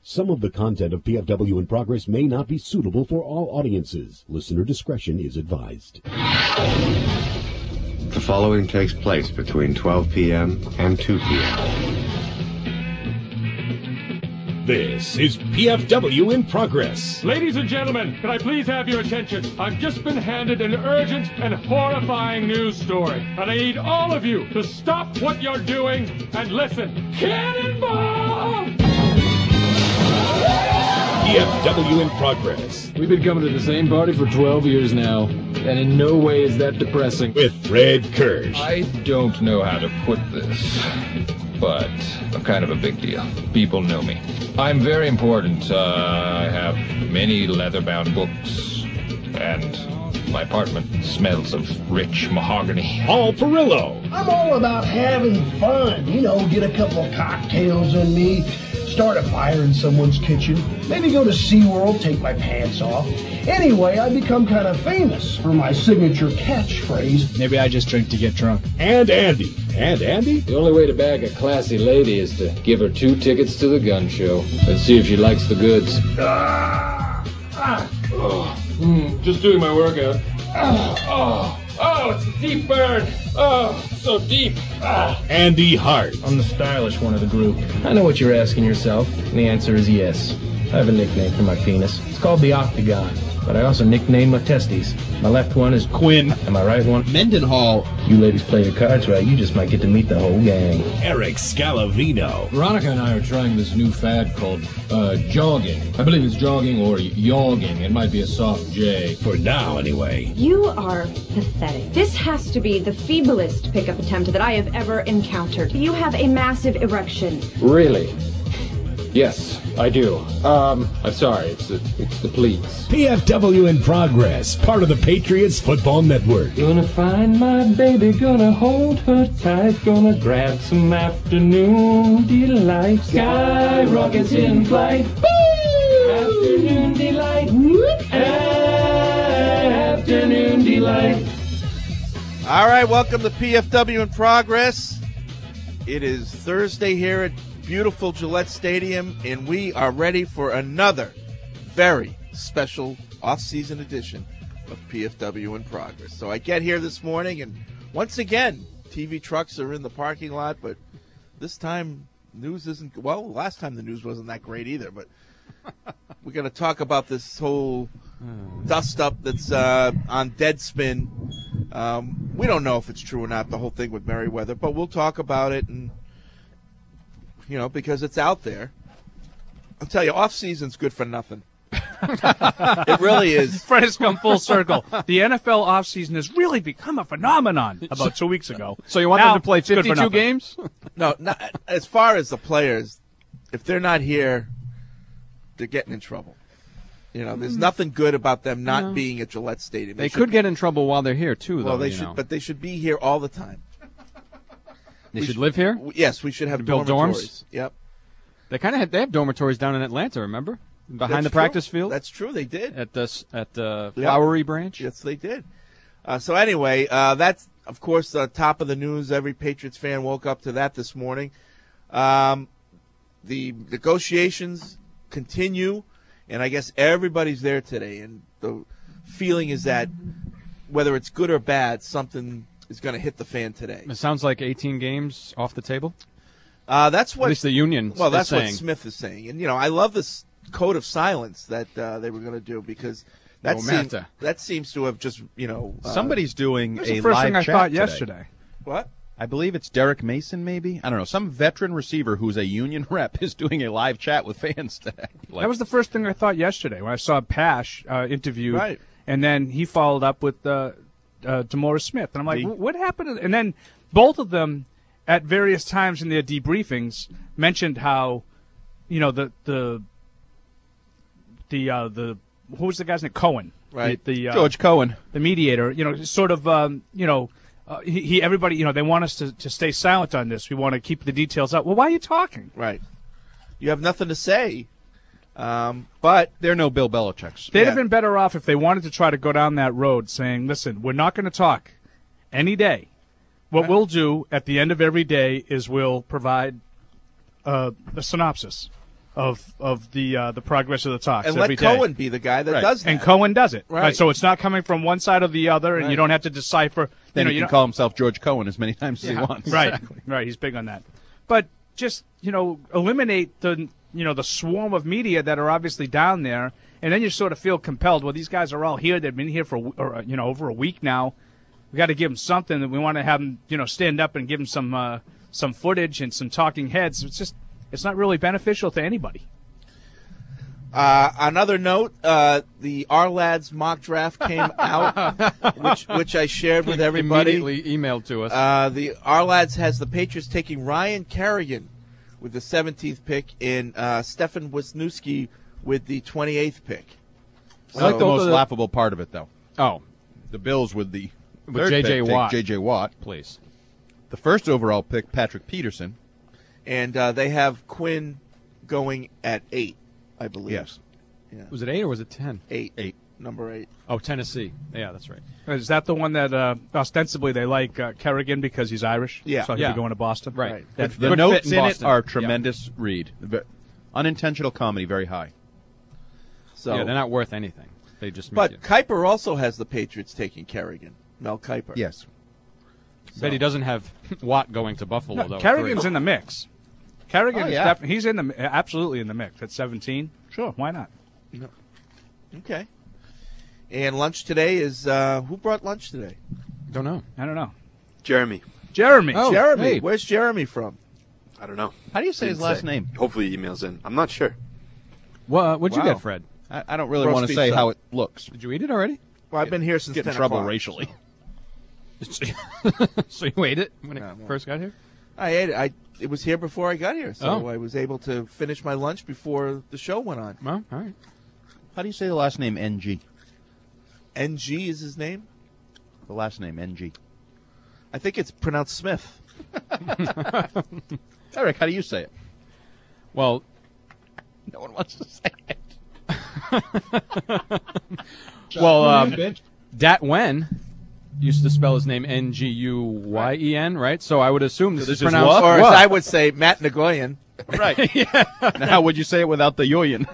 Some of the content of PFW in Progress may not be suitable for all audiences. Listener discretion is advised. The following takes place between 12 p.m. and 2 p.m. This is PFW in Progress. Ladies and gentlemen, can I please have your attention? I've just been handed an urgent and horrifying news story, and I need all of you to stop what you're doing and listen. Cannonball! PFW in Progress. We've been coming to the same party for 12 years now, and in no way is that depressing. With Fred Kirsch. I don't know how to put this, but I'm kind of a big deal. People know me. I'm very important. I have many leather-bound books, and my apartment smells of rich mahogany. Paul Perillo. I'm all about having fun. You know, get a couple cocktails in me, start a fire in someone's kitchen, maybe go to SeaWorld, take my pants off. Anyway, I become kind of famous for my signature catchphrase. Maybe I just drink to get drunk. And Andy. And Andy? The only way to bag a classy lady is to give her 2 tickets to the gun show. Let's see if she likes the goods. Just doing my workout. It's a deep burn. So deep. Andy Hart. I'm the stylish one of the group. I know what you're asking yourself, and the answer is yes. I have a nickname for my penis. It's called the Octagon, but I also nickname my testes. My left one is Quinn, and my right one, Mendenhall. You ladies play your cards right, you just might get to meet the whole gang. Eric Scalavino. Veronica and I are trying this new fad called jogging. I believe it's jogging or yogging. It might be a soft J. For now, anyway. You are pathetic. This has to be the feeblest pickup attempt that I have ever encountered. You have a massive erection. Really? Yes, I do. I'm sorry, it's the pleats. PFW in Progress, part of the Patriots Football Network. Gonna find my baby, gonna hold her tight, gonna grab some afternoon delight. Skyrockets in flight. Afternoon delight. Afternoon delight. All right, welcome to PFW in Progress. It is Thursday here at beautiful Gillette Stadium, and we are ready for another very special off-season edition of PFW in Progress. So I get here this morning, and once again, TV trucks are in the parking lot, but this time news isn't, well, last time the news wasn't that great either, but we're going to talk about this whole dust-up that's on Deadspin. We don't know if it's true or not, the whole thing with Merriweather, but we'll talk about it, and you know, because it's out there. I'll tell you, off-season's good for nothing. It really is. Fred has come full circle. The NFL offseason has really become a phenomenon about 2 weeks ago. So you want them to play 52 games? No, not, as far as the players, if they're not here, they're getting in trouble. You know, there's nothing good about them not being at Gillette Stadium. They could get in trouble while they're here, too, though. Well, they should, but they should be here all the time. They should live here? Yes, we should have build dormitories. dorms? Yep. They kind of they have dormitories down in Atlanta, remember? Behind the practice field? That's true, they did. At the Flowery branch? Yes, they did. So anyway, that's, of course, the top of the news. Every Patriots fan woke up to that this morning. The negotiations continue, and I guess everybody's there today. And the feeling is that whether it's good or bad, something is going to hit the fan today. It sounds like 18 games off the table? That's what, at least the union well, that's saying. what Smith is saying. And, you know, I love this code of silence that they were going to do because that seems to have just, you know. Somebody's doing That's a the first live thing I chat thought today. yesterday. What? I believe it's Derek Mason, maybe? I don't know. Some veteran receiver who's a union rep is doing a live chat with fans today. That was the first thing I thought yesterday when I saw Pash interviewed. Right. And then he followed up with DeMaurice Smith. And I'm like, what happened? And then both of them, at various times in their debriefings, mentioned how, you know, the who was the guy's name? Cohen. Right. George Cohen. The mediator, you know, sort of, you know, everybody, you know, they want us to stay silent on this. We want to keep the details out. Well, why are you talking? Right. You have nothing to say. But they're no Bill Belichick's. They'd have been better off if they wanted to try to go down that road saying, listen, we're not going to talk any day. What we'll do at the end of every day is we'll provide a synopsis. of the progress of the talks And every let day. Cohen be the guy that does that. And Cohen does it. Right. So it's not coming from one side or the other, and Right. you don't have to decipher. Then you he know, can call himself George Cohen as many times as he wants. Right, right. He's big on that. But just eliminate the the swarm of media that are obviously down there, and then you sort of feel compelled. Well, these guys are all here. They've been here for over a week now. We got to give them something. That we want to have them stand up and give them some footage and some talking heads. It's not really beneficial to anybody. Another note, the Our Lads mock draft came out, which I shared with everybody. Immediately emailed to us. The Our Lads has the Patriots taking Ryan Kerrigan with the 17th pick and Stefan Wisniewski with the 28th pick. I like the most laughable part of it, though. Oh. The Bills with the With third J.J. pick take Watt. J.J. Watt. Please. The first overall pick, Patrick Peterson. And they have Quinn going at 8, I believe. Yes. Yeah. Was it 8 or was it 10? 8. Number 8. Oh, Tennessee. Yeah, that's right. Is that the one that ostensibly they like Kerrigan because he's Irish? Yeah. So he'll be going to Boston? Right. That- The Good notes fit in in it Boston. are tremendous read. Unintentional comedy, very high. So, Yeah, they're not worth anything. They just make but you. Kuiper also has the Patriots taking Kerrigan. Mel Kiper. Yes. Bet he doesn't have Watt going to Buffalo, though. Kerrigan's in the mix. Kerrigan is yeah. he's absolutely in the mix at 17. Sure, why not? Okay. And lunch today is who brought lunch today? Don't know. I don't know. Jeremy. Jeremy. Oh, Jeremy. hey. Where's Jeremy from? I don't know. How do you say his Didn't last say. name? Hopefully he emails in. I'm not sure. What'd you Wow. get, Fred? I don't really Roast want to beef say sub. how it looks. Did you eat it already? Well, I've been here since Get in 10 trouble o'clock. racially. So you ate it when it first got here? I ate it. It was here before I got here, so Oh. I was able to finish my lunch before the show went on. Well, all right. How do you say the last name, NG? NG is his name? The last name, NG. I think it's pronounced Smith. Eric, how do you say it? Well, No one wants to say it. well, Dat Wen used to spell his name Nguyen, right? So I would assume this this is is pronounced what? Or as what? I would say, Matt Nagoyan. Right. Now, how would you say it without the yoyin?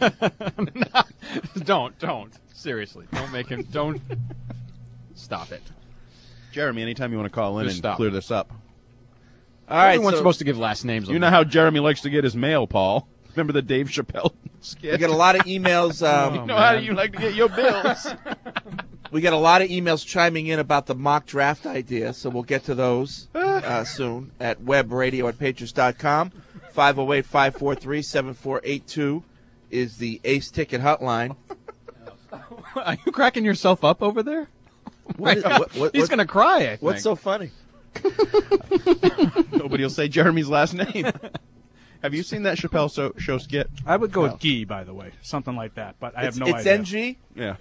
Don't. Seriously. Don't. Stop it. Jeremy, anytime you want to call in Just and stop. clear this up. All right, Everyone's so supposed to give last names. You know how Jeremy likes to get his mail, Paul. Remember the Dave Chappelle skit? we got a lot of emails. You know how you like to get your bills. We got a lot of emails chiming in about the mock draft idea, so we'll get to those soon at webradio@patriots.com. 508-543-7482 is the Ace Ticket hotline. Are you cracking yourself up over there? What- He's going to cry, I think. What's so funny? Nobody will say Jeremy's last name. Have you seen that Chappelle show skit? I would go with Guy, by the way, something like that. But I have no It's idea. NG. Yeah.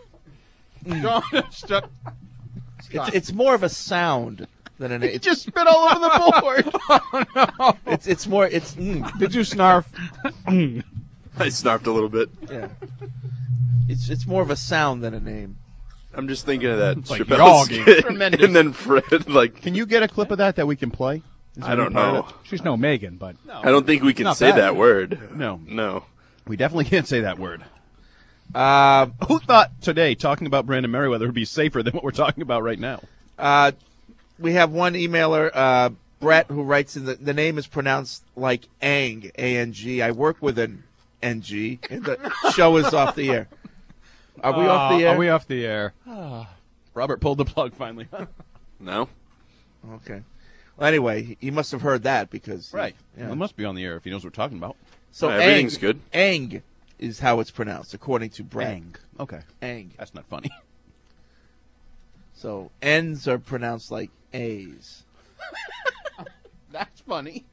It's more of a sound than an. It's Just spit all over the board. it's more. It's Did you snarf? I snarfed a little bit. yeah. It's more of a sound than a name. I'm just thinking of that like Chappelle jogging. skit. Tremendous. And then Fred, like, Can you get a clip of that we can play? Is I there don't any part know. of it? She's no Megan, but I don't think we can not say bad. that word. No. No. We definitely can't say that word. Who thought today talking about Brandon Merriweather would be safer than what we're talking about right now? We have one emailer, Brett, who writes in the name is pronounced like Ang, A-N-G. I work with an N-G, and the show is off the air. Are we off the air? Are we off the air? Robert pulled the plug finally. No? Okay. Well, anyway, he must have heard that because... Right. Yeah. Well, it must be on the air if he knows what we're talking about. So Yeah, everything's Ang, good. Ang is how it's pronounced, according to Brett. Ang. Okay. Ang. That's not funny. So N's are pronounced like A's. That's funny.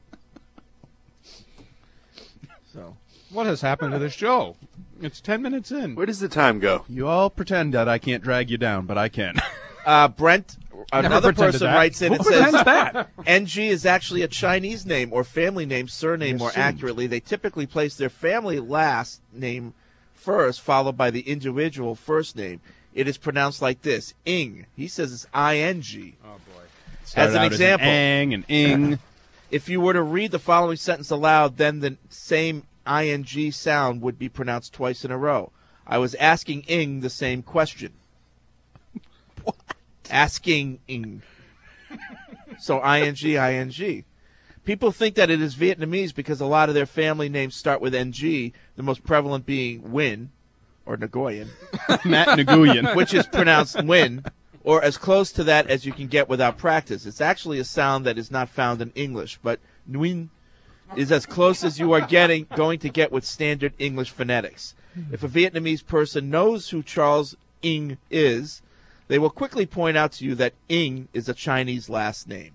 So What has happened to the show? It's 10 minutes in. Where does the time go? You all pretend that I can't drag you down, but I can. Brent, another pretended person that. writes in who and says pretends that? NG is actually a Chinese name or family name, surname more accurately. They typically place their family last name first, followed by the individual first name. It is pronounced like this, Ing. He says it's I-N-G. Oh, boy. As an Started out example, Ang and Ing. if you were to read the following sentence aloud, then the same ing sound would be pronounced twice in a row. I was asking Ing the same question. What? Asking Ing. So ing. People think that it is Vietnamese because a lot of their family names start with ng, the most prevalent being Nguyen, or Nguyen. Matt Nguyen. Which is pronounced Nguyen, or as close to that as you can get without practice. It's actually a sound that is not found in English, but Nguyen is as close as you are going to get with standard English phonetics. If a Vietnamese person knows who Charles Ng is, they will quickly point out to you that Ng is a Chinese last name.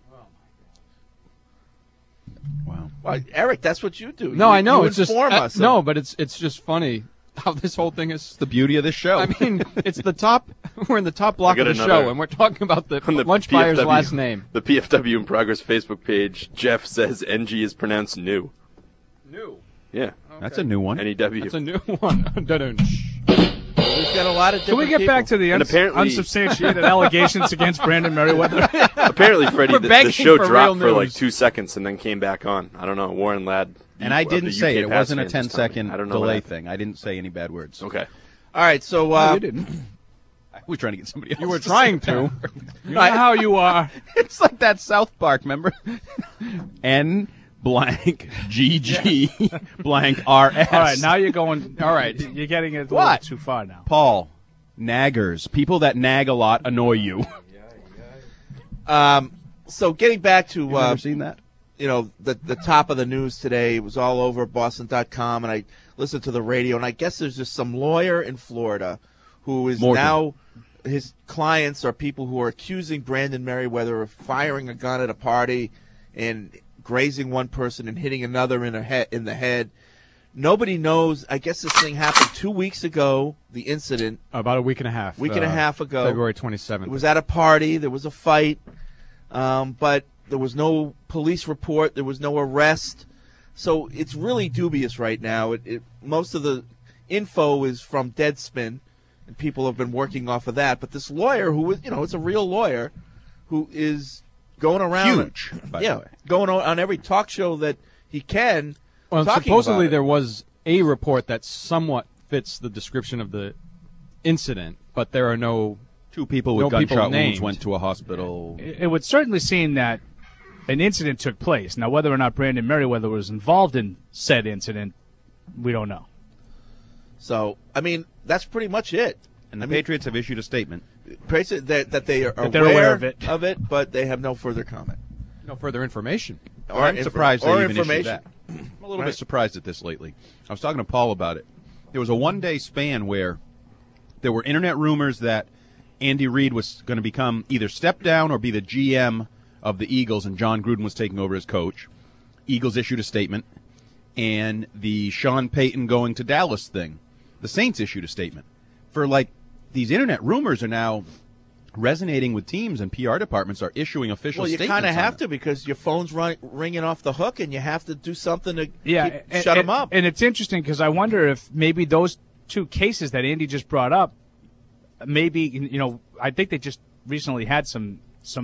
Wow. Well, Eric, that's what you do. No, I know. You It's just inform us. no, but it's just funny how this whole thing is. The beauty of this show. I mean, it's the top. We're in the top block I of got the another- show, and we're talking about the On the lunch buyer's PFW last name. The PFW in Progress Facebook page, Jeff says NG is pronounced new. New. Yeah. That's a new one. NEW. That's a new one. We've got a lot of different Can we get people. back to the And apparently- unsubstantiated allegations against Brandon Merriweather? Apparently, Freddie, We're the begging show for dropped real for like news. 2 seconds and then came back on. I don't know. Warren Ladd. And I of didn't the say UK it. It Pats wasn't a fans just told me. 10-second I don't know delay that. thing. I didn't say any bad words. Okay. All right, so No, you didn't. I was trying to get somebody else. You were to trying say to. that. You know how you are. It's like that South Park, remember? N blank GG blank RS. All right, now you're going. All right. You're getting it a little What? too far now. Paul, naggers. People that nag a lot annoy you. So getting back to You've never seen that? you know, the top of the news today. It was all over Boston.com, and I listened to the radio, and I guess there's just some lawyer in Florida who is Morgan. now, his clients are people who are accusing Brandon Merriweather of firing a gun at a party and grazing one person and hitting another in the head. Nobody knows. I guess this thing happened 2 weeks ago, the incident. About a week and a half. Week and a half ago. February 27th. It was at a party. There was a fight, but there was no police report. There was no arrest. So it's really dubious right now. Most of the info is from Deadspin, and people have been working off of that. But this lawyer, who is, it's a real lawyer, who is going around, Huge, by the way. going on every talk show that he can. Well, talking supposedly about it. there was a report that somewhat fits the description of the incident, but there are no Two people with no people gunshot wounds named. went to a hospital. It would certainly seem that an incident took place. Now, whether or not Brandon Merriweather was involved in said incident, we don't know. So, I mean, that's pretty much it. And the Patriots have issued a statement. That they are they're aware of it, but they have no further comment. no further information. I'm surprised or they even issued information. that. I'm a little Right. bit surprised at this lately. I was talking to Paul about it. There was a one-day span where there were internet rumors that Andy Reid was going to become either step down or be the GM of the Eagles, and John Gruden was taking over as coach. Eagles issued a statement, and the Sean Payton going to Dallas thing, the Saints issued a statement. For these internet rumors are now resonating with teams, and PR departments are issuing official Well, you statements. kind of on have it. to because your phone's ringing off the hook, and you have to do something to and, shut them up. And it's interesting because I wonder if maybe those two cases that Andy just brought up, maybe, I think they just recently had some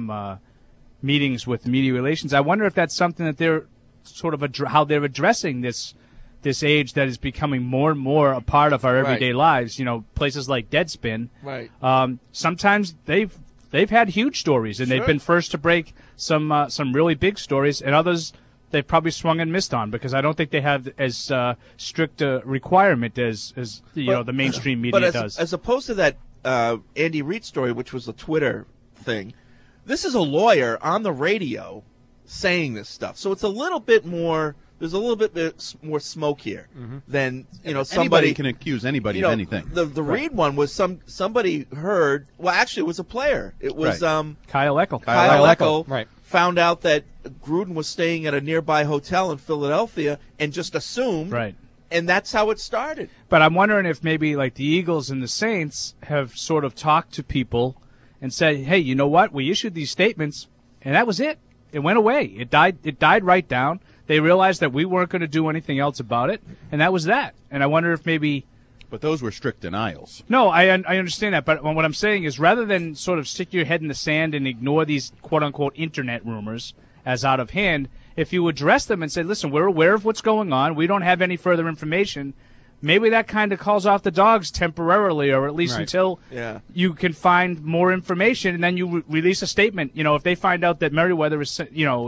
meetings with media relations. I wonder if that's something that they're sort of how they're addressing this age that is becoming more and more a part of our everyday lives. Places like Deadspin. Right. Sometimes they've had huge stories, and they've been first to break some really big stories, and others they've probably swung and missed on because I don't think they have as strict a requirement as the mainstream media but does. as opposed to that Andy Reid story, which was a Twitter thing, this is a lawyer on the radio saying this stuff. So it's a little bit more. There's a little bit more smoke here than somebody Anybody can accuse anybody of anything. The Reid one was somebody heard. Well, actually, it was a player. It was Right. Kyle Eckel. Kyle Eckel Right. found out that Gruden was staying at a nearby hotel in Philadelphia and just assumed. Right. And that's how it started. But I'm wondering if maybe like the Eagles and the Saints have sort of talked to people and said, "Hey, you know what? We issued these statements, and that was it. It went away. It died right down. They realized that we weren't going to do anything else about it, and that was that." And I wonder if maybe. But those were strict denials. No, I understand that, but what I'm saying is rather than sort of stick your head in the sand and ignore these quote-unquote internet rumors as out of hand, if you address them and say, listen, we're aware of what's going on. We don't have any further information. Maybe that kind of calls off the dogs temporarily, or at least Right. until Yeah. you can find more information, and then you release a statement. If they find out that Merriweather is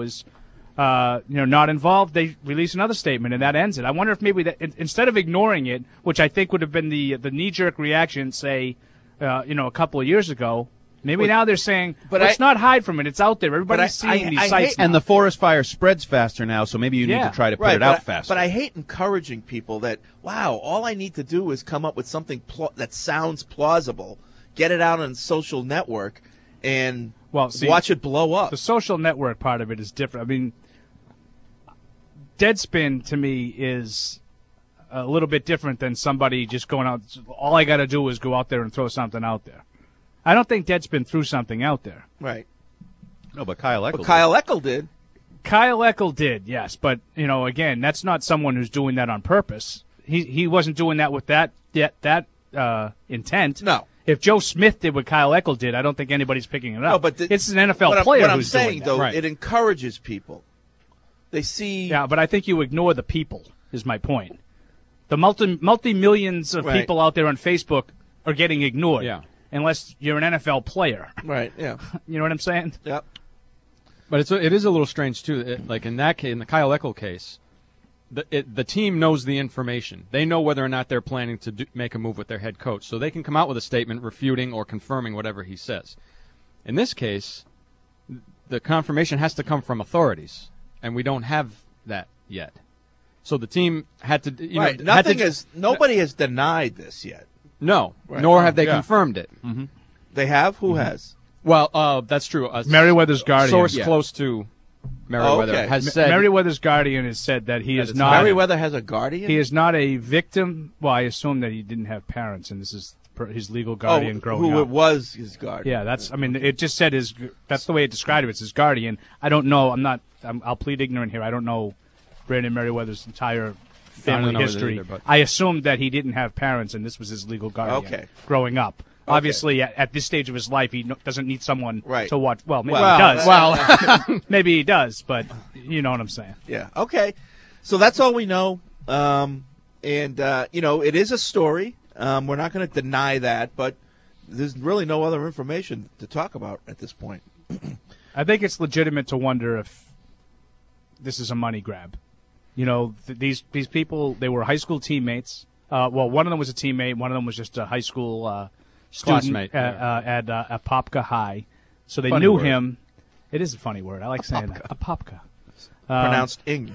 not involved, they release another statement, and that ends it. I wonder if maybe that instead of ignoring it, which I think would have been the knee-jerk reaction, say, a couple of years ago, maybe now they're saying, let's not hide from it. It's out there. Everybody's seeing these sites now. And the forest fire spreads faster now, so maybe you need to try to put it out faster. But I hate encouraging people that, wow, all I need to do is come up with something that sounds plausible, get it out on social network, and watch it blow up. The social network part of it is different. I mean, Deadspin to me is a little bit different than somebody just going out. All I got to do is go out there and throw something out there. I don't think Deadspin threw something out there. Right. No, but Kyle Eckel. Kyle Eckel did. Kyle Eckel did, yes, but again, that's not someone who's doing that on purpose. He wasn't doing that with that intent. No. If Joe Smith did what Kyle Eckel did, I don't think anybody's picking it up. No, but it's an NFL player what who's I'm saying, doing though, that. it encourages people. They see. Yeah, but I think you ignore the people, is my point. The multi-millions of people out there on Facebook are getting ignored. Yeah. Unless you're an NFL player. Right, yeah. You know what I'm saying? Yep. But it is a little strange, too. Like in that case, in the Kyle Eckel case, the team knows the information. They know whether or not they're planning to make a move with their head coach. So they can come out with a statement refuting or confirming whatever he says. In this case, the confirmation has to come from authorities, and we don't have that yet. So the team had to, nobody has denied this yet. No, Right. nor have they confirmed it. Mm-hmm. They have? Who has? Well, that's true. Merriweather's Guardian. Source close to Merriweather has said. Merriweather's Guardian has said that he is not. Merriweather has a guardian? He is not a victim. Well, I assume that he didn't have parents, and this is his legal guardian growing up. Who it was his guardian. Yeah, that's. I mean, it just said that's the way it described it. It's his guardian. I don't know. I'll plead ignorant here. I don't know Brandon Merriweather's entire family history. Either, I assumed that he didn't have parents, and this was his legal guardian growing up. Okay. Obviously, at this stage of his life, he doesn't need someone to watch. Well, maybe he does. Well, maybe he does, but you know what I'm saying. Yeah. Okay. So that's all we know. It is a story. We're not going to deny that, but there's really no other information to talk about at this point. I think it's legitimate to wonder if this is a money grab. These people, they were high school teammates. One of them was a teammate. One of them was just a high school student classmate at Apopka High. So they Funny knew word. him. It is a funny word. I like saying that. Apopka. Pronounced ing.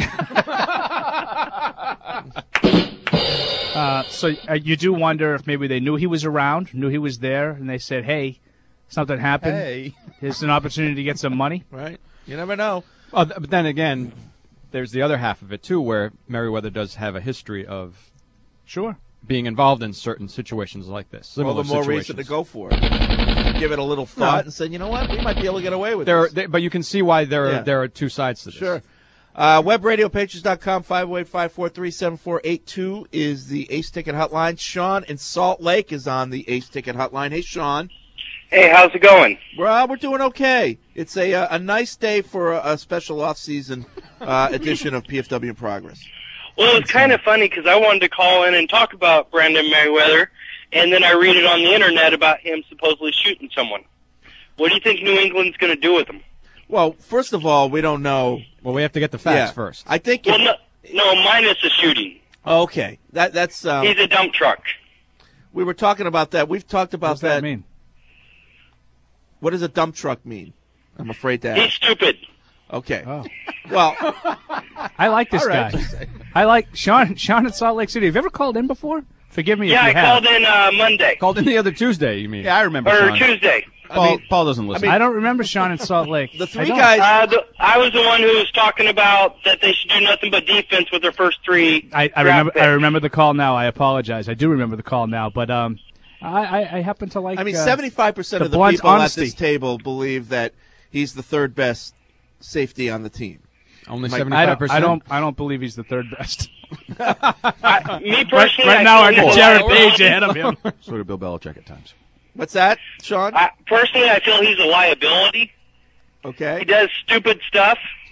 So you do wonder if maybe they knew he was around, knew he was there, and they said, hey, something happened. Hey. Here's an opportunity to get some money. Right. You never know. But then again, there's the other half of it, too, where Merriweather does have a history of being involved in certain situations like this. Well, the more reason to go for it. Give it a little thought and say, you know what, we might be able to get away with this. But you can see why there are two sides to this. Sure. WebRadioPatriots.com, 508-543-7482 is the Ace Ticket Hotline. Sean in Salt Lake is on the Ace Ticket Hotline. Hey, Sean. Hey, how's it going? Well, we're doing okay. It's a nice day for a special off-season edition of PFW in Progress. Well, it's kind of funny because I wanted to call in and talk about Brandon Merriweather, and then I read it on the Internet about him supposedly shooting someone. What do you think New England's going to do with him? Well, first of all, we don't know. Well, we have to get the facts first. I think. Well, no, minus the shooting. Okay, that's. He's a dump truck. We were talking about that. We've talked about What does that mean? What does a dump truck mean? I'm afraid to ask. He's stupid. Okay. Oh. Well, I like this all right. guy. I like Sean in Salt Lake City. Have you ever called in before? Forgive me if you have. called in Monday. Called in the other Tuesday, you mean? Yeah, I remember. Or Sean. Tuesday. Paul doesn't listen. I don't remember Sean in Salt Lake. The three I don't. guys. I was the one who was talking about that they should do nothing but defense with their first three. I remember the call now. I apologize. I do remember the call now, but I happen to like. 75% of the blunt people honesty. at this table believe that he's the third best safety on the team. Only Mike, 75%. I don't believe he's the third best. Me personally, right now, I feel got he's Jared a Page liability. ahead of him. So did Bill Belichick at times. What's that, Sean? Personally, I feel he's a liability. Okay. He does stupid stuff.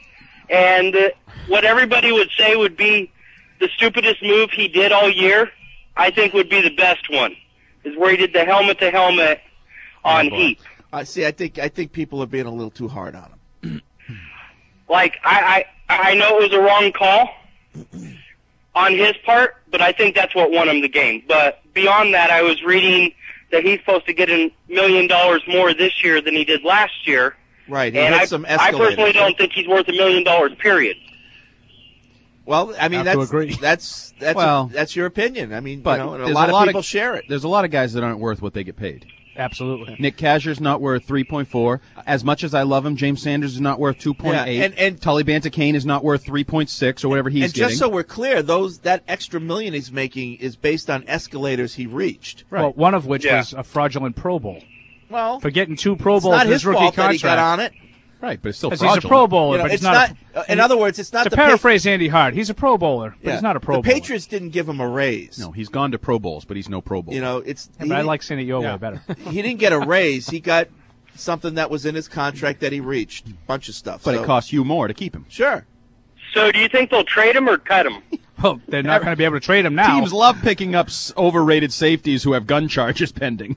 And what everybody would say would be the stupidest move he did all year, I think would be the best one, is where he did the helmet-to-helmet on Heat. I think people are being a little too hard on him. Like, I know it was a wrong call on his part, but I think that's what won him the game. But beyond that, I was reading that he's supposed to get $1 million more this year than he did last year. Right. He And hit I some personally escalators. don't think he's worth $1 million, period. Well, I mean, Have to agree. that's your opinion. I mean, But and a there's lot of people share it. There's a lot of guys that aren't worth what they get paid. Absolutely. Nick Kazier's not worth 3.4. As much as I love him, James Sanders is not worth 2.8. Yeah, and Tully Banta-Kane is not worth 3.6 or whatever he's and getting. just so we're clear, that extra million he's making is based on escalators he reached. Well, one of which Yeah. was a fraudulent Pro Bowl. Well, For getting 2 Pro it's Bowls not in his his rookie fault contract. that he got on it. Right, but it's still Because fraudulent. he's a Pro Bowler, You know, but he's it's not. in other words, it's not to the paraphrase Andy Hart, he's a Pro Bowler, but he's not a Pro The Bowler. Patriots didn't give him a raise. No, he's gone to Pro Bowls, but he's no Pro Bowler. You know, it's. Yeah, but I like saying it your way better. He didn't get a raise. He got something that was in his contract that he reached. Bunch of stuff. But So- it costs you more to keep him. Sure. So do you think they'll trade him or cut him? Well, they're not going to be able to trade him now. Teams love picking up overrated safeties who have gun charges pending.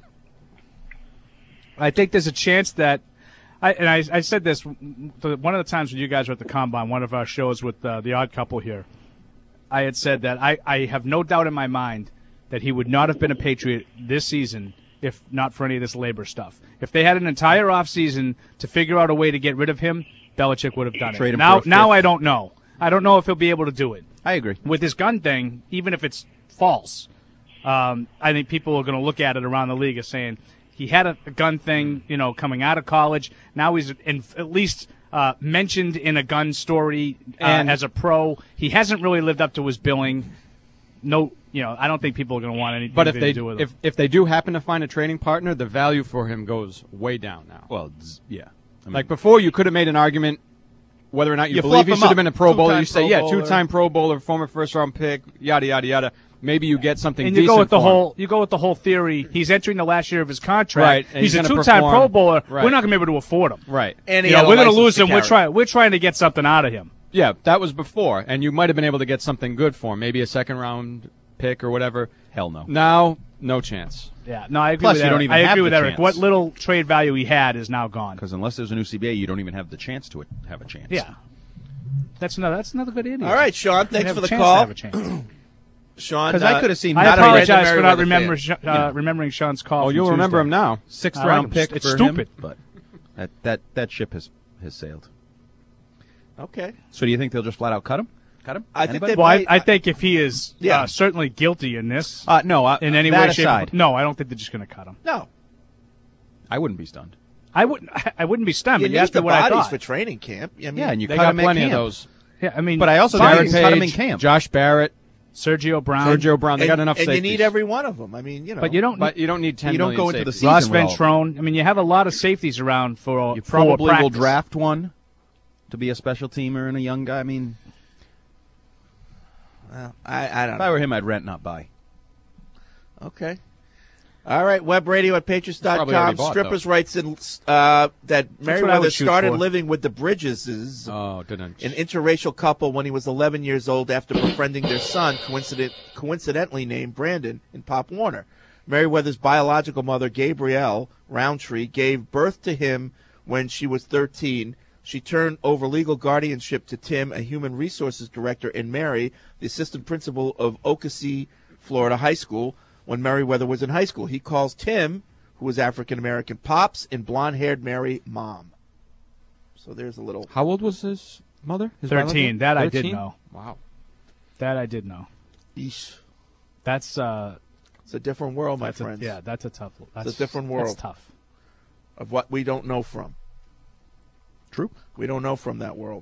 I think there's a chance that, I said this one of the times when you guys were at the Combine, one of our shows with the Odd Couple here, I had said that I have no doubt in my mind that he would not have been a Patriot this season if not for any of this labor stuff. If they had an entire offseason to figure out a way to get rid of him, Belichick would have done Trade it. him Now for a fifth. I don't know. I don't know if he'll be able to do it. I agree. With this gun thing, even if it's false, I think people are going to look at it around the league as saying he had a gun thing, coming out of college. Now he's at least mentioned in a gun story And- as a pro. He hasn't really lived up to his billing. No, I don't think people are going to want anything But to do with him. if they do happen to find a trading partner, the value for him goes way down now. Well, yeah. I mean, Like before, you could have made an argument whether or not you You believe fluff he him should have up. been a Pro Bowler. Two-time You say, Pro yeah, Bowler. 2-time Pro Bowler, former first-round pick, yada yada yada. Maybe you get something. And you decent go with the for him. whole theory. He's entering the last year of his contract. Right, and He's a he's gonna 2-time perform. Pro Bowler. Right. We're not going to be able to afford him. Right. And he You had know, a we're going to license lose him. carry. We're trying to get something out of him. Yeah, that was before, and you might have been able to get something good for him, maybe a second-round pick or whatever. Hell no. Now, no chance. Yeah, no, I agree Plus, with you Eric. don't even I have agree with the Eric. chance. What little trade value he had is now gone. Because unless there's a new CBA, you don't even have the chance to have a chance. Yeah, that's another good idiot. All right, Sean. They Thanks have for a the chance call. to have a chance. Sean, Because I could have seen. I not a apologize Brandon for not Merriweather fan. remembering Sean's call. Oh, from you'll remember Tuesday. him now. Sixth-round pick It's for stupid. him, but that ship has sailed. Okay. So do you think they'll just flat out cut him? Cut him? I think Anybody? they Well, might. I think if he is Yeah. certainly guilty in this, No. in any that way, shape, aside, no, I don't think they're just going to cut him. No. I wouldn't be stunned. I wouldn't be stunned. You but need asked the me what I bodies thought. for training camp. I mean, Yeah, and you They cut got him at plenty of camp. those. Yeah, I mean, But I also Jared think cut him in Page, camp. Josh Barrett, Sergio Brown, Sergio Brown. They got enough and safeties. you need every one of them. I mean, but you don't. But you don't need 10 You don't million go into the safeties. season Ross with all of them. Ventrone. I mean, you have a lot of safeties around for You for probably will practice. draft one to be a special teamer and a young guy. I mean, Well, I don't if know. I were him, I'd rent, not buy. Okay. All right, web radio at Probably patriots.com. already bought, Strippers though. writes in that what I Merriweather would shoot started for. living with the Bridgeses, Oh, didn't. an interracial couple, when he was 11 years old after befriending their son, coincidentally named Brandon, in Pop Warner. Merriweather's biological mother, Gabrielle Roundtree, gave birth to him when she was 13. She turned over legal guardianship to Tim, a human resources director, and Mary, the assistant principal of Okasee, Florida High School, when Merriweather was in high school. He calls Tim, who is African-American, Pops, and blonde-haired Mary, Mom. So there's a little... How old was his mother? His 13. biological- That I 13? did know. Wow. That I did know. Eesh. That's It's a different world, my that's friends. yeah, that's a tough. That's a different world. That's tough. Of what we don't know from. True. We don't know from that world.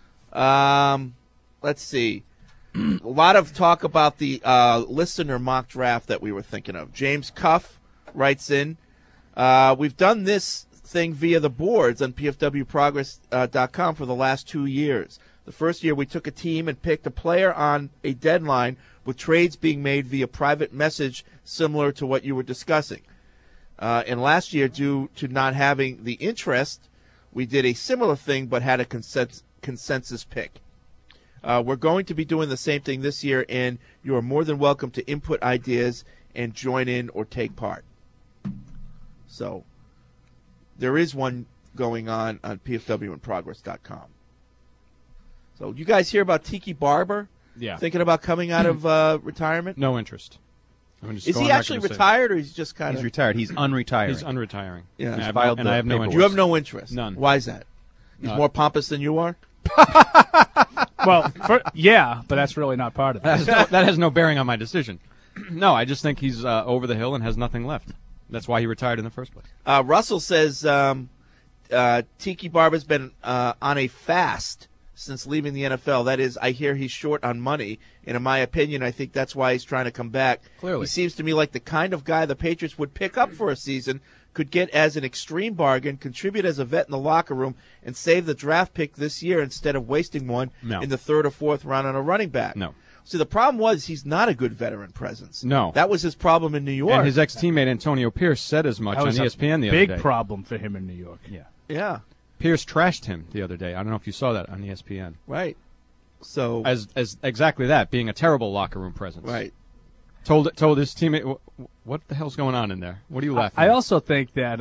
Let's see. A lot of talk about the listener mock draft that we were thinking of. James Cuff writes in, we've done this thing via the boards on pfwprogress.com for the last 2 years. The first year we took a team and picked a player on a deadline with trades being made via private message similar to what you were discussing. And last year, due to not having the interest, we did a similar thing but had a consensus pick. We're going to be doing the same thing this year, and you are more than welcome to input ideas and join in or take part. So there is one going on pfwinprogress.com. So you guys hear about Tiki Barber? Yeah. Thinking about coming out of retirement? No interest. Is he actually retired, or he's just kind of... He's retired. He's unretiring. He's unretiring. Yeah. And I have no interest. You have no interest? None. Why is that? He's more pompous than you are? Well, yeah, but that's really not part of it. That has no bearing on my decision. No, I just think he's over the hill and has nothing left. That's why he retired in the first place. Russell says Tiki Barber's been on a fast since leaving the NFL. That is, I hear he's short on money, and in my opinion, I think that's why he's trying to come back. Clearly. He seems to me like the kind of guy the Patriots would pick up for a season, could get as an extreme bargain, contribute as a vet in the locker room, and save the draft pick this year instead of wasting one in the third or fourth round on a running back. No. See, the problem was he's not a good veteran presence. No. That was his problem in New York. And his ex-teammate Antonio Pierce said as much on ESPN the other day. Big problem for him in New York. Yeah. Yeah. Pierce trashed him the other day. I don't know if you saw that on ESPN. Right. So as exactly that, being a terrible locker room presence. Right. Told his teammate, what the hell's going on in there? What are you laughing I at? also think that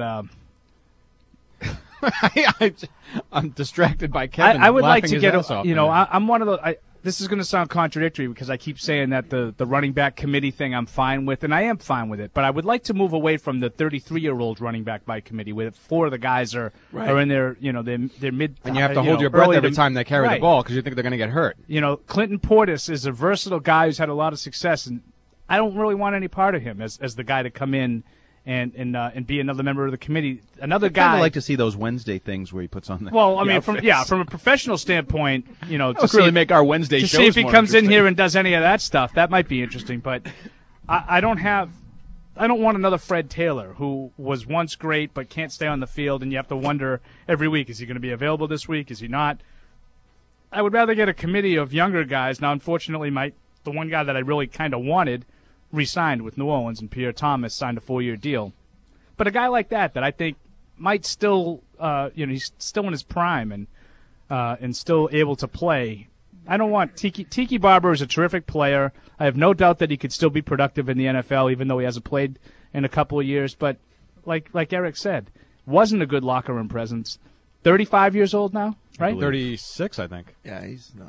I'm distracted by Kevin. I would like laughing to his get ass off I'm one of the. This is going to sound contradictory because I keep saying that the running back committee thing I'm fine with, and I am fine with it. But I would like to move away from the 33-year-old running back by committee, where 4 of the guys are in their their mid. And you have to hold your breath every time they carry right. the ball because you think they're going to get hurt. Clinton Portis is a versatile guy who's had a lot of success, and I don't really want any part of him as the guy to come in and be another member of the committee. Another guy. I'd kind of like to see those Wednesday things where he puts on the. Well, I mean, from a professional standpoint, to really make our Wednesday to shows see if he more comes in interesting. here and does any of that stuff. That might be interesting, but I don't want another Fred Taylor who was once great but can't stay on the field, and you have to wonder every week, is he going to be available this week? Is he not? I would rather get a committee of younger guys. Now, unfortunately, the one guy that I really kind of wanted re-signed with New Orleans, and Pierre Thomas signed a 4-year deal. But a guy like that I think might still, he's still in his prime and still able to play. I don't want Tiki Barber is a terrific player. I have no doubt that he could still be productive in the NFL, even though he hasn't played in a couple of years. But like Eric said, wasn't a good locker room presence. 35 years old now, right? 36, I think. Yeah, he's no.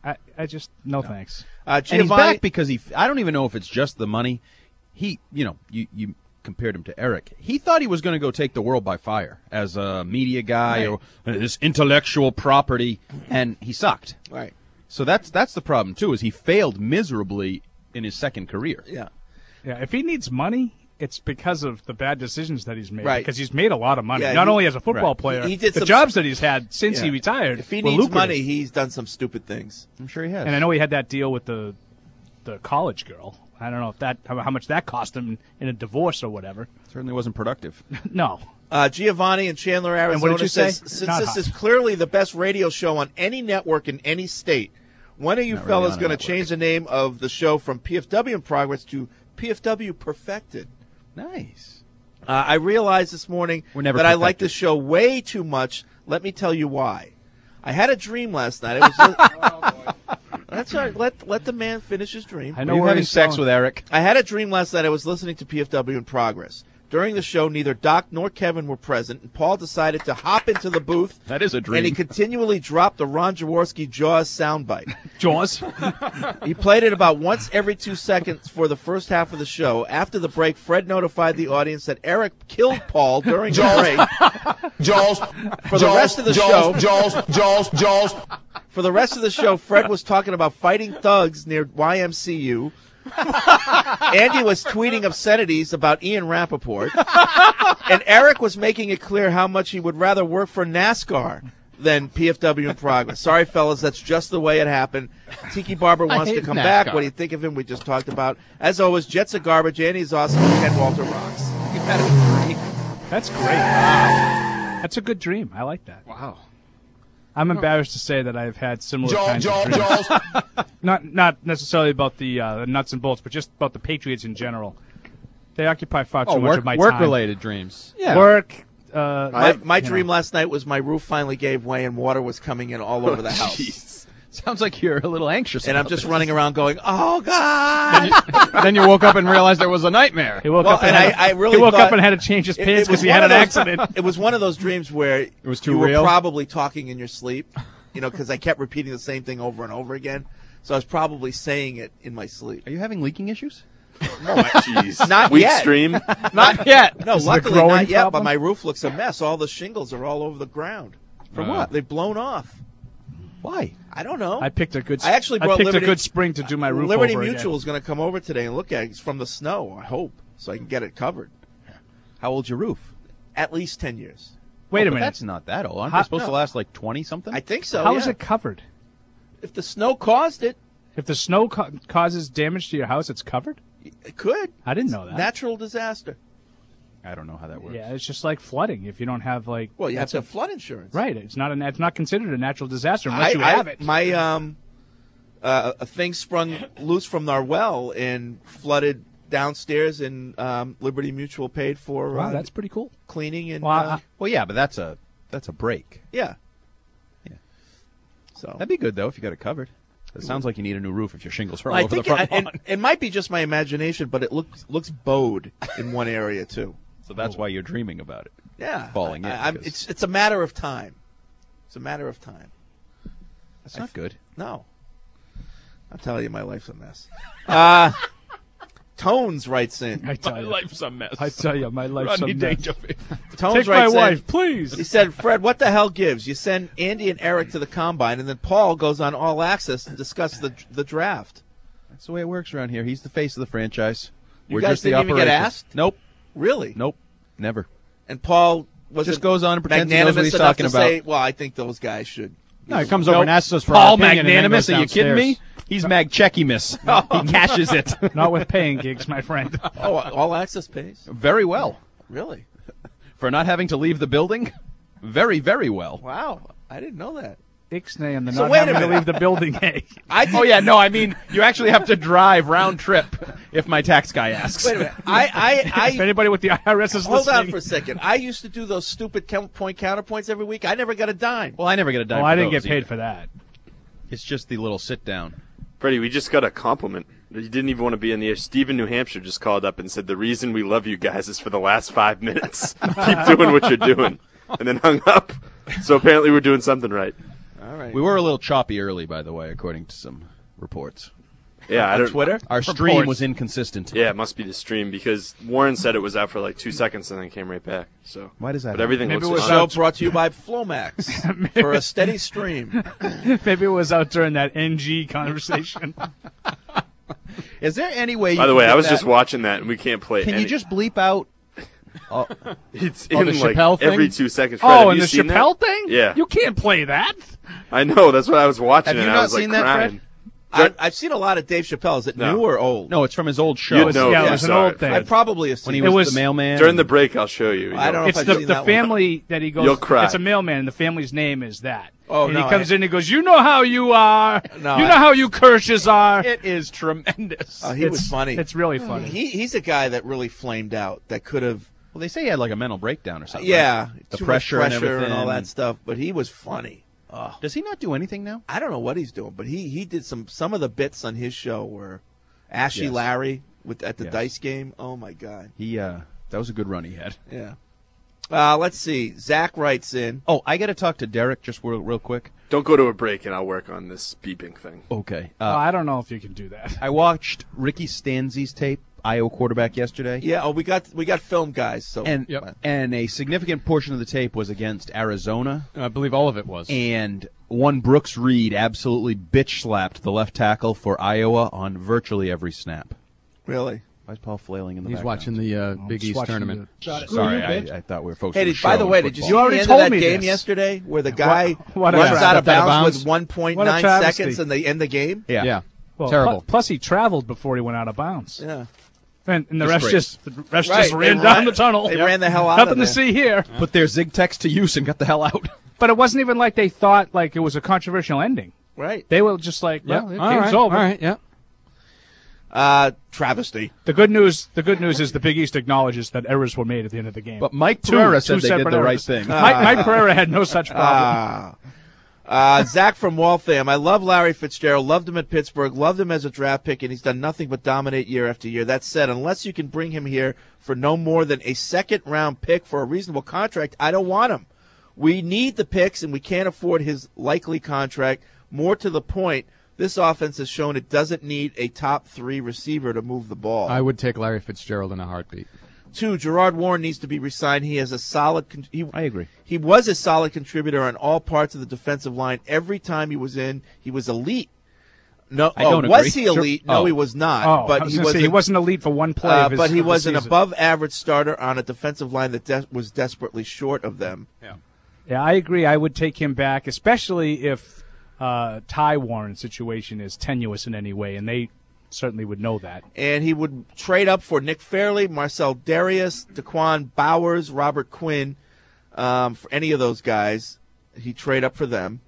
I just no thanks. And he's back because I don't even know if it's just the money. You compared him to Eric. He thought he was going to go take the world by fire as a media guy or this intellectual property, and he sucked. Right. So that's the problem too. Is he failed miserably in his second career? Yeah. Yeah. If he needs money, it's because of the bad decisions that he's made. Right. Because he's made a lot of money, Yeah, not only as a football player, he did the some jobs that he's had since he Yeah. retired. If he were needs lucrative. money, he's done some stupid things. I'm sure he has. And I know he had that deal with the college girl. I don't know if how much that cost him in a divorce or whatever. Certainly wasn't productive. No. Giovanni in Chandler, And what Arizona did you say? says, since Not this hot. is clearly the best radio show on any network in any state, when are you Not really fellas on a going to network. change the name of the show from PFW in Progress to PFW Perfected? Nice. I realized this morning We're never that I like perfected. this show way too much. Let me tell you why. I had a dream last night. It was just, that's all right. Let the man finish his dream. I Are know you where having he's sex going. with Eric? I had a dream last night. I was listening to PFW in Progress. During the show, neither Doc nor Kevin were present, and Paul decided to hop into the booth. That is a dream. And he continually dropped the Ron Jaworski Jaws soundbite. Jaws. He played it about once every 2 seconds for the first half of the show. After the break, Fred notified the audience that Eric killed Paul during the break. Jaws. For the rest of the show, Jaws. For the rest of the show, Fred was talking about fighting thugs near YMCU. Andy was tweeting obscenities about Ian Rappaport. And Eric was making it clear how much he would rather work for NASCAR than PFW in Progress. Sorry, fellas, that's just the way it happened. Tiki Barber wants to hate come NASCAR. back. What do you think of him? We just talked about. As always, Jets are garbage. Andy's awesome. Ken Walter rocks. That's great. Wow. That's a good dream. I like that. Wow. I'm embarrassed to say that I've had similar kinds of dreams. Jaws. Not necessarily about the nuts and bolts, but just about the Patriots in general. They occupy far too much of my time. Work-related dreams. Work, My dream last night was my roof finally gave way and water was coming in all over the house. Jeez. Sounds like you're a little anxious. And I'm just running around going, "Oh God!" Then you woke up and realized it was a nightmare. He woke up and had to change his pants because he had an accident. It was one of those dreams where it was too you real? were probably talking in your sleep, because I kept repeating the same thing over and over again. So I was probably saying it in my sleep. Are you having leaking issues? No, jeez, not Weak yet. stream. Not yet. No, Is it a luckily growing not yet. problem? But my roof looks a mess. All the shingles are all over the ground. From what? They've blown off. Why? I don't know. I picked a good. I actually brought picked Liberty, a good spring to do my roof Liberty over Mutual again. is going to come over today and look at it. It's from the snow, I hope, so I can get it covered. How old's your roof? At least 10 years. Wait a But minute. That's not that old. Aren't they supposed to last like 20 something? I think so. How yeah. is it covered? If the snow caused it, If the snow causes damage to your house, it's covered? it could. I didn't know that. Natural disaster. I don't know how that works. Yeah, it's just like flooding. If you don't have like, Well, you have to have flood insurance. right? It's not considered a natural disaster unless you have it. My a thing sprung loose from our well and flooded downstairs, and Liberty Mutual paid for. Wow, that's pretty cool. Cleaning and Well, Well, yeah, but that's a break. yeah. Yeah. So That'd be good though if you got it covered. It sounds like you need a new roof if your shingles are all I over the think front lawn. it might be just my imagination, but it looks bowed in one area too. So that's why you're dreaming about it. Yeah, Falling in, I'm- because- it's a matter of time. It's a matter of time. That's not good. No, I'll tell you, my life's a mess. Tones writes in. I tell you, life's a mess. I tell you, my life's a Rodney mess. Dangerfield. Tones Take my writes in. wife, please. He said, "Fred, what the hell gives? You send Andy and Eric to the combine, and then Paul goes on All Access to discuss the draft. That's the way it works around here. He's the face of the franchise. You We're guys just the didn't even get operation. asked? Nope. Really? Nope. Never. And Paul Just goes on and pretends he knows what magnanimous he's enough talking to about. say, well, I think those guys should. No, he comes over and asks us for Paul our opinion and then Magnanimous, goes are you kidding me? downstairs. He's Mag-Checky-miss. He cashes it. Not with paying gigs, my friend. Oh, All Access pays? Very well. Really? For not having to leave the building, very, very well. Wow, I didn't know that. Ixnay and the So not wait a having to minute. leave the building. Hey, Oh, yeah, no, I mean, you actually have to drive round trip if my tax guy asks. Wait a minute. if anybody with the IRS is Hold listening. on for a second. I used to do those stupid point counterpoints every week. I never got a dime. Well, I never get a dime Oh, for I didn't those get paid either. for that. It's just the little sit-down. Freddie, we just got a compliment. You didn't even want to be in the air. Steve in New Hampshire just called up and said the reason we love you guys is for the last 5 minutes. Keep doing what you're doing. And then hung up. So apparently we're doing something right. All right. We were a little choppy early, by the way, according to some reports. Yeah, I don't. Twitter? Our stream was inconsistent. Yeah, it must be the stream because Warren said it was out for like 2 seconds and then came right back. So Why does that But happen? everything Maybe looks it was fine. Show brought to you by Flomax for a steady stream. Maybe it was out during that NG conversation. Is there any way you By the can way, get I was that- just watching that and we can't play. Can you any- just bleep out? It's Oh, in the like Chappelle thing? every 2 seconds. Fred, have Oh, and you the seen Chappelle that? thing? Yeah. You can't play that. I know. That's what I was watching. Have you and I not was, like, seen that, crying. Fred? I've seen a lot of Dave Chappelle. Is it No. new or old? No, it's from his old show. You'd know yeah, if it you was an saw old it, thing. I Fred. probably have seen when he it. was, was- the mailman. During the break, I'll show you. I don't know It's if I've seen the that one. family that he goes. You'll cry. It's a mailman, and the family's name is that. Oh, and no, he comes I- in and goes, "You know how you are. No, you know how you Kirsch's are." It is tremendous. Oh, he was funny. It's really funny. He's a guy that really flamed out. That could have. Well, they say he had like a mental breakdown or something. Yeah, right? The too much pressure and everything. all that stuff. But he was funny. Does he not do anything now? I don't know what he's doing, but he did some of the bits on his show were Ashy Yes. Larry at the Yes. dice game. Oh my God. He that was a good run he had. Yeah. Let's see. Zach writes in. Oh, I got to talk to Derek just real quick. Don't go to a break, and I'll work on this beeping thing. Okay. I don't know if you can do that. I watched Ricky Stanzi's tape, Iowa quarterback, yesterday. Yeah. Oh, we got film guys. So And and a significant portion of the tape was against Arizona. I believe all of it was. And one Brooks Reed absolutely bitch slapped the left tackle for Iowa on virtually every snap. really. Why is Paul flailing in the He's background? watching the Big just East watching tournament. Sorry, I thought we were focused Hey, on the by show the and way, did you see football. already the end told of that me game this. yesterday where the guy What a runs travesty. out of Stepped out of bounds with bounds. 1.9 What a travesty. seconds and they end the game? Yeah. Well, Terrible. Plus, he traveled before he went out of bounds. Yeah. And the refs Disgrace. just Right, ran they down ran- the tunnel. they ran the hell out Nothing of to there. see here. Put their zig text to use and got the hell out. But it wasn't even like they thought like it was a controversial ending. Right. They were just like, Yeah. well, the All game's right. over. All right. Yeah. Travesty. The good news is the Big East acknowledges that errors were made at the end of the game. But Mike Pereira said they did the right thing. Mike Pereira had no such problem. Zach from Waltham. I love Larry Fitzgerald. Loved him at Pittsburgh. Loved him as a draft pick, and he's done nothing but dominate year after year. That said, unless you can bring him here for no more than a second-round pick for a reasonable contract, I don't want him. We need the picks, and we can't afford his likely contract. More to the point, this offense has shown it doesn't need a top 3 receiver to move the ball. I would take Larry Fitzgerald in a heartbeat. 2, Gerard Warren needs to be re-signed. He has a solid. I agree. He was a solid contributor on all parts of the defensive line. Every time he was in, he was elite. No, I don't was agree. he elite? Sure. No, he was not. But he wasn't elite for one play. Of his, but he was an season. above-average starter on a defensive line that was desperately short of them. Yeah, I agree. I would take him back, especially if Ty Warren's situation is tenuous in any way, and they certainly would know that. And he would trade up for Nick Fairley, Marcel Darius, Daquan Bowers, Robert Quinn, for any of those guys. He'd trade up for them.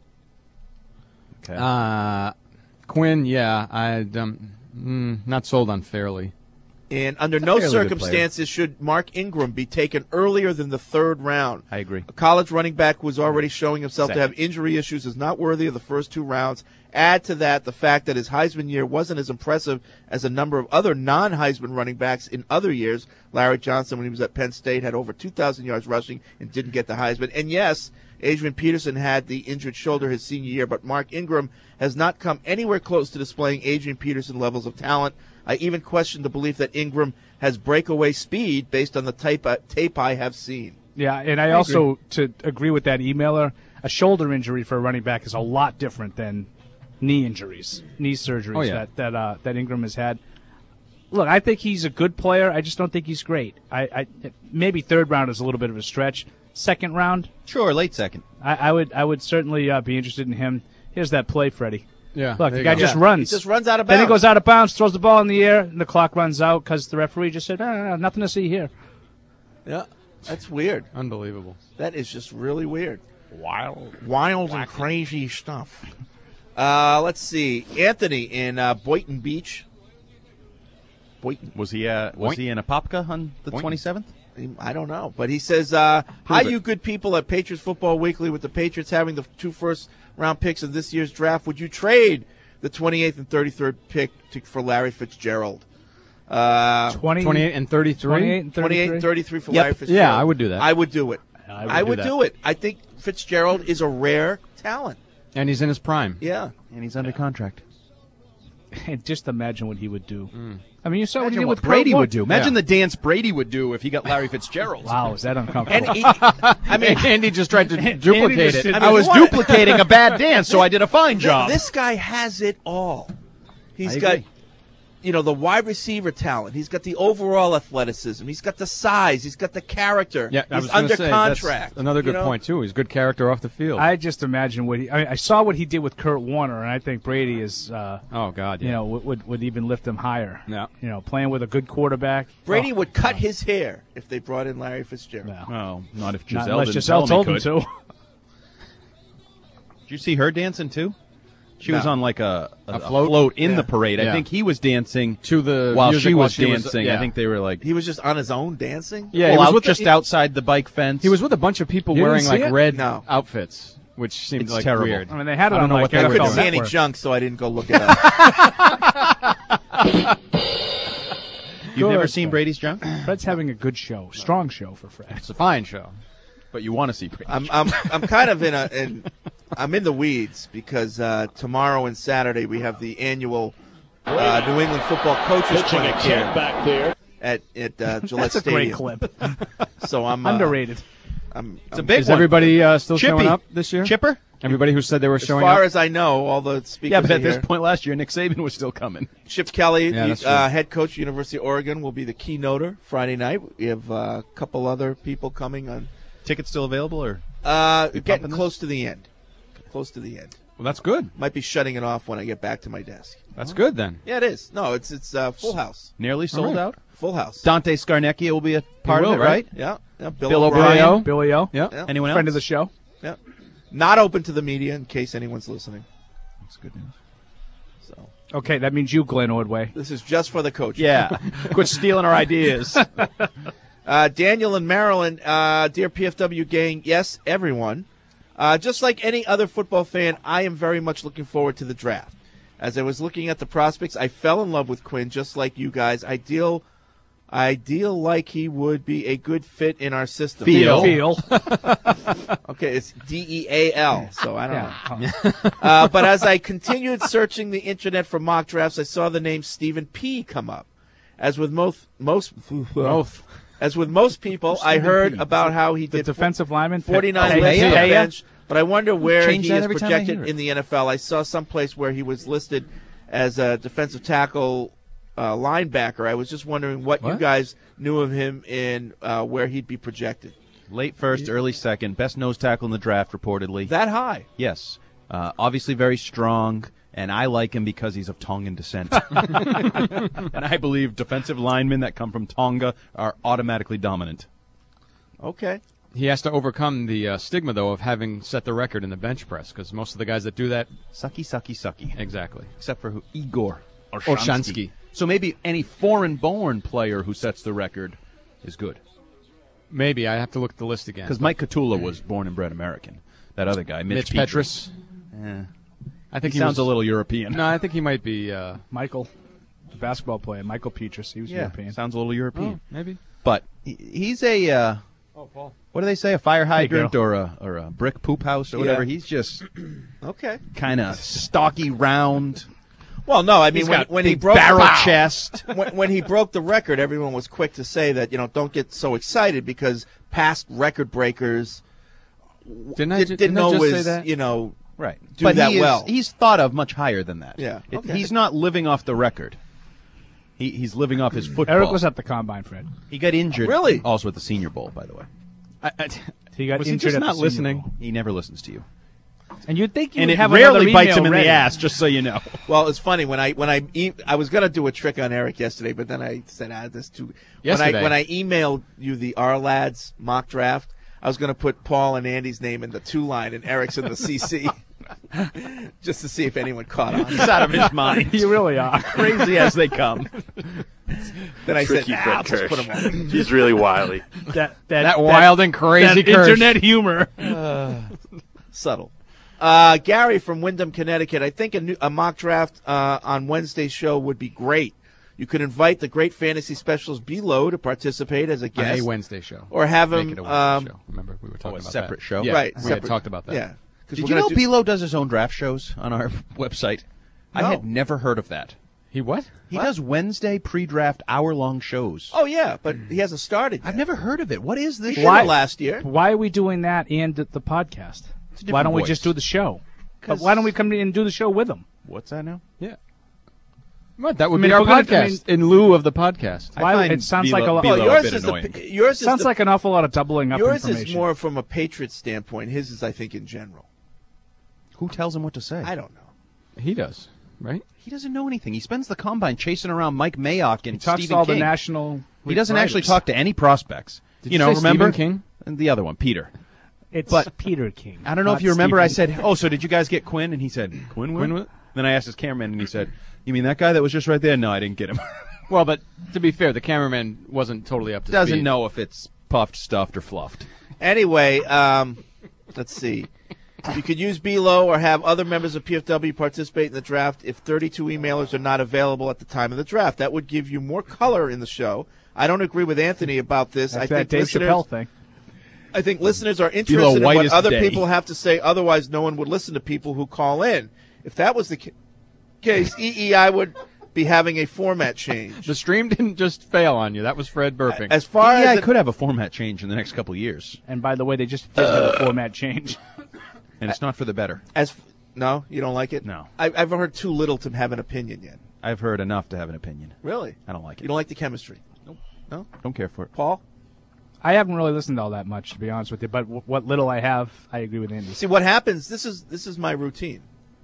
Okay. Quinn, yeah, I'm not sold on Fairley. And under no circumstances should Mark Ingram be taken earlier than the 3rd round. I agree. A college running back who was already showing himself to have injury issues is not worthy of the first 2 rounds. Add to that the fact that his Heisman year wasn't as impressive as a number of other non-Heisman running backs in other years. Larry Johnson, when he was at Penn State, had over 2,000 yards rushing and didn't get the Heisman. And yes, Adrian Peterson had the injured shoulder his senior year, but Mark Ingram has not come anywhere close to displaying Adrian Peterson levels of talent. I even question the belief that Ingram has breakaway speed based on the tape I have seen. Yeah, and I also, to agree with that emailer, a shoulder injury for a running back is a lot different than knee injuries, knee surgeries that Ingram has had. Look, I think he's a good player. I just don't think he's great. I maybe 3rd round is a little bit of a stretch. 2nd round, sure, late 2nd. I would certainly be interested in him. Here's that play, Freddie. Yeah, look, the guy just runs. He just runs out of bounds. Then he goes out of bounds, throws the ball in the air, and the clock runs out because the referee just said, nothing to see here. Yeah, that's weird. Unbelievable. That is just really weird. Wild and crazy stuff. Let's see. Anthony in Boynton Beach. Boynton. Was he in Apopka on the 27th? I don't know. But he says, hi, you good people at Patriots Football Weekly. With the Patriots having the 2 first-round picks of this year's draft, would you trade the 28th and 33rd pick for Larry Fitzgerald? 28 and 33? 28 and 33 for Larry Fitzgerald. Yeah, I would do that. I would do it. I would do it. I think Fitzgerald is a rare talent. And he's in his prime. Yeah. And he's under contract. And just imagine what he would do. I mean, you saw what he did with Brady Kurt would do. Imagine the dance Brady would do if he got Larry Fitzgerald. Wow, is that uncomfortable? Andy just tried to duplicate it. I was duplicating a bad dance, so I did a fine job. This guy has it all. He's got, the wide receiver talent. He's got the overall athleticism. He's got the size. He's got the character. Yeah, he's under contract. That's another good point, too. He's good character off the field. I just imagine I saw what he did with Kurt Warner, and I think Brady is, oh, God, yeah. would even lift him higher. Yeah. Playing with a good quarterback. Brady would cut his hair if they brought in Larry Fitzgerald. No, not if Giselle unless didn't Giselle tell told him to. Did you see her dancing, too? She was on like a float in the parade. I think he was dancing to the while music she was while she dancing. was, I think they were like he was just on his own dancing. Yeah, well, he was just outside the bike fence. He was with a bunch of people You wearing didn't see like it? red No. outfits, which seemed It's like terrible. weird. I mean, they had it I on don't know like what they I were couldn't NFL see any Network. junk, so I didn't go look it up. You've never seen Brady's junk? Fred's having a good show, strong show for Fred. It's a fine show. But you want to see Brady. I'm kind of I'm in the weeds because tomorrow and Saturday we have the annual New England Football Coaches Clinic here back there. at Gillette That's a Stadium. great clip. So I'm Underrated. It's a big Is one. everybody still Chippy. showing up this year? Chipper? Everybody who said they were As showing far up? as I know, all the speakers Yeah, but are at this here. point last year, Nick Saban was still coming. Chip Kelly, Yeah, that's true. head coach, University of Oregon, will be the keynoter Friday night. We have a couple other people coming on. Tickets still available, or Getting pumping close to the end. Close to the end. Well, that's good. Might be shutting it off when I get back to my desk. That's good then. Yeah, it is. No, it's full house. nearly sold right. out? Full house. Dante Scarnecchia will be a part will, of it, right? Yeah. Bill O'Brien. Billy O. Yeah. Yeah. Anyone else? Friend of the show. Yeah. Not open to the media in case anyone's listening. That's good news. So Okay, that means you, Glenn Ordway. this is just for the coaches. Yeah. Quit stealing our ideas. Daniel in Maryland, dear PFW gang, yes, everyone. Just like any other football fan, I am very much looking forward to the draft. As I was looking at the prospects, I fell in love with Quinn, just like you guys. I deal like he would be a good fit in our system. Feel. Okay, it's DEAL, so I don't know. But as I continued searching the internet for mock drafts, I saw the name Stephen P. come up. As with most people, I heard about how he did defensive lineman, 49 Pea. on the bench, but I wonder where Change he that is every time I projected hear it. in the NFL. I saw someplace where he was listed as a defensive tackle linebacker. I was just wondering what you guys knew of him and where he'd be projected. Late first, early second, best nose tackle in the draft, reportedly. That high? Yes. Obviously very strong, and I like him because he's of Tongan descent. And I believe defensive linemen that come from Tonga are automatically dominant. Okay. He has to overcome the stigma, though, of having set the record in the bench press, because most of the guys that do that... Sucky. Exactly. Except for Igor Olshansky. So maybe any foreign-born player who sets the record is good. Maybe. I have to look at the list again. Because Mike Catula was born and bred American. That other guy, Mitch Petrus. I think he sounds a little European. No, I think he might be... Michael, the basketball player, Michael Petrus. He was European. Sounds a little European. Oh, maybe. But he's a... Paul. What do they say? A fire hydrant girl. or a brick poop house or whatever. He's just Okay. kind of stocky, round. Well, no, I mean when he broke barrel chest. when he broke the record, everyone was quick to say that don't get so excited because past record breakers Didn't I didn't just always say that? Right. do but that well. He's thought of much higher than that. Yeah. Okay. He's not living off the record. He's living off his football. Eric was at the combine, Fred. He got injured. Really? Also at the Senior Bowl, by the way. He got Was he injured just at not the Senior listening? Bowl. He never listens to you. And you'd think you And would it have rarely another bites him email in ready. the ass, just so you know. Well, it's funny I was going to do a trick on Eric yesterday, but then I said, this too. Yesterday. When I emailed you the R Lads mock draft, I was going to put Paul and Andy's name in the 2 line and Eric's in the CC, just to see if anyone caught on. He's out of his mind. You really are. Crazy as they come. Then I Tricky said, Fred I'll just Kirsch. put him on. He's really wily. That wild and crazy that Kirsch. internet humor. Subtle. Gary from Windham, Connecticut. I think a mock draft on Wednesday's show would be great. You could invite the great fantasy specialist B-Lo to participate as a On guest. a Wednesday show. Or have Make him. it a Wednesday show. Remember, we were talking a about separate that. show? Yeah, Right, we separate. had talked about that. Yeah. 'Cause Did we're you gonna know do- Bilo does his own draft shows on our website? I No. had never heard of that. He what? He does Wednesday pre-draft hour-long shows. Oh, yeah, but he hasn't started yet. I've never heard of it. What is this? He show? did it last year. Why are we doing that and the podcast? different Why don't we voice. just do the show? 'Cause- Why don't we come in and do the show with him? What's that now? Yeah. What? That would I mean, be our if we're gonna- podcast in lieu of the podcast. I Why- find it sounds like a Bilo lot- a yours bit is annoying. yours Sounds is like an awful lot of doubling up yours information. is more from a Patriot standpoint. His is, I think, in general. Who tells him what to say? I don't know. He does, right? He doesn't know anything. He spends the combine chasing around Mike Mayock and He talks Stephen to all King. the national. He doesn't writers. actually talk to any prospects. Did you you know, say remember Stephen King? And the other one, Peter. It's But- Peter King. I don't know not if you remember. I Stephen. said, "Oh, so did you guys get Quinn?" And he said, "Quinn Quinn went?" what? Then I asked his cameraman, and he said, "You mean that guy that was just right there?" No, I didn't get him. Well, but to be fair, the cameraman wasn't totally up to Doesn't speed. know if it's puffed, stuffed, or fluffed. Anyway, let's see. You could use B-Lo or have other members of PFW participate in the draft if 32 emailers are not available at the time of the draft. That would give you more color in the show. I don't agree with Anthony about this. That's I that think Dave listeners, Chappelle thing. I think listeners are Be the interested in what whitest other day. people have to say. Otherwise, no one would listen to people who call in. If that was the case, EEI would be having a format change. The stream didn't just fail on you. That was Fred burping. As far Yeah, as I could have a format change in the next couple of years, And by the way, they just did have a format change. and it's not for the better. no, you don't like it. No. I've heard too little to have an opinion yet. I've heard enough to have an opinion. Really, I don't like it. you don't like the chemistry. No, Don't care for it. Paul. I haven't really listened to all that much, to be honest with you. But what little I have, I agree with Andy. See what happens. This is my routine.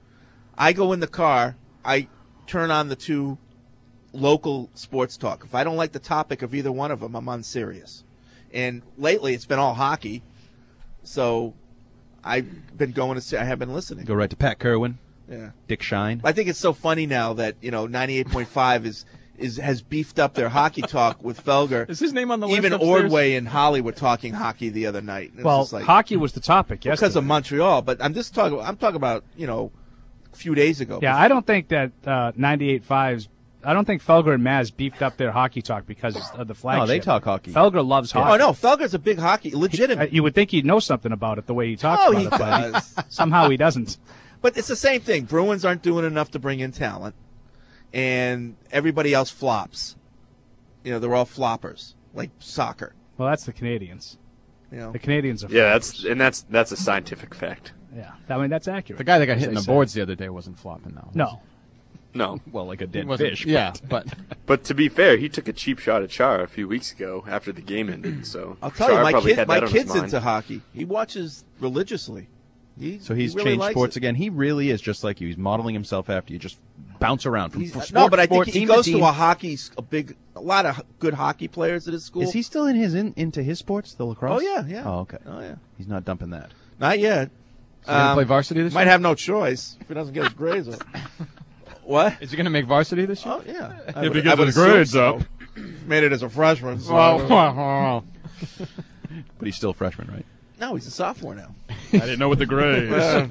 I go in the car. I turn on the 2 local sports talk. If I don't like the topic of either one of them, I'm on Sirius. And lately, it's been all hockey. So I've been going to. I have been listening. Go right to Pat Kerwin. Yeah. Dick Shine. I think it's so funny now that 98.5 has beefed up their hockey talk with Felger. Is his name on the list Even upstairs? Ordway and Holly were talking hockey the other night. And it Well, was just like, hockey was the topic yesterday. because of Montreal, but I'm talking about a few days ago. Yeah, I don't think that 98.5's. I don't think Felger and Maz beefed up their hockey talk because of the flagship. No, they talk hockey. Felger loves hockey. Oh no, Felger's a big hockey legitimate. You would think he'd know something about it the way he talks Oh, about he it, but does. somehow he doesn't. But it's the same thing. Bruins aren't doing enough to bring in talent, and everybody else flops. They're all floppers, like soccer. Well, that's the Canadians. The Canadians are. Yeah, floppers. that's a scientific fact. Yeah, I mean that's accurate. The guy that got as hit in they the say. boards the other day wasn't flopping, though. No. Well, like a dead wasn't- fish. yeah, but But to be fair, he took a cheap shot at Chara a few weeks ago after the game ended. So I'll tell you, Chara my probably had that on his kid's mind. into hockey. He watches religiously. So he's he really changed likes sports it. again. He really is just like you. He's modeling himself after you. Just bounce around from sport No, but I to sport, think he team goes team. to a lot of good hockey players at his school. Is he still into his sports, the lacrosse? Oh yeah. Oh, okay. Oh yeah. He's not dumping that. Not yet. Is he gonna play varsity this Might year? have no choice if he doesn't get his grades up. What? Is he going to make varsity this year? Oh yeah. If he gets his grades up. Made it as a freshman. So Well, But he's still a freshman, right? no, he's a sophomore now. I didn't know what the grades.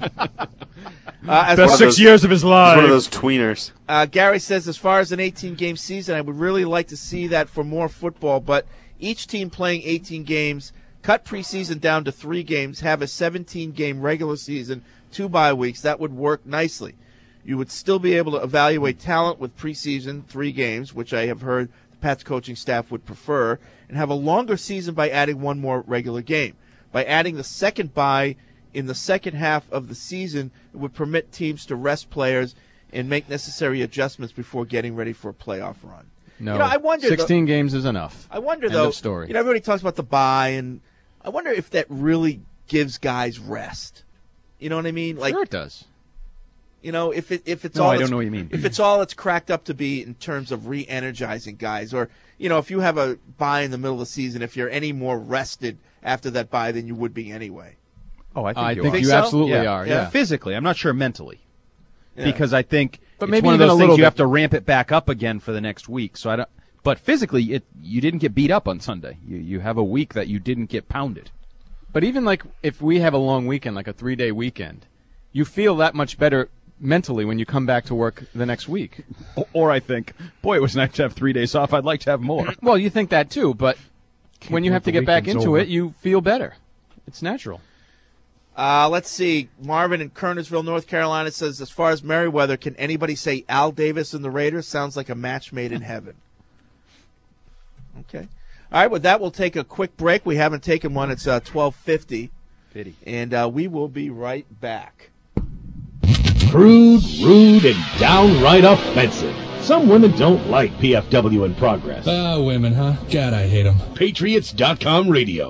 As Best far- 6 years of his He's life. one of those tweeners. Gary says, as far as an 18-game season, I would really like to see that for more football, but each team playing 18 games, cut preseason down to 3 games, have a 17-game regular season, 2 bye weeks. That would work nicely. You would still be able to evaluate talent with preseason, 3 games, which I have heard the Pats coaching staff would prefer, and have a longer season by adding 1 more regular game. By adding the second bye in the second half of the season, it would permit teams to rest players and make necessary adjustments before getting ready for a playoff run. No, I wonder 16 games is enough. I wonder End though. of story. Everybody talks about the bye, and I wonder if that really gives guys rest. You know what I mean? Like, Sure it does. if it's No, all I it's- don't know what you mean. If it's all it's cracked up to be in terms of re-energizing guys, or if you have a bye in the middle of the season, if you're any more rested after that bye than you would be anyway. Oh, I think I you think are. you so? absolutely Yeah. are. Yeah. Physically, I'm not sure mentally. Yeah. Because I think But it's maybe one of even those a things little you bit- have to ramp it back up again for the next week. So I don't. But physically, you didn't get beat up on Sunday. You have a week that you didn't get pounded. But even like if we have a long weekend, like a 3-day weekend, you feel that much better mentally when you come back to work the next week. Or I think, boy, it was nice to have 3 days off. I'd like to have more. Well, you think that too, but when you wait have to the get back weekend's into over. it, you feel better. It's natural. Let's see. Marvin in Kernersville, North Carolina says, as far as Merriweather, can anybody say Al Davis and the Raiders? Sounds like a match made in heaven. Okay. All right, with that, we'll take a quick break. We haven't taken one. It's 12:50. And we will be right back. Crude, rude, and downright offensive. Some women don't like PFW in progress. Women, huh? God, I hate them. Patriots.com radio.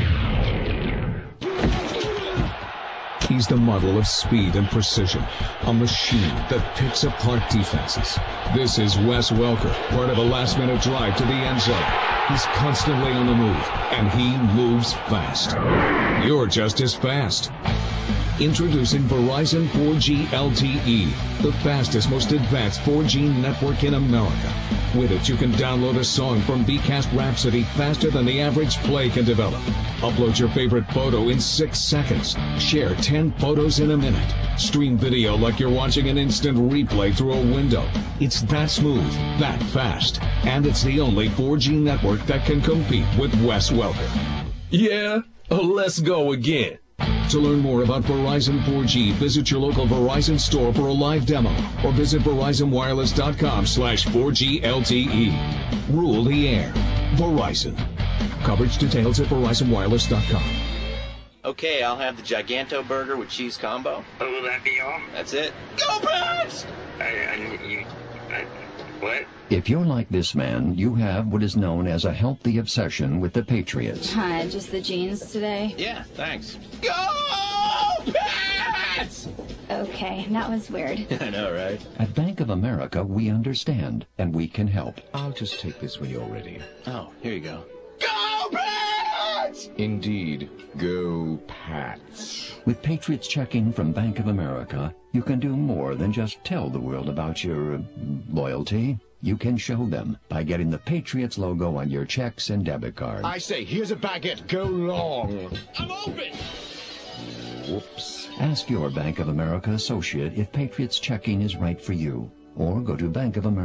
He's the model of speed and precision, a machine that picks apart defenses. This is Wes Welker, part of a last-minute drive to the end zone. He's constantly on the move, and he moves fast. You're just as fast. Introducing Verizon 4G LTE, the fastest, most advanced 4G network in America. With it, you can download a song from Vcast Rhapsody faster than the average play can develop. Upload your favorite photo in 6 seconds. Share 10 photos in a minute. Stream video like you're watching an instant replay through a window. It's that smooth, that fast, and it's the only 4G network that can compete with Wes Welker. Yeah, let's go again. To learn more about Verizon 4G, visit your local Verizon store for a live demo or visit VerizonWireless.com/4G LTE. Rule the air. Verizon. Coverage details at VerizonWireless.com. Okay, I'll have the Giganto burger with cheese combo. Oh, will that be all? That's it. Go Pats! What? If you're like this man, you have what is known as a healthy obsession with the Patriots. Hi, just the jeans today? Yeah, thanks. Go Pats! Okay, that was weird. I know, right? At Bank of America, we understand, and we can help. I'll just take this when you're ready. Oh, here you go. Indeed. Go Pats. With Patriots Checking from Bank of America, you can do more than just tell the world about your loyalty. You can show them by getting the Patriots logo on your checks and debit cards. I say, here's a baguette. Go long. I'm open. Whoops. Ask your Bank of America associate if Patriots Checking is right for you. Or go to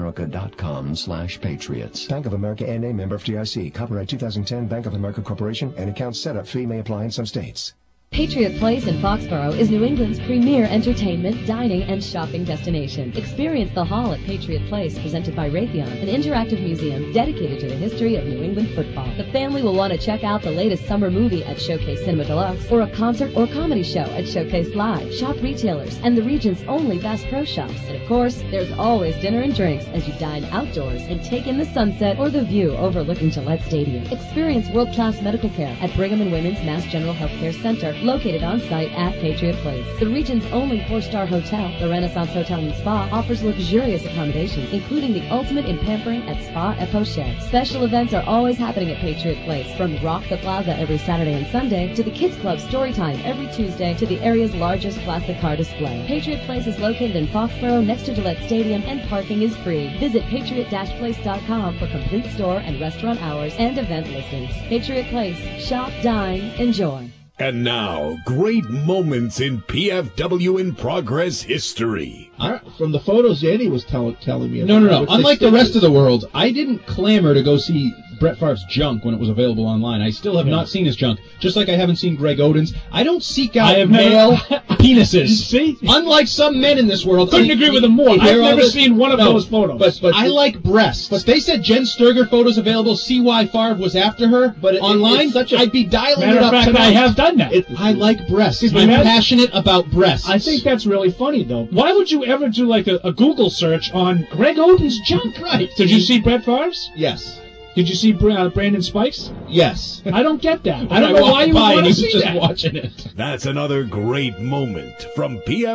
bankofamerica.com/patriots. Bank of America N.A. member FDIC. Copyright 2010 Bank of America Corporation. An account setup fee may apply in some states. Patriot Place in Foxborough is New England's premier entertainment, dining, and shopping destination. Experience the Hall at Patriot Place, presented by Raytheon, an interactive museum dedicated to the history of New England football. The family will want to check out the latest summer movie at Showcase Cinema Deluxe, or a concert or comedy show at Showcase Live. Shop retailers and the region's only Bass Pro Shops. And of course, there's always dinner and drinks as you dine outdoors and take in the sunset or the view overlooking Gillette Stadium. Experience world-class medical care at Brigham and Women's Mass General Healthcare Center, located on site at Patriot Place. The region's only 4-star hotel, the Renaissance Hotel and Spa, offers luxurious accommodations, including the ultimate in pampering at Spa et Poche. Special events are always happening at Patriot Place, from Rock the Plaza every Saturday and Sunday to the Kids Club Storytime every Tuesday to the area's largest classic car display. Patriot Place is located in Foxborough next to Gillette Stadium, and parking is free. Visit patriot-place.com for complete store and restaurant hours and event listings. Patriot Place. Shop, dine, enjoy. And now, great moments in PFW in Progress history. From the photos Andy was telling me about. No. Unlike the rest of the world, I didn't clamor to go see Brett Favre's junk when it was available online. I still have not seen his junk, just like I haven't seen Greg Oden's. I don't seek out male penises. See? Unlike some men in this world. Couldn't agree with him more. I've never seen one of those photos. But I like breasts. But they said Jen Sturger photos available, see why Favre was after her. But online, I'd be dialing it up tonight. tonight. I have done that. I like breasts. I'm passionate about breasts. I think that's really funny, though. Why would you ever do like a Google search on Greg Oden's junk? Right. Did you see Brett Favre's? Yes. Did you see Brandon Spikes? Yes. I don't get that. I don't know why you would want to see just that. Watching it. That's another great moment from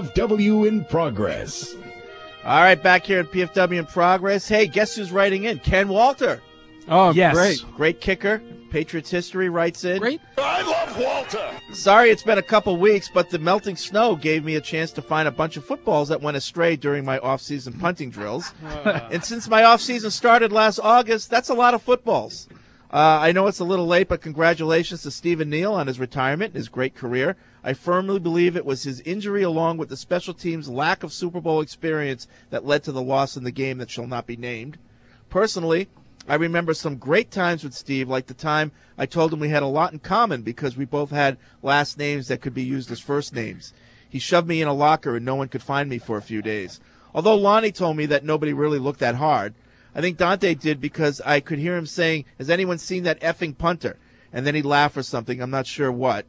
PFW in Progress. All right, back here at PFW in Progress. Hey, guess who's writing in? Ken Walter. Oh, yes. Great. Great kicker. Patriots history writes in. Great. I love Walter. Sorry it's been a couple weeks, but the melting snow gave me a chance to find a bunch of footballs that went astray during my off-season punting drills. And since my off-season started last August, that's a lot of footballs. I know it's a little late, but congratulations to Stephen Neal on his retirement and his great career. I firmly believe it was his injury along with the special team's lack of Super Bowl experience that led to the loss in the game that shall not be named. Personally, I remember some great times with Steve, like the time I told him we had a lot in common because we both had last names that could be used as first names. He shoved me in a locker and no one could find me for a few days. Although Lonnie told me that nobody really looked that hard. I think Dante did because I could hear him saying, "Has anyone seen that effing punter?" And then he'd laugh or something, I'm not sure what.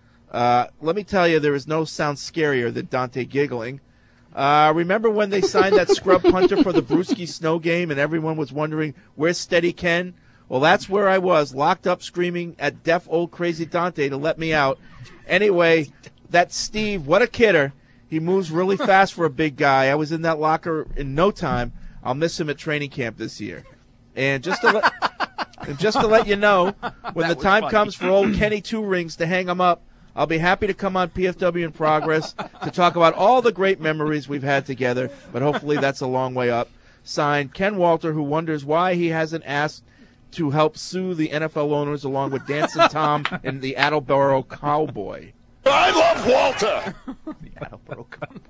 Let me tell you, there is no sound scarier than Dante giggling. Remember when they signed that scrub punter for the Brewski Snow game and everyone was wondering, where's Steady Ken? Well, that's where I was, locked up screaming at deaf old crazy Dante to let me out. Anyway, that Steve, what a kidder. He moves really fast for a big guy. I was in that locker in no time. I'll miss him at training camp this year. And just to let you know, when the time comes for old Kenny Two Rings to hang him up, I'll be happy to come on PFW in Progress to talk about all the great memories we've had together, but hopefully that's a long way up. Signed, Ken Walter, who wonders why he hasn't asked to help sue the NFL owners along with Dancing Tom and the Attleboro Cowboy. I love Walter. The Attleboro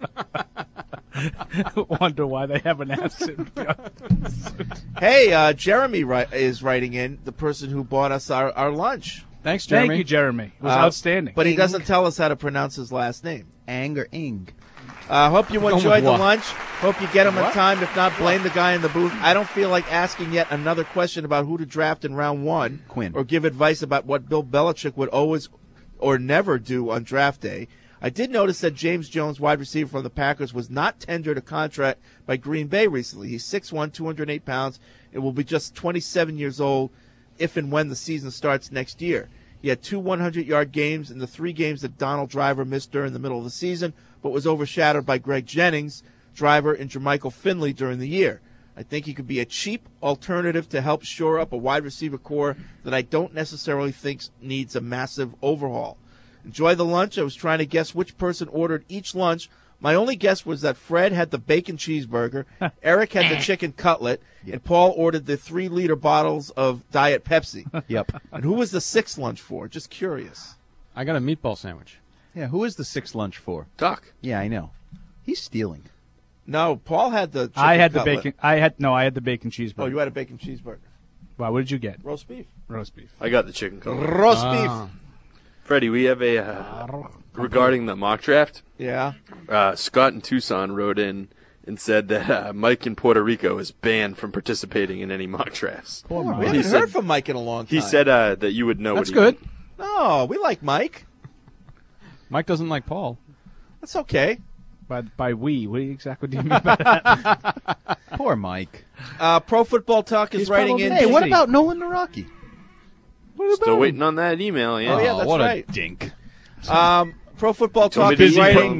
Cowboy. Wonder why they haven't asked him. Hey, Jeremy is writing in, the person who bought us our lunch. Thanks, Jeremy. Thank you, Jeremy. It was outstanding. But he doesn't tell us how to pronounce his last name. Ang or Ing? Hope you enjoyed the what? lunch. Hope you get him in time. If not, blame the guy in the booth. I don't feel like asking yet another question about who to draft in round one. Quinn. Or give advice about what Bill Belichick would always or never do on draft day. I did notice that James Jones, wide receiver from the Packers, was not tendered a contract by Green Bay recently. He's 6'1", 208 pounds, and will be just 27 years old if and when the season starts next year. He had 2 100-yard games in the 3 games that Donald Driver missed during the middle of the season, but was overshadowed by Greg Jennings, Driver, and Jermichael Finley during the year. I think he could be a cheap alternative to help shore up a wide receiver core that I don't necessarily think needs a massive overhaul. Enjoy the lunch. I was trying to guess which person ordered each lunch. My only guess was that Fred had the bacon cheeseburger, Eric had the chicken cutlet, and Paul ordered the 3-liter bottles of Diet Pepsi. Yep. And who was the 6th lunch for? Just curious. I got a meatball sandwich. Yeah, who is the 6th lunch for? Doc. Yeah, I know. He's stealing. No, Paul had the chicken I had cutlet. the bacon. I had the bacon cheeseburger. Oh, you had a bacon cheeseburger. Wow, what did you get? Roast beef. Roast beef. I got the chicken cutlet. Roast beef. Freddie, we have a regarding the mock draft. Yeah. Scott in Tucson wrote in and said that Mike in Puerto Rico is banned from participating in any mock drafts. We haven't heard from Mike in a long time. He said that you would know. That's what he good. No, we like Mike. Mike doesn't like Paul. That's okay. By we, what exactly do you mean by that? Poor Mike. Pro Football Talk is He's writing probably in. Hey, what about Nolan Naraki? Still waiting on that email. Yeah. Oh, yeah, that's what right. a dink. Pro Football Told me Talk to is be writing.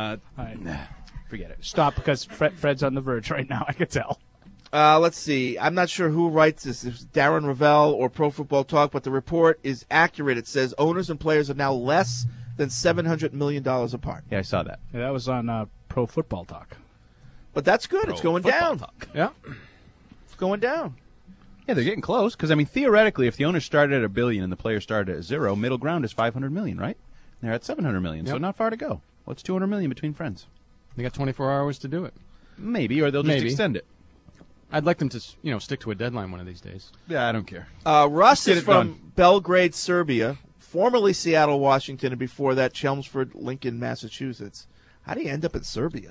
Forget it. Stop, because Fred's on the verge right now. I could tell. Let's see. I'm not sure who writes this. If it's Darren Ravel or Pro Football Talk, but the report is accurate. It says owners and players are now less than $700 million apart. Yeah, I saw that. Yeah, that was on Pro Football Talk. But that's good. It's going down. Yeah. It's going down. Yeah, they're getting close because I mean, theoretically, if the owner started at $1 billion and the player started at 0, middle ground is $500 million, right? They're at $700 million, so Yep. not far to go. What's $200 million between friends? They got 24 hours to do it. Maybe, or they'll just Maybe. extend it. I'd like them to, stick to a deadline one of these days. Yeah, I don't care. Russ Get is it from done. Belgrade, Serbia, formerly Seattle, Washington, and before that Chelmsford, Lincoln, Massachusetts. How do you end up in Serbia?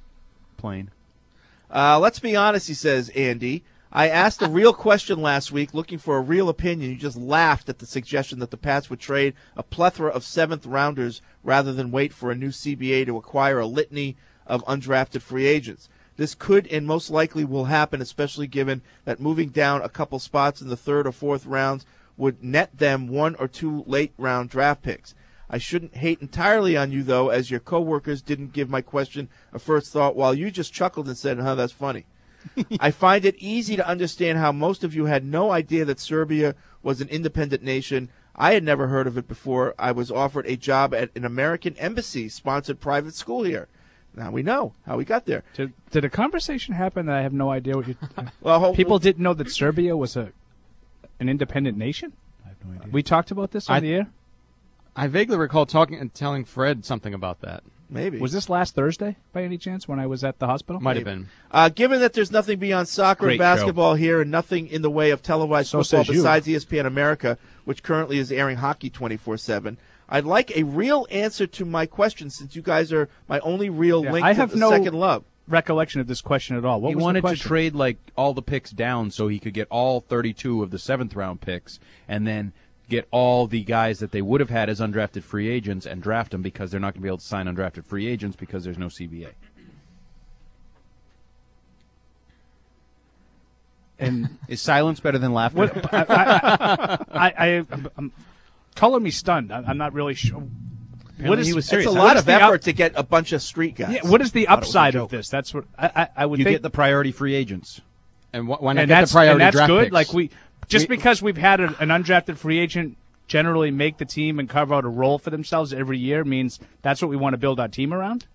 Plain. Let's be honest, he says, Andy. I asked a real question last week looking for a real opinion. You just laughed at the suggestion that the Pats would trade a plethora of 7th-rounders rather than wait for a new CBA to acquire a litany of undrafted free agents. This could and most likely will happen, especially given that moving down a couple spots in the 3rd or 4th rounds would net them 1 or 2 late-round draft picks. I shouldn't hate entirely on you, though, as your coworkers didn't give my question a first thought while you just chuckled and said, that's funny. I find it easy to understand how most of you had no idea that Serbia was an independent nation. I had never heard of it before. I was offered a job at an American embassy-sponsored private school here. Now we know how we got there. Did a conversation happen that I have no idea what you... Well, people didn't know that Serbia was an independent nation? I have no idea. We talked about this on the air? I vaguely recall talking and telling Fred something about that. Maybe. Was this last Thursday, by any chance, when I was at the hospital? Might have been. Given that there's nothing beyond soccer Great and basketball here and nothing in the way of televised So football says you. besides ESPN America, which currently is airing hockey 24/7, I'd like a real answer to my question since you guys are my only real Yeah, link I to have the no second love. recollection of this question at all. What He was the wanted to question? trade like all the picks down so he could get all 32 of the 7th-round picks and then get all the guys that they would have had as undrafted free agents and draft them because they're not going to be able to sign undrafted free agents because there's no CBA. And is silence better than laughter? I'm color me stunned. I'm not really sure. What is, It's a lot of effort to get a bunch of street guys. Yeah, what is the upside of this? That's what I would you think. get the priority free agents. And why not and get that's, the priority and that's draft good. picks? Like because we've had an undrafted free agent generally make the team and carve out a role for themselves every year means that's what we want to build our team around.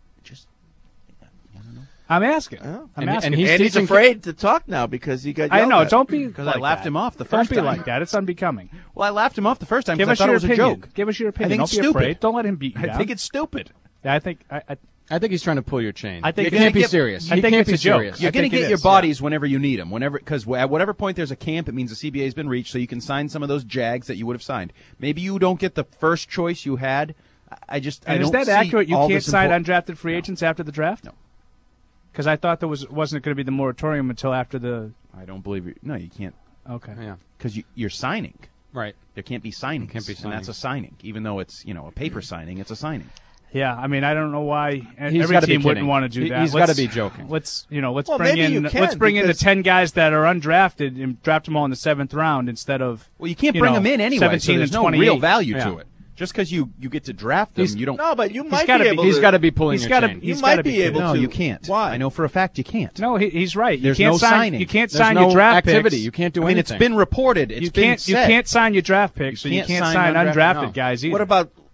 I'm asking. I'm asking. And he's afraid to talk now because he got. I know. At. Don't be because like I laughed that. him off the first Don't be time. like that. It's unbecoming. Well, I laughed him off the first time Give because us I thought your it was a opinion. joke. Give us your opinion. I think Don't it's be stupid. afraid. Don't let him beat you I down. think it's stupid. Yeah, I think he's trying to pull your chain. I think you can't be serious. I You think can't it's be a joke. serious. You're I going to think it get your is, bodies whenever you need them. Because at whatever point there's a camp, it means the CBA has been reached, so you can sign some of those Jags that you would have signed. Maybe you don't get the first choice you had. I And don't is that see accurate? You all can't this sign import- undrafted free agents after the draft? No. Because I thought there wasn't going to be the moratorium until after the. I don't believe you. No, you can't. Okay. Yeah. Because you're signing. Right. There can't be signing. Can't be And that's a signing. Even though it's a paper signing, it's a signing. Yeah, I mean, I don't know why He's every gotta be team wouldn't kidding. want to do He- that. he's gotta be joking. Let's Well, bring maybe you in can, let's bring in the because- 10 guys that are undrafted and draft them all in the 7th round instead of. Well, you can't bring them in anyway. 17 So there's and no 28. real value Yeah. to it. Just because you get to draft them, you don't. No, but you might gotta be be- able. He's to, got to be pulling He's your gotta- chain. You he's might gotta be be able No, to. you can't. Why? I know for a fact you can't. No, he's right. There's you can't no sign, signing. You can't There's sign no your draft activity. picks. You can't do I mean, anything. it's been reported. It's You been can't. You said. can't sign your draft picks, so You you can't can't sign sign undrafted- undrafted no. guys either. What about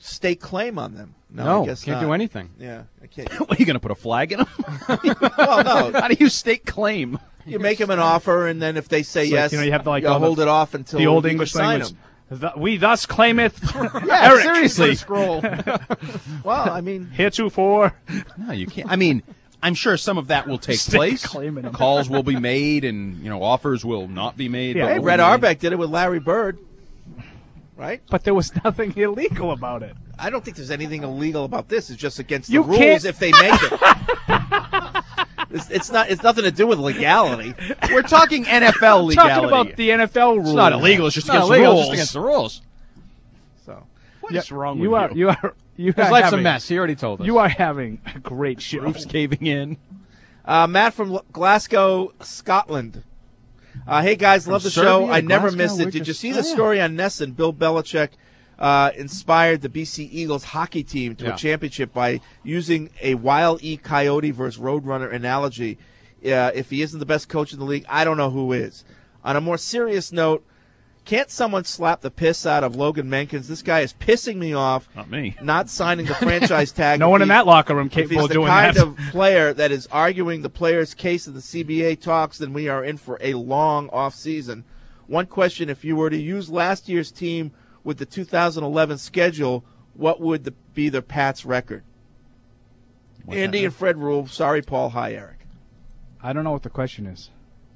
stake claim on them. No, I guess can't not. do anything. Yeah, I can't. What, are you going to put a flag in them? Well, no. How do you stake claim? You make them an offer, and then if they say It's yes, you have to you hold it off until the old you English sign language. them. We thus claimeth. Yeah, Eric, seriously. Scroll. Well, I mean, heretofore. No, you can't. I mean, I'm sure some of that will take Stake place. claiming 'em. Calls will be made, and offers will not be made. Yeah, but hey, will Red be made. Auerbach did it with Larry Bird, right? But there was nothing illegal about it. I don't think there's anything illegal about this. It's just against the You rules can't- if they make it. It's not. It's nothing to do with legality. We're talking NFL legality. Talking about the NFL rules. It's not illegal. It's just Not against illegal, the rules. just against the rules. So What is wrong you with are, you are. You His are life's having, a mess. He already told us. You are having a great show. Roof's caving in. Matt from Glasgow, Scotland. Hey guys, love From the show. Serbia, I never Glasgow? missed it. Where'd Did you- you see oh, the yeah. story on Nesson? Bill Belichick inspired the BC Eagles hockey team to Yeah. a championship by using a Wile E. Coyote versus Roadrunner analogy. If he isn't the best coach in the league, I don't know who is. On a more serious note, can't someone slap the piss out of Logan Menkins? This guy is pissing me off. Not me. Not signing the franchise tag. No If one in he- that locker room if capable he's of the doing kind that. of player that is arguing the player's case in the CBA talks, then we are in for a long off season. One question: if you were to use last year's team with the 2011 schedule, what would be the Pats' record? What's Andy that? and Fred rule. Sorry, Paul. Hi, Eric. I don't know what the question is.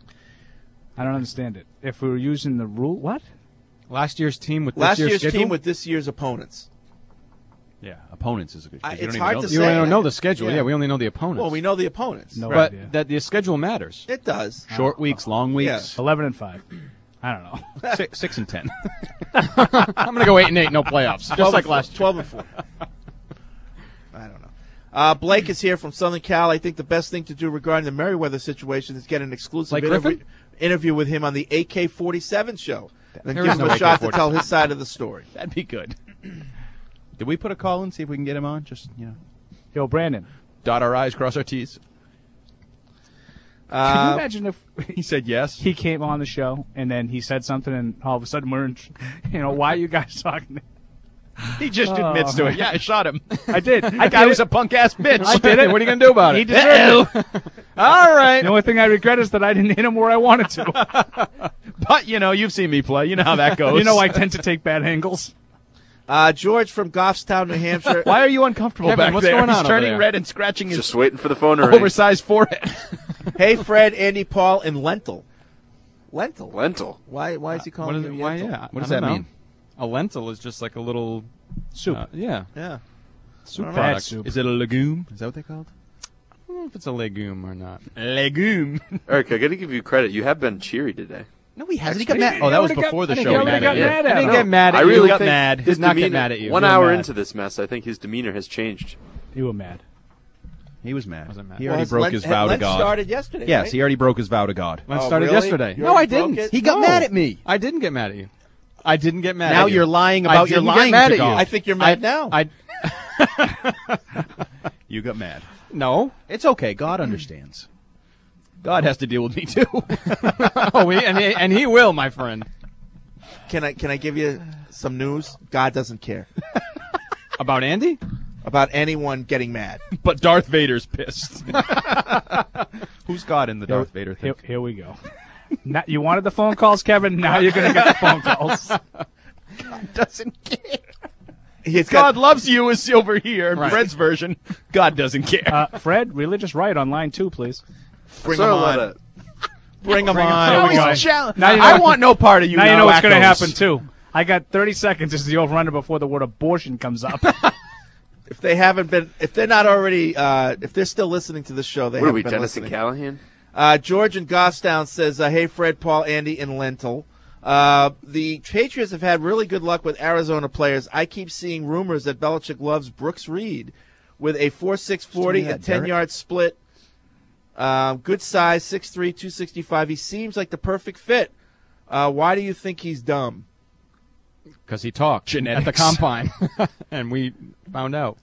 I don't understand it. If we were using the rule, what? Last year's team with Last this year's year's schedule? team with this year's opponents. Yeah, opponents is a good. 'cause you It's don't even hard know to the- You say. don't know the schedule. Yeah. Yeah, we only know the opponents. Well, we know the opponents. No but idea. that the schedule matters. It does. Short weeks, long weeks. 11-5. I don't know. 6 and 10. I'm going to go 8-8, no playoffs, just like last year. 12 and 4. I don't know. Blake is here from Southern Cal. I think the best thing to do regarding the Merriweather situation is get an exclusive Blake Griffin? interview with him on the AK-47 show. Then There give is him no a shot to AK-47. tell his side of the story. That'd be good. Did we put a call in, see if we can get him on? Just, Yo, Brandon. dot our I's, cross our T's. Can you imagine if He said yes. he came on the show and then he said something and all of a sudden we're in, why are you guys talking? He just admits to it. Yeah, I shot him. I did. That guy was a punk ass bitch. I did it. What are you going to do about He it? deserved it. All right. The only thing I regret is that I didn't hit him where I wanted to. But, you've seen me play. You know how that goes. I tend to take bad angles. George from Goffstown, New Hampshire. Why are you uncomfortable Kevin, back what's there? going on He's over turning there? red and scratching his Just waiting for the phone to ring. oversized forehead. Hey, Fred, Andy, Paul, and Lentil. Lentil? Lentil. Why is he What calling is it? him Why? Lentil? Yeah. What does I don't that know. mean? A lentil is just like a little Soup. yeah. Yeah. Soup Bad product. soup. Is it a legume? Is that what they called? I don't know if it's a legume or not. Legume. Eric, I got to give you credit. You have been cheery today. No, he hasn't. He got mad. Oh, that was before the show. I He got mad at you. mad I at didn't him. get mad at I you. really got think mad. his Did not get demeanor- mad at you. 1 You were hour mad. into this mess, I think his demeanor has changed. You were mad. He was mad. Wasn't mad. He Well, already broke his vow to Lent God. started yesterday, Yes, right? he already broke his vow to God. Mine Oh, started really? yesterday. You No, I already broke didn't. it? He got No. mad at me. I didn't get mad at you. I didn't get mad Now at you. you're lying I about your didn't get lying mad to at you. God. I think you're mad now. You got mad. No. It's okay. God understands. God has to deal with me too. and he will, my friend. Can I give you some news? God doesn't care About Andy? about anyone getting mad. But Darth Vader's pissed. Who's God in the Darth Vader thing? Here we go. Now, you wanted the phone calls, Kevin. Now you're going to get the phone calls. God doesn't care. He's God got, loves you is over here. Right. Fred's version. God doesn't care. Fred, religious right on line 2, please. bring Saw him a lot on. of- Bring him Bring him on. on. Now he's go. a challenge. Now you know- I want no part of you. Now you know what's going to wackos. happen, too. I got 30 seconds as the over-under before the word abortion comes up. If they haven't been, if they're not already, if they're still listening to this show, they What are haven't we, been Dennis and listening. Callahan? George in Goffstown says, hey, Fred, Paul, Andy, and Lentil. The Patriots have had really good luck with Arizona players. I keep seeing rumors that Belichick loves Brooks Reed with a 4.6 40, a 10-yard split. Good size, 6'3", 265. He seems like the perfect fit. Why do you think he's dumb? Because he talked Genetics. at the combine, and we found out.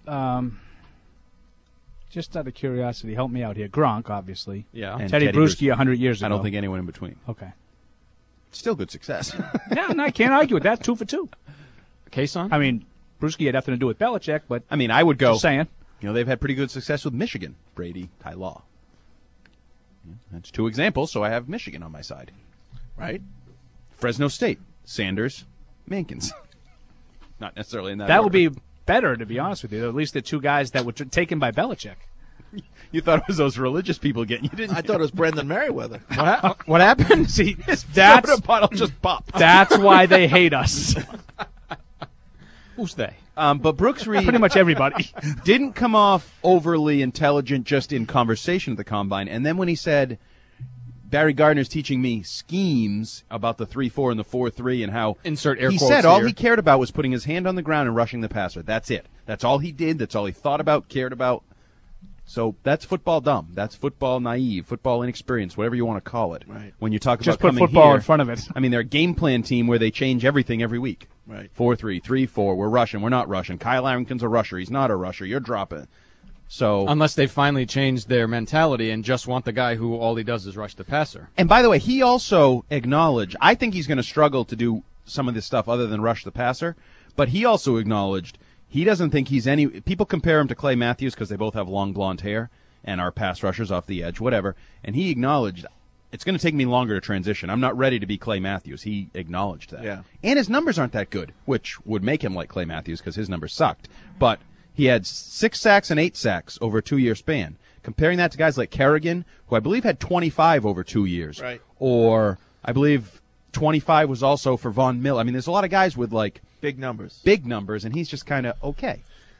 Just out of curiosity, help me out here. Gronk, obviously. Yeah. And Teddy Teddy Bruschi 100 years ago. I don't think anyone in between. Okay. Still good success. Yeah, no, I can't argue with that. 2 for 2. Case on? I mean, Bruschi had nothing to do with Belichick, but I mean, I would go. Just saying. You know, they've had pretty good success with Michigan. Brady, Ty Law. That's 2 examples, so I have Michigan on my side. Right? Fresno State, Sanders, Mankins. Not necessarily in that That order. would be better, to be honest with you. At least the 2 guys that were taken by Belichick. You thought it was those religious people getting you, didn't you? I thought it was Brendan Merriweather. What happened? See, That's soda bottle just popped. That's why they hate us. Who's they? But Brooks Reed, Pretty much everybody. didn't come off overly intelligent just in conversation at the Combine. And then when he said, Barry Gardner's teaching me schemes about the 3-4 and the 4-3 and how Insert air he quotes said all here. he cared about was putting his hand on the ground and rushing the passer. That's it. That's all he did. That's all he thought about, cared about. So that's football dumb. That's football naive, football inexperienced, whatever you want to call it. Right. When you talk Just about put coming football here, in front of it. I mean, they're a game plan team where they change everything every week. Right. 4-3, 3-4. We're rushing. We're not rushing. Kyle Arrington's a rusher. He's not a rusher. You're dropping. So Unless they finally changed their mentality and just want the guy who all he does is rush the passer. And by the way, he also acknowledged, I think he's going to struggle to do some of this stuff other than rush the passer, but he also acknowledged he doesn't think he's any. People compare him to Clay Matthews because they both have long blonde hair and are pass rushers off the edge, whatever. And he acknowledged, it's going to take me longer to transition. I'm not ready to be Clay Matthews. He acknowledged that. Yeah. And his numbers aren't that good, which would make him like Clay Matthews because his numbers sucked. But he had 6 sacks and 8 sacks over a 2-year span. Comparing that to guys like Kerrigan, who I believe had 25 over 2 years. Right. Or I believe 25 was also for Von Miller. I mean, there's a lot of guys with like Big numbers. and he's just kind of okay.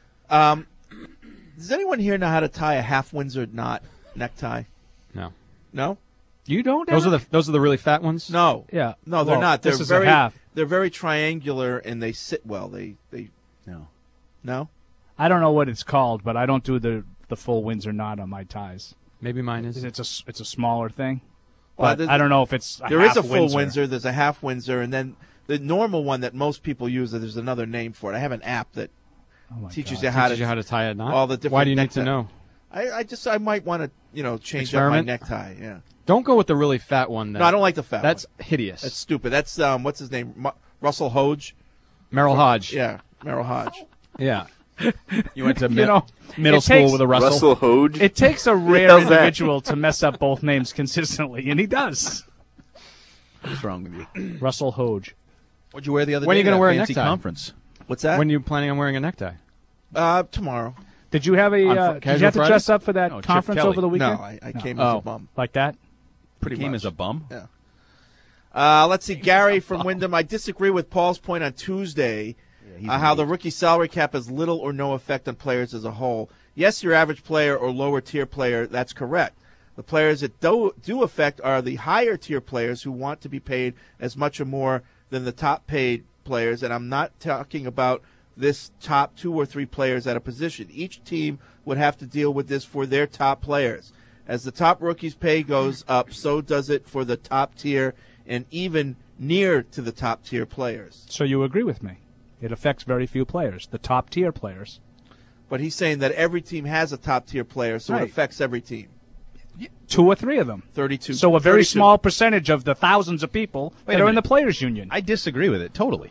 Does anyone here know how to tie a half Windsor knot necktie? No. No? You don't? Those are the really fat ones? Oh. No. Yeah. No, they're Well, not. They're this is a very half. They're very triangular and they sit well. They No. No? I don't know what it's called, but I don't do the full Windsor knot on my ties. Maybe mine is. It's a smaller thing. Well, But I don't know if it's There is half a full Windsor. Windsor, there's a half Windsor, and then the normal one that most people use, there's another name for it. I have an app that teaches you how Teaches you how to tie a knot? all the different Why do you need to necktie- know? I might want to, change Experiment? up my necktie, yeah. Don't go with the really fat one. No, I don't like the fat That's one. hideous. That's stupid. That's, what's his name? Russell Hodge? Merrill Hodge. Yeah, Merrill Hodge. Yeah. You went to You middle it school takes- with a Russell. Russell Hodge? It takes a rare hell's that? individual to mess up both names consistently, and he does. What's wrong with you? Russell Hodge. What'd you wear the other When day? are you going to to wear a that fancy necktie? conference? What's that? When are you planning on wearing a necktie? Tomorrow. Did you have On did you Casual have to Friday? dress up for that No, Chip conference Kelly. over the weekend? No, I came as a bum. Like that? Pretty Came much. as a bum? Yeah. Let's see. Gary from Wyndham. I disagree with Paul's point on Tuesday, how the rookie salary cap has little or no effect on players as a whole. Yes, your average player or lower tier player, that's correct. The players that do affect are the higher tier players who want to be paid as much or more than the top paid players. And I'm not talking about this top 2 or 3 players at a position. Each team would have to deal with this for their top players. As the top rookie's pay goes up, so does it for the top tier and even near to the top tier players. So you agree with me? It affects very few players, the top tier players. But he's saying that every team has a top tier player, so Right. it affects every team. 2 or 3 of them. 32. So a very 32. small percentage of the thousands of people Wait that a are in the minute. players' union. I disagree with it totally.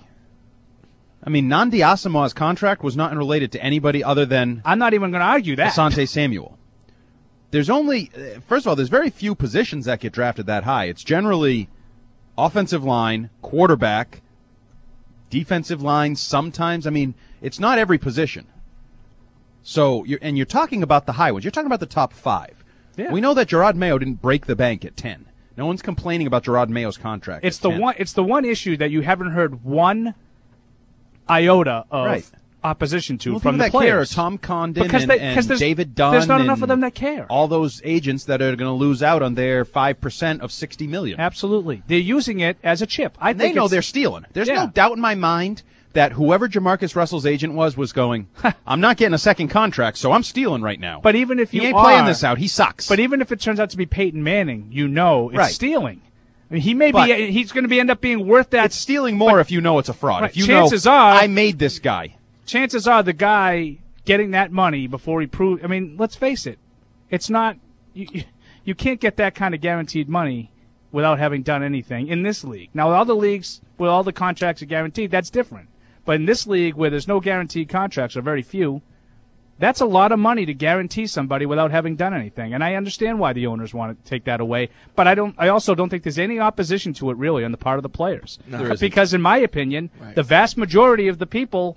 I mean, Nandi Asamoah's contract was not related to anybody other than I'm not even going to argue that. Asante Samuel. There's only, first of all, there's very few positions that get drafted that high. It's generally offensive line, quarterback, defensive line sometimes. I mean, it's not every position. So, you're talking about the high ones. You're talking about the top 5. Yeah. We know that Gerard Mayo didn't break the bank at 10. No one's complaining about Gerard Mayo's contract. It's at the 10. one. It's the one issue that you haven't heard one iota of Right. opposition to Well, from people the that care are players. Tom Condon Because and, they- and 'cause there's- David Dunn. there's not enough and of them that care. All those agents that are going to lose out on their 5% of $60 million. Absolutely, they're using it as a chip. I And they think know it's- they're stealing. There's Yeah. no doubt in my mind that whoever Jamarcus Russell's agent was going, I'm not getting a second contract, so I'm stealing right now. But even if he you ain't are, playing this out, he sucks. But even if it turns out to be Peyton Manning, you know it's Right. stealing. I mean, he may But- be. He's going to end up being worth that. It's stealing more if you know it's a fraud. Right. If you Chances know, are- I made this guy. Chances are the guy getting that money before he proved. I mean, let's face it, it's not. You can't get that kind of guaranteed money without having done anything in this league. Now, other leagues where all the contracts are guaranteed, that's different. But in this league where there's no guaranteed contracts or very few, that's a lot of money to guarantee somebody without having done anything. And I understand why the owners want to take that away. But I also don't think there's any opposition to it really on the part of the players. No, there isn't. Because in my opinion, the vast majority of the people,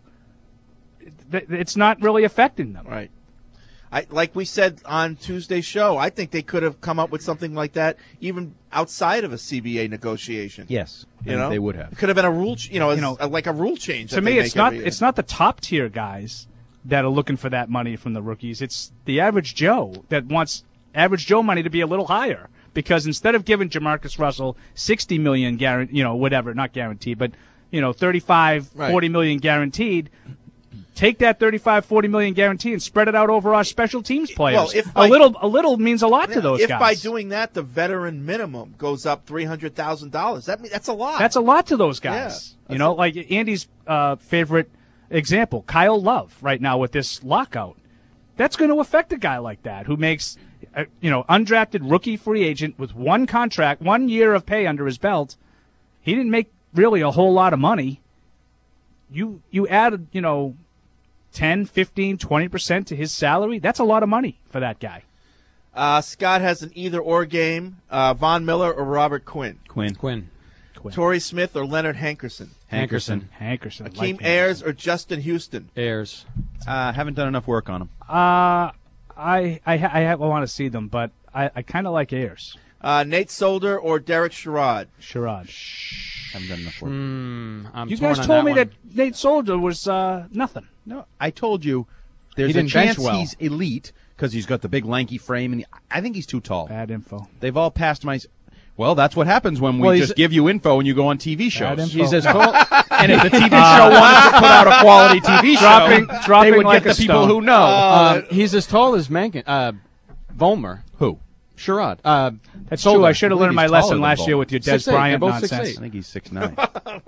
it's not really affecting them. Right. Like we said on Tuesday's show, I think they could have come up with something like that even outside of a CBA negotiation. Yes, you know, they would have. It could have been a rule, like a rule change. To me, it's not the top tier guys that are looking for that money from the rookies. It's the average Joe that wants average Joe money to be a little higher, because instead of giving Jamarcus Russell $60 million whatever, not guaranteed, but 35, $40 million guaranteed. Take that $35-40 million guarantee and spread it out over our special teams players. Well, a little means a lot to those guys. If by doing that the veteran minimum goes up $300,000, that's a lot. That's a lot to those guys. Yeah, like Andy's favorite example, Kyle Love, right now with this lockout. That's going to affect a guy like that who makes, undrafted rookie free agent with one contract, 1 year of pay under his belt. He didn't make really a whole lot of money. You added, 10, 15, 20% to his salary. That's a lot of money for that guy. Scott has an either-or game. Von Miller or Robert Quinn? Quinn. Torrey Smith or Leonard Hankerson? Hankerson. Akeem Ayers or Justin Houston? Ayers. Haven't done enough work on him. I want to see them, but I kind of like Ayers. Nate Solder or Derek Sherrod? Sherrod. Haven't done enough work. I'm you torn guys on told me one. that Nate Solder was nothing. No, I told you there's He a didn't bench chance well. he's elite because he's got the big lanky frame, and I think he's too tall. Bad info. They've all passed my. Well, that's what happens when we just give you info and you go on TV shows. He's as tall. And if the TV show wanted to put out a quality TV show, they would like get the a people stone. who know. He's as tall as Vollmer. Who? Sherrod. That's Solder. true. I should have learned my he's lesson taller last than year Volk. with your Des 6'8". Bryant They're both nonsense. 6'8". I think he's 6'9".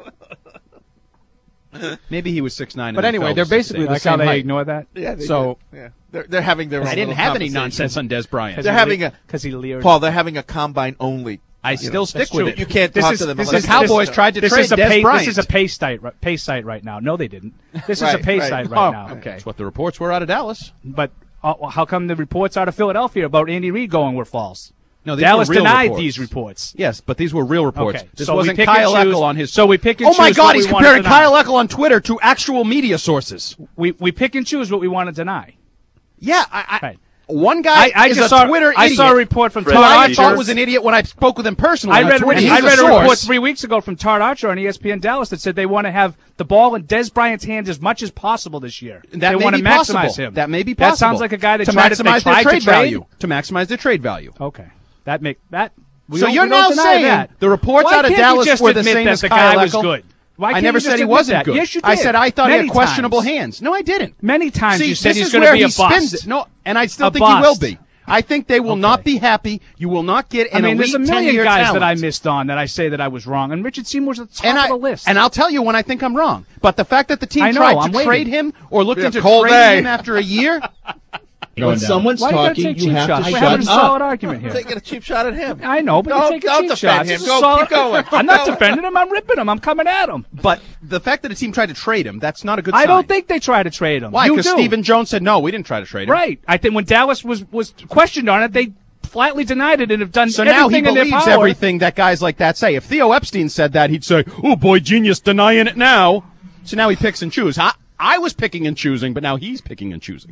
Maybe he was 6'9". But anyway, they're basically the Like how same they height. ignore that? Yeah, they So did. Yeah. They're having their own I didn't little have any conversation. nonsense on Des Bryant. They're having a because he leered. Paul. They're having a combine only. I still stick with it. You can't talk to them. The unless- Cowboys tried to trade Des Bryant. This is a pay site right now. No, they didn't. This is a Right, pay right. site right now. Okay. That's what the reports were out of Dallas. But how come the reports out of Philadelphia about Andy Reid going were false? No, these Dallas were real denied reports. these reports. Yes, but these were real reports. Okay, This so we wasn't pick and Kyle choose- Eckel on his. so we pick and Oh my choose God, what he's we wanna comparing deny. Kyle Eckel on Twitter to actual media sources. We pick and choose what we want to deny. Yeah, Right. one guy I is just a saw Twitter I idiot. saw a report from who Todd I Archer. thought was an idiot when I spoke with him personally. I on read Twitter. a He's a report source. 3 weeks ago from Todd Archer on ESPN Dallas that said they want to have the ball in Des Bryant's hands as much as possible this year. That they may want be to maximize possible. him. That may be possible. That sounds like a guy that to tried maximize they their tried to trade trade value. To maximize their trade value. Okay, that make that. We So don't- you're we don't now deny saying that. the reports Why out of can't you Dallas just were the admit same that as the Kyle guy was Eckel? good? Why I can't never you said just he admit wasn't that? good. Yes, you I did. said I thought he Many had questionable times. hands. No, I didn't. Many times See, you said this he's is going where to be he a bust. spins it. No, and I still A think he will bust. be. I think they will not be happy. You will not get an there's a elite million 10-year guys talent. that I missed on that I say that I was wrong, and Richard Seymour's at the top of the list. And I'll tell you when I think I'm wrong. But the fact that the team I know, tried I'm to waiting. trade him or looked Yeah, into cold trading day. him after a year, When someone's Why you gotta talking, take you cheap have shots? to We're shut having a up. solid argument here. Taking a cheap shot at him. I know, but you're taking don't cheap defend shots. him. It's a Go, solid- keep going. I'm not Go. defending him. I'm ripping him. I'm coming at him. but the fact that a team tried to trade him, that's not a good I sign. don't think they try to trade him. Why? You Because do. Stephen Jones said, no, we didn't try to trade him. Right. I think when Dallas was questioned on it, they flatly denied it and have done So now he everything in their believes power. everything that guys like that say. If Theo Epstein said that, he'd say, oh, boy, genius, denying it now. So now he picks and chooses. I was picking and choosing, but now he's picking and choosing.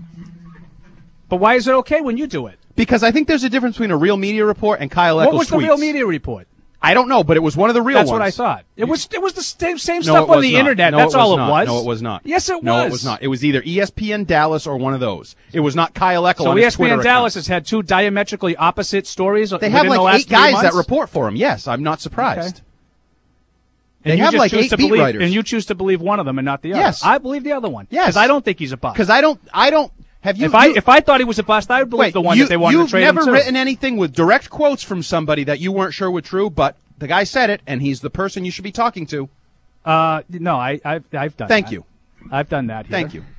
But why is it okay when you do it? Because I think there's a difference between a real media report and Kyle Eckel's What was the tweets. real media report? I don't know, but it was one of the real That's ones. what I thought. It was the same No, stuff it was on the not. internet. No, That's all it not. was. No, it was not. Yes, it was. No, it was not. It was either ESPN Dallas or one of those. It was not Kyle Eckel So on his Twitter ESPN Dallas account. has had two diametrically opposite stories. They have within the like last 8 guys 3 months? that report for him. Yes, I'm not surprised. Okay. They And you have just like choose 8 to beat believe, writers. and you choose to believe one of them and not the other. Yes. I believe the other one. Yes. Because I don't think he's a bust. Because I don't. Have you? If I thought he was a bust, I would believe the one that they wanted to trade him You've to. never written anything with direct quotes from somebody that you weren't sure were true, but the guy said it, and he's the person you should be talking to. No, I've done. Thank that. you. I've done that. Here. Thank you.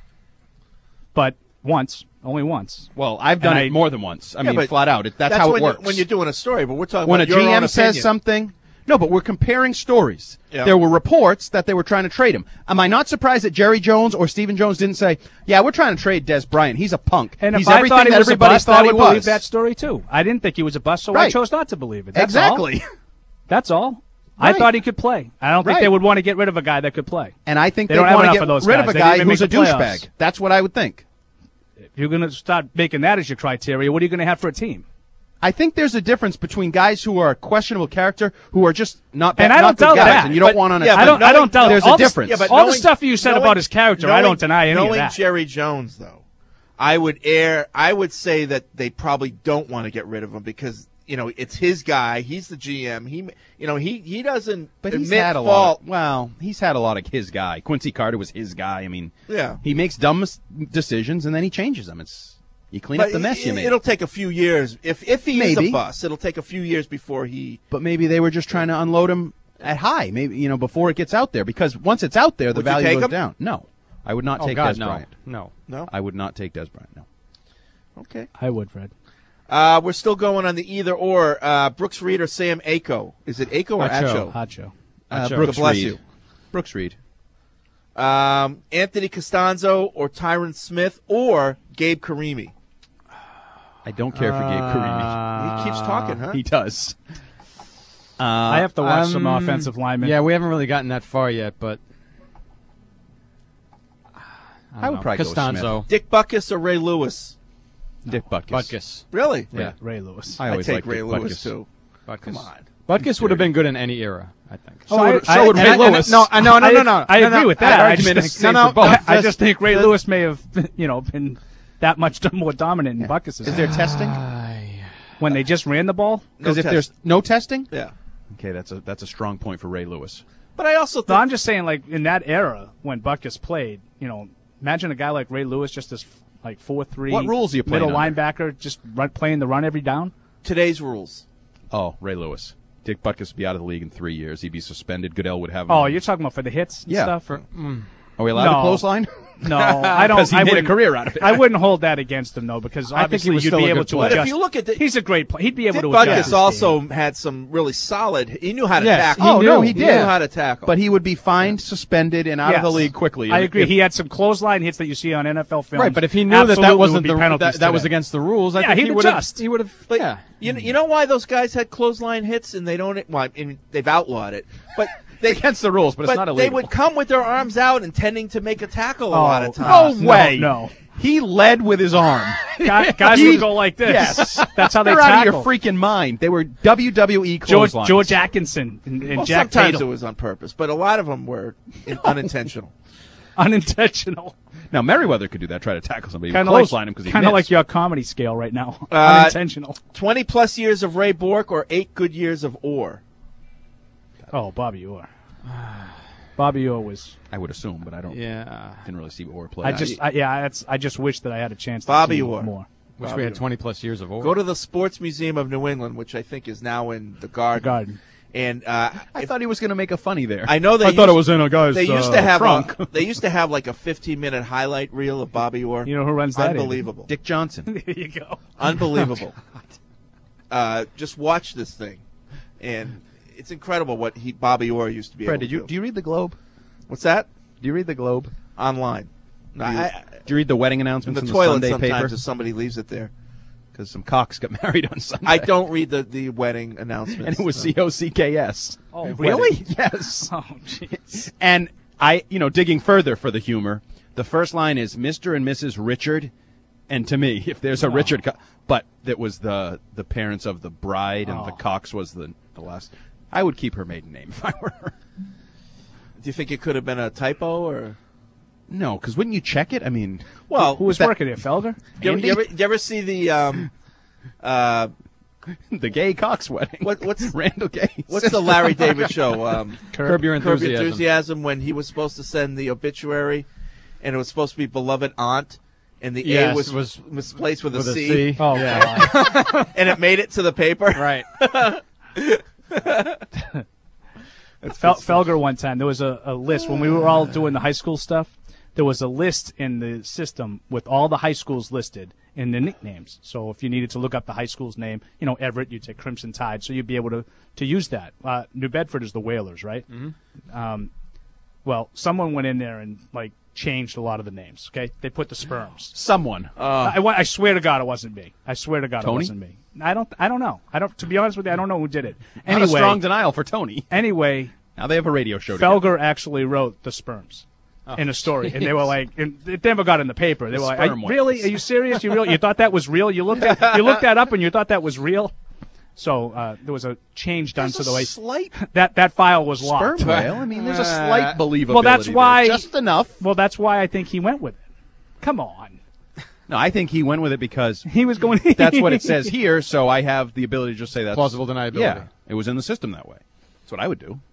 But once, only once. Well, I've done it more than once. I mean, but flat out. That's how it when works. When you're doing a story, but we're talking when a about your own GM says opinion. something, No, but we're comparing stories. Yeah. There were reports that they were trying to trade him. Am I not surprised that Jerry Jones or Stephen Jones didn't say, "Yeah, we're trying to trade Des Bryant. He's a punk. And He's if I everything thought he that was a everybody bust, thought I he would believe was." that story too. I didn't think he was a bust, so I Right. chose not to believe it. That's Exactly. all. That's all. I Right. thought he could play. I don't think Right. they would want to get rid of a guy that could play. And I think they they don't have want to enough get of those rid guys. of a They guy didn't even who's a make the playoffs. douchebag. That's what I would think. If you're going to start making that as your criteria, what are you going to have for a team? I think there's a difference between guys who are questionable character, who are just not bad, And I not don't good doubt guys, that. and you don't But- want on a yeah, team. I don't doubt There's all a the- difference. yeah, but all the stuff you said about his character, I don't deny any of knowing that. Jerry Jones, though, I would say that they probably don't want to get rid of him because it's his guy. He's the GM. He doesn't But he's admit had a fault. lot. Well, he's had a lot of his guy. Quincy Carter was his guy. I mean, Yeah. he makes dumb decisions and then he changes them. You clean up But the mess you made. It'll take a few years. If he is Maybe. a bust, it'll take a few years before he. But maybe they were just trying to unload him at high. Maybe before it gets out there, because once it's out there, the Would you value take goes him? down. No, I would not Oh, take God, Des no. Bryant. No. I would not take Des Bryant. No. Okay. I would, Fred. We're still going on the either or. Brooks Reed or Sam Acho. Is it Acho or Acho? Hacho. Brooks bless Reed. you. Brooks Reed. Anthony Costanzo or Tyron Smith or Gabe Karimi. I don't care for Gabe Karimi. He keeps talking, huh? He does. I have to watch some offensive linemen. Yeah, we haven't really gotten that far yet, but I would probably go Costanzo. Smith. Dick Butkus or Ray Lewis? Dick Butkus. Butkus. Really? Yeah. Ray Lewis. I always take liked Ray Dick Lewis Butkus. too. Butkus. Come on. Butkus would have been good in any era, I think. So would Ray and Lewis. No. I agree no, with that that. I argument just is think, same for both. I just think Ray Lewis may have, been that much more dominant in Butkus. Is there testing? When they just ran the ball? Because if there's no testing, Yeah. okay, that's a strong point for Ray Lewis. But I also No, think I'm just saying, like, in that era when Butkus played, imagine a guy like Ray Lewis, just this, 4-3. What rules are you playing middle under? linebacker, just playing the run every down? today's rules. Oh, Ray Lewis. Dick Butkus would be out of the league in 3 years. He'd be suspended. Goodell would have him. Oh, you're talking about for the hits and Yeah. stuff? Are we allowed to No. clothesline? No, I don't. 'Cause he I made a wouldn't- career out of it. I wouldn't hold that against him, though, because I think he obviously was you'd still be a able good to player. adjust. But if you look at he's a great player. He'd be able Dick to adjust. his Butkus game. also had some really solid. He knew how to Yes, tackle. he knew. He knew did. how to tackle. But he would be fined, suspended, and out of the Yes. league quickly. I agree. If- He had some clothesline hits that you see on NFL film. Right, but if he knew that wasn't that was today. against the rules, I Yeah, think he'd he would have. adjust. He would have. But Yeah. you know why those guys had clothesline hits and they don't? Well, they've outlawed it, but they against the rules, but it's not they illegal. would come with their arms out, intending to make a tackle a Oh, lot of times. No way. No. He led with his arm. Guys would go like this. Yes. That's how they They're out of your tackle. freaking mind. They were WWE George clotheslines. Atkinson and Well, Jack sometimes Tatum. it was on purpose, but a lot of them were unintentional. Unintentional. Now, Merriweather could do that, try to tackle somebody. Kind of Clothesline him because he kind of missed. like your comedy scale right now. Uh, Unintentional. 20-plus years of Ray Bork or 8 good years of Orr? Oh, Bobby Orr. Bobby Orr was. I would assume, but I don't. Yeah. Didn't really see Orr play. I just wish that I had a chance to Bobby see Orr. more. Wish we had 20+ years of old. Go to the Sports Museum of New England, which I think is now in the Garden. And I thought he was going to make a funny there. I know I thought it was in a guy's They used to have trunk. they used to have like a 15-minute highlight reel of Bobby Orr. You know who runs that? Unbelievable. Dick Johnson. There you go. Unbelievable. Just watch this thing, and it's incredible what Bobby Orr used to be Fred, able to do you read the Globe? What's that? Do you read the Globe Online. Do you read the wedding In announcements the in toilet Sunday sometimes paper? if somebody leaves it there. Because some cocks got married on Sunday. I don't read the wedding announcements. And it was COCKS. Oh, really? Yes. Oh, jeez. And I, digging further for the humor, the first line is Mr. and Mrs. Richard. And to me, if there's a Richard, but that was the parents of the bride, and the Cox was the last. I would keep her maiden name if I were her. Do you think it could have been a typo or? No, because wouldn't you check it? I mean, Well, Who was working here, Felger? You ever see the the gay Cox wedding? What's Randall Gay? What's the Larry David show? Curb Your Enthusiasm. When he was supposed to send the obituary, and it was supposed to be beloved aunt, and the A was misplaced with a C. Oh, God. And it made it to the paper. Right. Felger one time, there was a list when we were all doing the high school stuff. There was a list in the system with all the high schools listed, in the nicknames. So if you needed to look up the high school's name, Everett, you'd say Crimson Tide, so you'd be able to use that. New Bedford is the Whalers, right? Mm-hmm. Well, someone went in there and changed a lot of the names. Okay, they put the Sperms. Someone. I swear to God, it wasn't me. I swear to God, Tony? it wasn't me. I don't know. To be honest with you, I don't know who did it. Not a strong denial for Tony. Anyway, now they have a radio show together. Felger actually wrote the Sperms in a story, and they were and it never got in the paper. They were like, "Really? Are you serious? You thought that was real? You looked that up, and you thought that was real?" So there was a change done to the way that file was locked. Sperm whale? I mean, there's a slight believability. Well, that's why just enough. Well, that's why I think he went with it. Come on. No, I think he went with it because he was going. That's what it says here, so I have the ability to just say that's plausible deniability. Yeah, it was in the system that way. That's what I would do.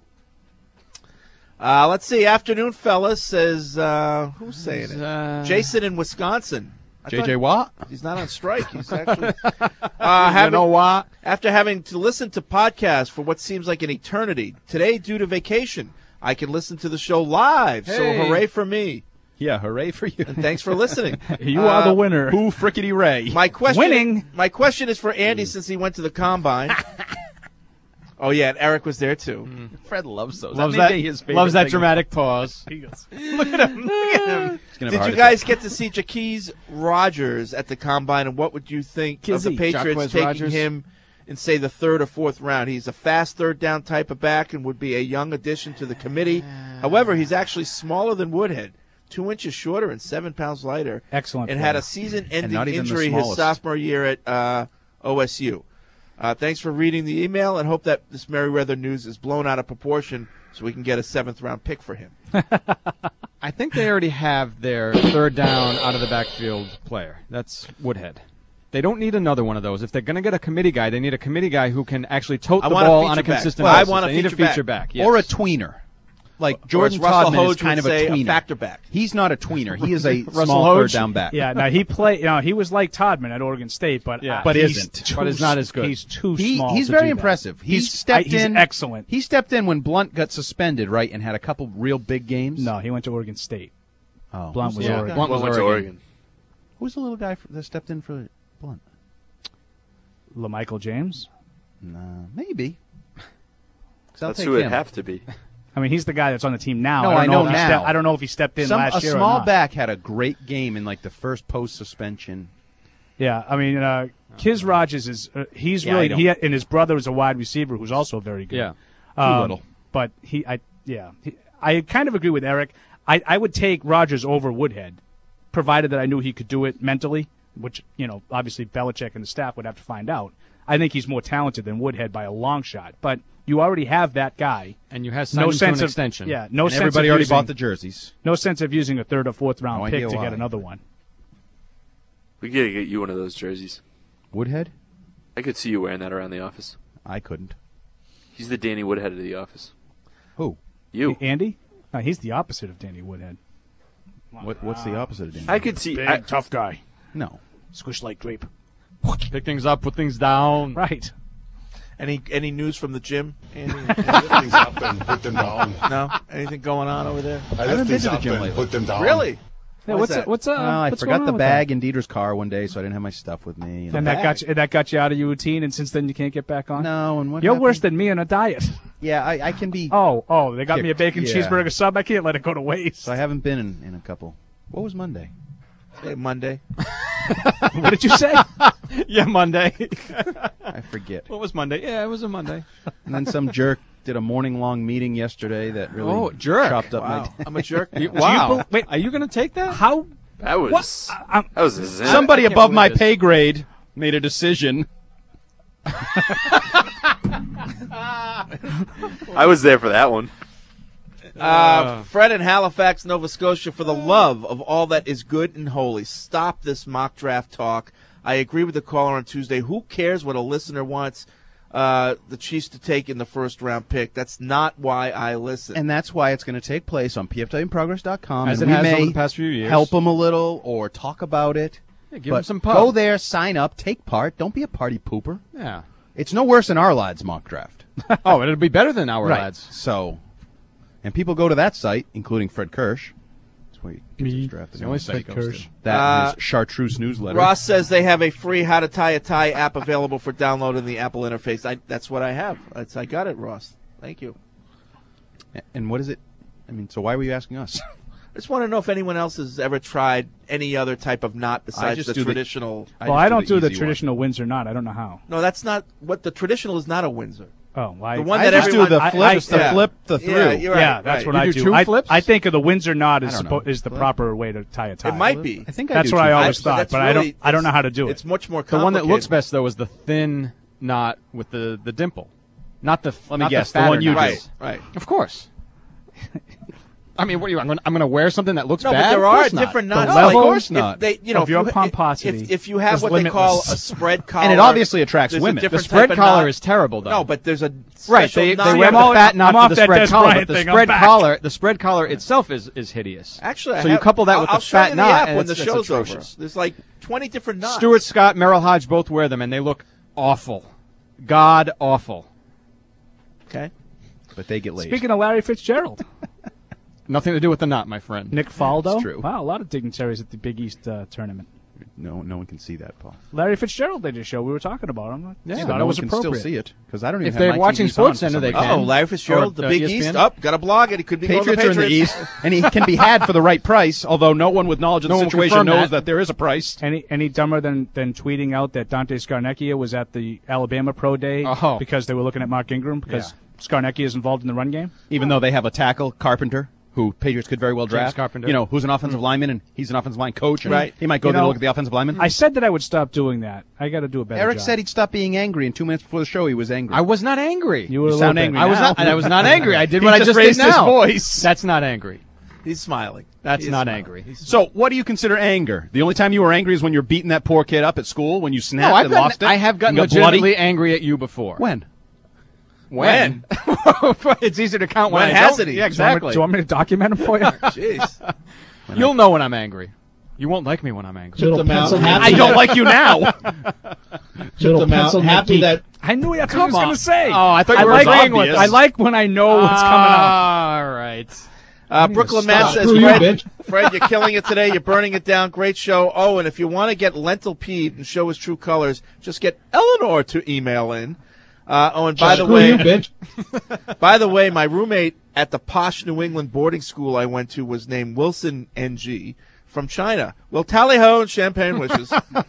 Let's see. Afternoon, fellas, says who's saying it? Jason in Wisconsin. JJ Watt? He's not on strike. He's actually you know what? After having to listen to podcasts for what seems like an eternity, today, due to vacation, I can listen to the show live. Hey. So hooray for me. Yeah, hooray for you. And thanks for listening. You are the winner. Who frickety Ray? My question, winning. My question is for Andy since he went to the Combine. Oh, yeah, and Eric was there, too. Fred loves those. Loves that. that, His favorite loves that thing. dramatic pause. Look at him. Look at him. Did you guys get to see Jaquez Rogers at the Combine, and what would you think of the Patriots taking him in, say, the third or fourth round? He's a fast third-down type of back and would be a young addition to the committee. However, he's actually smaller than Woodhead, 2 inches shorter and 7 pounds lighter. Excellent. And player. had a season-ending not even the injury his smallest. sophomore year at OSU. Thanks for reading the email, and hope that this Merriweather news is blown out of proportion so we can get a 7th-round pick for him. I think they already have their third down out of the backfield player. That's Woodhead. They don't need another one of those. If they're going to get a committee guy, they need a committee guy who can actually tote the ball on a consistent basis. I want they need a feature back. Yes. Or a tweener. Like Jordan Russell Todman Hoge is kind would of a say tweener. a factor back. He's not a tweener. He is a Russell small Hoge? third down back. Yeah, now he played. He was like Todman at Oregon State, but but he's isn't. too But is not as good. He's too He- small. he's to very do that. impressive. He's in. excellent. He stepped in when Blunt got suspended, right, and had a couple real big games. No, he went to Oregon State. Oh, Blunt who's was the other Oregon. guy? Blunt was went to Oregon. Who's the little guy that stepped in for Blunt? LaMichael James. No, maybe. 'Cause I'll That's take who it'd him. have to be. I mean, he's the guy that's on the team now. No, I don't I know know if he now. I don't know if he stepped in last a year or small not. back had a great game in like the first post suspension. Yeah, I mean, Kiz Rogers is he's Yeah, I really don't- and his brother is a wide receiver who's also very good. Yeah. Too little. But I kind of agree with Eric. I would take Rogers over Woodhead, provided that I knew he could do it mentally, which obviously Belichick and the staff would have to find out. I think he's more talented than Woodhead by a long shot, but you already have that guy, and you have signed him to an extension. Yeah, no And sense. everybody of already using, bought the jerseys. No sense of using a third or fourth round No pick idea to why. get another one. We gotta get you one of those jerseys. Woodhead? I could see you wearing that around the office. I couldn't. He's the Danny Woodhead of the office. Who? You. Andy? No, he's the opposite of Danny Woodhead. What's the opposite of Danny? I could see. Big, tough guy. No. Squish like drape. Pick things up, put things down. Right. Any news from the gym, Andy? Lift things up and put them down. No? Anything going on over there? I haven't lift been things to the up gym and lately. put them down. Really? Yeah, Why what's is that? what's I what's forgot going the on with bag in Dieter's car one day, so I didn't have my stuff with me. And that got you out of your routine, and since then you can't get back on. No, and what You're happened? worse than me on a diet. Yeah, I can be. Oh, they got me a bacon Yeah. cheeseburger sub. I can't let it go to waste. So I haven't been in a couple. What was Monday? Hey, Monday. What did you say? Yeah, Monday. I forget. What was Monday? Yeah, it was a Monday. And then some jerk did a morning-long meeting yesterday that really jerk. chopped up Wow. my day. I'm a jerk. Wow. Wait, are you going to take that? How? That was. That was a zen. Somebody I can't above my believe this. pay grade made a decision. I was there for that one. Fred in Halifax, Nova Scotia, for the love of all that is good and holy, stop this mock draft talk. I agree with the caller on Tuesday. Who cares what a listener wants the Chiefs to take in the first-round pick? That's not why I listen. And that's why it's going to take place on pfwprogress.com. As and it we has may over the past few years. help them a little or talk about it. Yeah, give but them some pub. go there, sign up, take part. Don't be a party pooper. Yeah. It's no worse than our lads mock draft. Oh, it'll be better than our Right. lads. So, and people go to that site, including Fred Kirsch. Wait, me. Draft the only site he goes to. That is Chartreuse newsletter. Ross says they have a free How to Tie a Tie app available for download in the Apple interface. That's what I have. I got it, Ross. Thank you. And what is it? I mean, so why were you asking us? I just want to know if anyone else has ever tried any other type of knot besides the traditional. I don't do the traditional Windsor knot. I don't know how. No, that's not what the traditional is. Not a Windsor. Oh, well, the one that just do the flip, flip, the through. Yeah, you're right, yeah, that's what I do. Two flips? I think of the Windsor knot is the proper way to tie a tie. It might be. I think that's what I always thought, but I don't know how to do it. It's much more The complicated. one that looks best though is the thin knot with the dimple, not the. Let me guess, the one you do. Right. Of course. I mean, what are you? I'm going to wear something that looks no, bad. but there are different knots. No, of course not. Of your pomposity, if you have what they call a spread collar, and it obviously attracts women. The spread collar is terrible, though. No, but there's a right. They wear the fat knot for the spread collar, but the spread collar itself is hideous. Actually, so you couple that with the fat knot, and when the show's over. atrocious. There's like 20 different knots. Stuart Scott, Merrill Hodge both wear them, and they look awful, god awful. Okay, but they get laid. Speaking of Larry Fitzgerald. Nothing to do with the knot, my friend. Nick Faldo? That's true. Wow, a lot of dignitaries at the Big East tournament. No one can see that, Paul. Larry Fitzgerald did a show. We were talking about him. Yeah, thought no it was one can appropriate. still see it because I don't even. If have they're my watching TVs Sports on Center, they can. Oh, Larry Fitzgerald, the Big East. ESPN? Got a blog, and he could be Patriots going to are in the East, and he can be had for the right price. Although no one with knowledge of the situation knows that there is a price. Any dumber than tweeting out that Dante Scarnecchia was at the Alabama Pro Day because they were looking at Mark Ingram because Scarnecchia is involved in the run game, even though they have a tackle, Carpenter, who Patriots could very well draft. James Carpenter. You know, who's an offensive lineman, and he's an offensive line coach. And right. He might go there to look at the offensive lineman. I said that I would stop doing that. I got to do a better Eric job. said he'd stop being angry, and 2 minutes before the show, he was angry. I was not angry. You sound angry I was now. not. I was not angry. I did He what I just just raised did his now. voice. That's not angry. He's smiling. That's not angry. So, what do you consider anger? The only time you were angry is when you're beating that poor kid up at school, when you snapped and lost it? I have gotten and got legitimately bloody? angry at you before. When? When? It's easy to count when I hasn't don't. he? Yeah, exactly. Do you want me to document him for you? Jeez. You'll know when I'm angry. You won't like me when I'm angry. Little pencil I don't like you now. Little pencil happy that. I knew that's what I was going to say. Oh, I thought you were agreeing with I like when I know what's coming up. All right. Brooklyn Matt says, Fred, you're killing it today. You're burning it down. Great show. Oh, and if you want to get Lentil Peed and show his true colors, just get Eleanor to email in. And by the way, by the way, my roommate at the posh New England boarding school I went to was named Wilson NG from China. Well, tally ho and champagne wishes.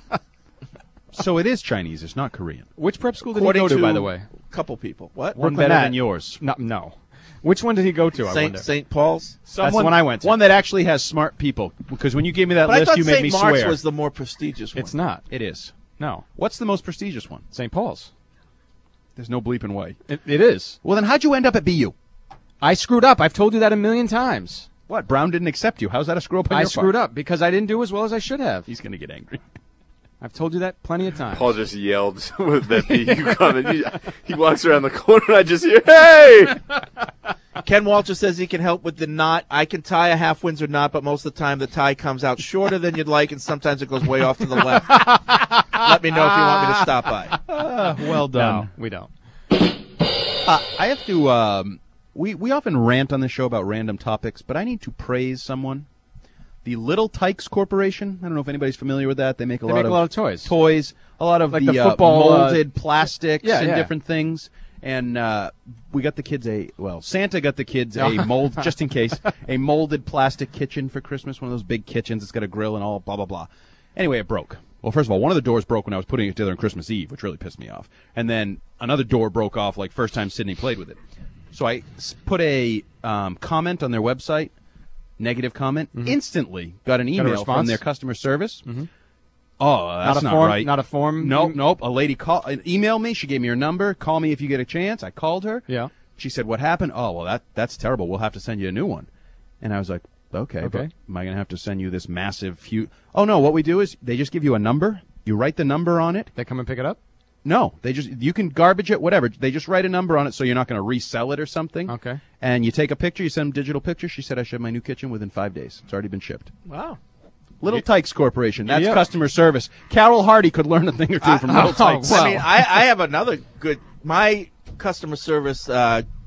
So it is Chinese. It's not Korean. Which prep school did he go to, by the way? A couple people. What? One better than yours. No. Which one did he go to, I wonder? St. Paul's? That's the one I went to. One that actually has smart people. Because when you gave me that But list, I thought you made St. me Mark's swear. was the more prestigious one. It's not. It is. No. What's the most prestigious one? St. Paul's. There's no bleeping way. It is. Well, then how'd you end up at BU? I screwed up. I've told you that a million times. What? Brown didn't accept you. How's that a screw up on I your screwed part? up because I didn't do as well as I should have. He's going to get angry. I've told you that plenty of times. Paul just yelled with that BU comment. He walks around the corner and I just hear, hey! Ken Walter says he can help with the knot. I can tie a half Windsor knot, but most of the time the tie comes out shorter than you'd like, and sometimes it goes way off to the left. Let me know if you want me to stop by. Well done. No, we don't. I have to. We often rant on this show about random topics, but I need to praise someone. The Little Tykes Corporation. I don't know if anybody's familiar with that. They make a lot of toys. Toys. A lot of like the football, molded plastics and yeah. different things. And we got the kids Santa got the kids a mold, just in case, a molded plastic kitchen for Christmas. One of those big kitchens. It's got a grill and all, blah, blah, blah. Anyway, it broke. Well, first of all, one of the doors broke when I was putting it together on Christmas Eve, which really pissed me off. And then another door broke off, like first time Sydney played with it. So I put a comment on their website, negative comment, instantly got an email from their customer service. Mm-hmm. Oh, that's not right. Not a form? Nope. A lady emailed me. She gave me her number. Call me if you get a chance. I called her. Yeah. She said, what happened? Oh, well, that's terrible. We'll have to send you a new one. And I was like, okay. But am I going to have to send you this massive huge? Oh, no. What we do is they just give you a number. You write the number on it. They come and pick it up? No. You can garbage it, whatever. They just write a number on it so you're not going to resell it or something. Okay. And you take a picture. You send them digital pictures. She said I should have my new kitchen within 5 days. It's already been shipped. Wow. Little Tykes Corporation. That's customer service. Carol Hardy could learn a thing or two from Little Tykes. I mean, I have another good. My customer service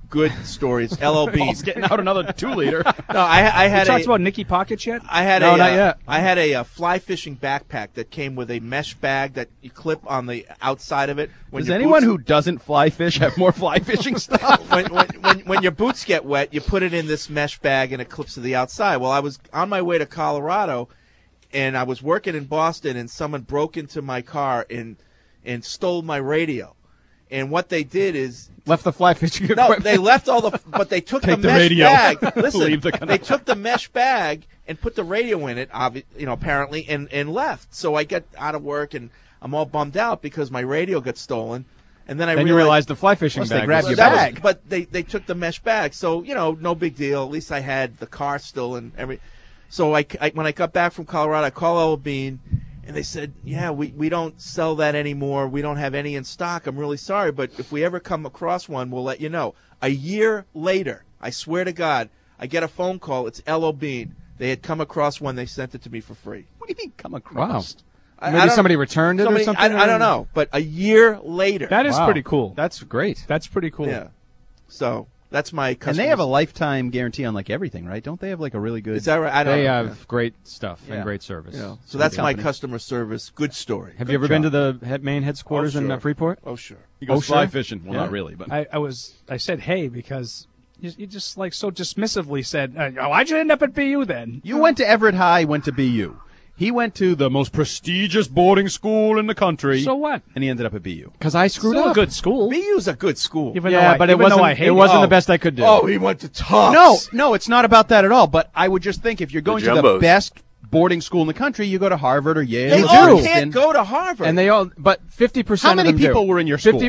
good stories. LOB. Paul's getting out another 2-liter. No, I had talked about Nicky Pockets yet? I had No, not yet. I had a fly fishing backpack that came with a mesh bag that you clip on the outside of it. When Does your anyone boots- who doesn't fly fish have more fly fishing stuff? when your boots get wet, you put it in this mesh bag and it clips to the outside. Well, I was on my way to Colorado, and I was working in Boston, and someone broke into my car and stole my radio. And what they did is left the fly fishing no, equipment. they left all the, but they took Take the the mesh radio. bag. Leave Listen, the canal. they took the mesh bag and put the radio in it, apparently, and left. So I get out of work and I'm all bummed out because my radio got stolen. And then I you realized the fly fishing Plus bag. they grabbed was- your bag. but they took the mesh bag, so no big deal. At least I had the car still and every. So I when I got back from Colorado, I called Old Bean, and they said, "Yeah, we don't sell that anymore. We don't have any in stock. I'm really sorry, but if we ever come across one, we'll let you know." A year later, I swear to God, I get a phone call. It's L.O. Bean. They had come across one. They sent it to me for free. What do you mean come across? Wow. Maybe somebody returned it or something? I don't know, but a year later. That is Wow. pretty cool. That's great. That's pretty cool. Yeah. So that's my customer. And they have a lifetime guarantee on like everything, right? Don't they have like a really good? Is that right? I don't They know. have great stuff Yeah. and great service. So that's my company. customer service. Good story. Have you ever been to the main headquarters in Freeport? Oh, sure. He goes sure? fly fishing. Well, Yeah. not really, but I said hey because you just like so dismissively said, why'd you end up at BU then? you went to Everett High, went to BU. He went to the most prestigious boarding school in the country. So what? And he ended up at BU. Because I screwed Still up. a good school. BU's a good school. Even Yeah, though but even it though I wasn't. hate It wasn't the best I could do. Oh, he went to Tufts. No, it's not about that at all. But I would just think if you're going to the Jumbos. best boarding school in the country, you go to Harvard or Yale. They or all Princeton. can't go to Harvard. And they all, but 50%. How many of them people do. were in your school?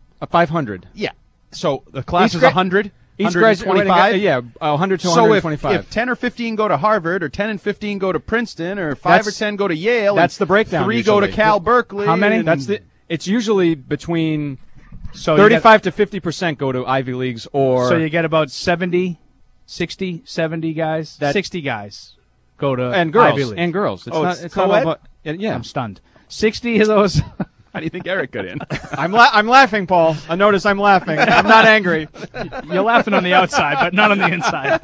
500. Yeah. So the class Each is gra- 100. Each 125. Yeah, 100 to So 125. if 10 or 15 go to Harvard, or 10 and 15 go to Princeton, or 5 or That's- 10 go to Yale, that's and the breakdown. 3 go to usually. Cal Berkeley. How many? and- It's usually between So 35 to 50% go to Ivy Leagues or. So you get about 70, 60, 70 guys. 60 guys go to and girls Ivy League. and girls. It's Oh, not. it's It's not all co-ed? about. Yeah, I'm stunned. 60 of those. How do you think Eric got in? I'm laughing, Paul. I notice I'm laughing. I'm not angry. You're laughing on the outside, but not on the inside.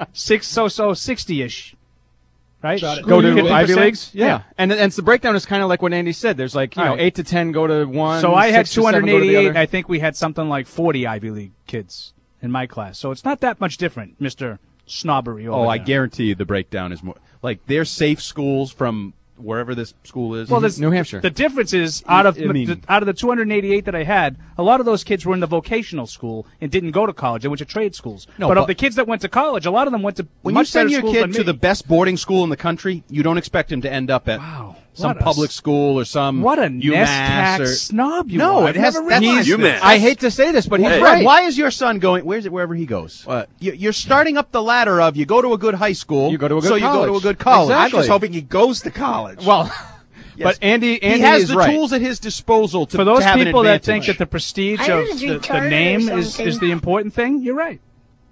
60-ish. Right? Go to 50%? Ivy Leagues. Yeah. And the breakdown is kind of like what Andy said. There's like All right. 8 to 10 go to one. So I had 6 to 7 go to the 288. other. I think we had something like 40 Ivy League kids in my class. So it's not that much different, Mr. Snobbery. Oh, I there. guarantee you the breakdown is more. Like, they're safe schools from wherever this school is. Well, there's New Hampshire. The difference is out of I mean- out of the 288 that I had, a lot of those kids were in the vocational school and didn't go to college. They went to trade schools. No, but of but- the kids that went to college, a lot of them went to when much you send better your schools kid than to me. the best boarding school in the country, you don't expect him to end up at some what a public school or some what a UMass nest-cack or snob you no, are. it I've has never that's realized UMass. I hate to say this, but he's Fred, right. why is your son going? Where's it? Wherever he goes. What? You're starting up the ladder of you go to a good high school. You go to a good so you go to a college. good college. I'm Exactly. just hoping he goes to college. Well, but Andy He has is the right. tools at his disposal to For those to have an people that advantage. think that the prestige I of was the retarded or name is something. the important thing, you're right.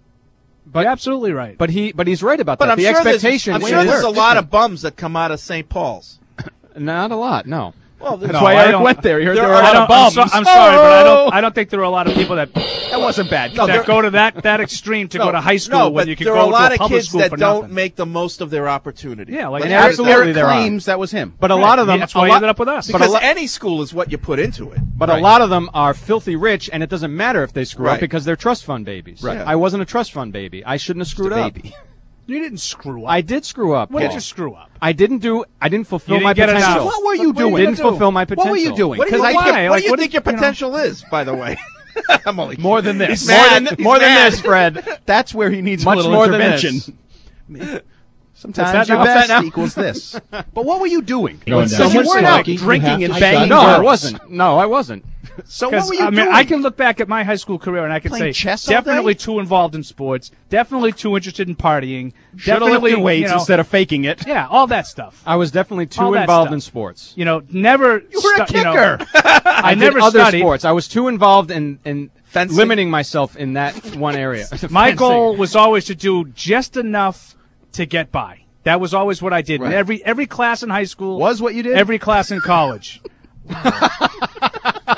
But you're absolutely right. But he's right about but that. I'm the sure expectation. I'm is sure there's a different. lot of bums that come out of St. Paul's. Not a lot. No. Well, That's That's why I Eric don't- went there. He heard there were a I lot don't- of bums. I'm sorry, but I don't think there are a lot of people that wasn't bad. that go to that extreme to go to high school no, when but you can there go are a lot to a of public kids school that for don't nothing. make the most of their opportunity. Yeah, like But Eric- absolutely Eric there are. claims that was him. But a lot of them. That's why a he lot- ended up with us. because any school is what you put into it. But a lot of them are filthy rich, and it doesn't matter if they screw up Right. because they're trust fund babies. Right. I wasn't a trust fund baby. I shouldn't have screwed up. baby. You didn't screw up. I did screw up. What did Paul. you screw up? I didn't fulfill You my didn't get potential. enough. What were you What were you doing? gonna Didn't do? fulfill my potential. What were you doing? What do you, Because what do you- why? what do you Like, think your you know- potential is, by the way? I'm only More than this. He's mad. More than mad. this, Fred. That's where he needs Much a little more than intervention. this. Sometimes Is that your now? Is that best now? equals this. But what were you doing? Going Because down. you weren't out Hockey, you drinking have and to banging shut No, down. I girls. wasn't. No, I wasn't. So what Because were you I mean, doing? I can look back at my high school career and I can Playing say chess all definitely day? too involved in sports, definitely too interested in partying, Should have definitely lifted weights you know, instead of faking it. yeah, all that stuff. I was definitely All too that involved stuff. in sports. You know, never. You were a kicker. I did never other studied. sports. I was too involved in Fencing? limiting myself in that one area. My Fencing. goal was always to do just enough to get by. That was always what I did. Right. In every class in high school Was what you did? Every class in college.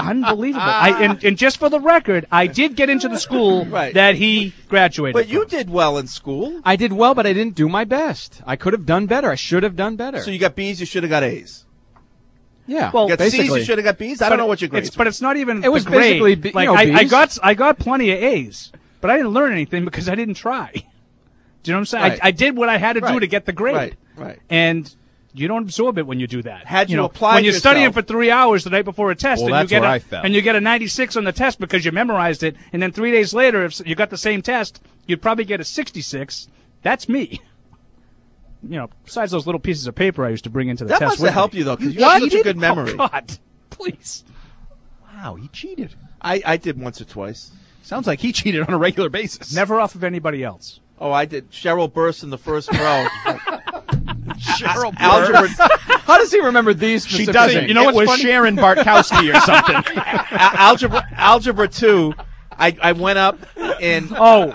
unbelievable. And just for the record, I did get into the school that he graduated But from. you did well in school. I did well, but I didn't do my best. I could have done better. I should have done better. So you got B's, you should have got A's. Yeah. Well, you got C's, basically. you should have got B's. I don't know what your grades But it's not even It was the grade. basically B- like you know, B's. I got plenty of A's, but I didn't learn anything because I didn't try. Do you know what I'm saying? Right. I did what I had to do Right. to get the grade. Right. And you don't absorb it when you do that. Had you know, applied when you're yourself- studying for 3 hours the night before a test, Well, and that's you get where I fell. and you get a 96 on the test because you memorized it, and then 3 days later, if you got the same test, you'd probably get a 66. That's me. You know, besides those little pieces of paper I used to bring into the That test. must with have helped me. you, though, because you have such a good memory. Oh, God, please. Wow, he cheated. I did once or twice. Sounds like he cheated on a regular basis. Never off of anybody else. Oh, I did. Cheryl Burst in the first row. Cheryl Algebra. How does he remember these She specific doesn't. things? You know what's funny? Sharon Bartkowski or something. Algebra 2. I went up and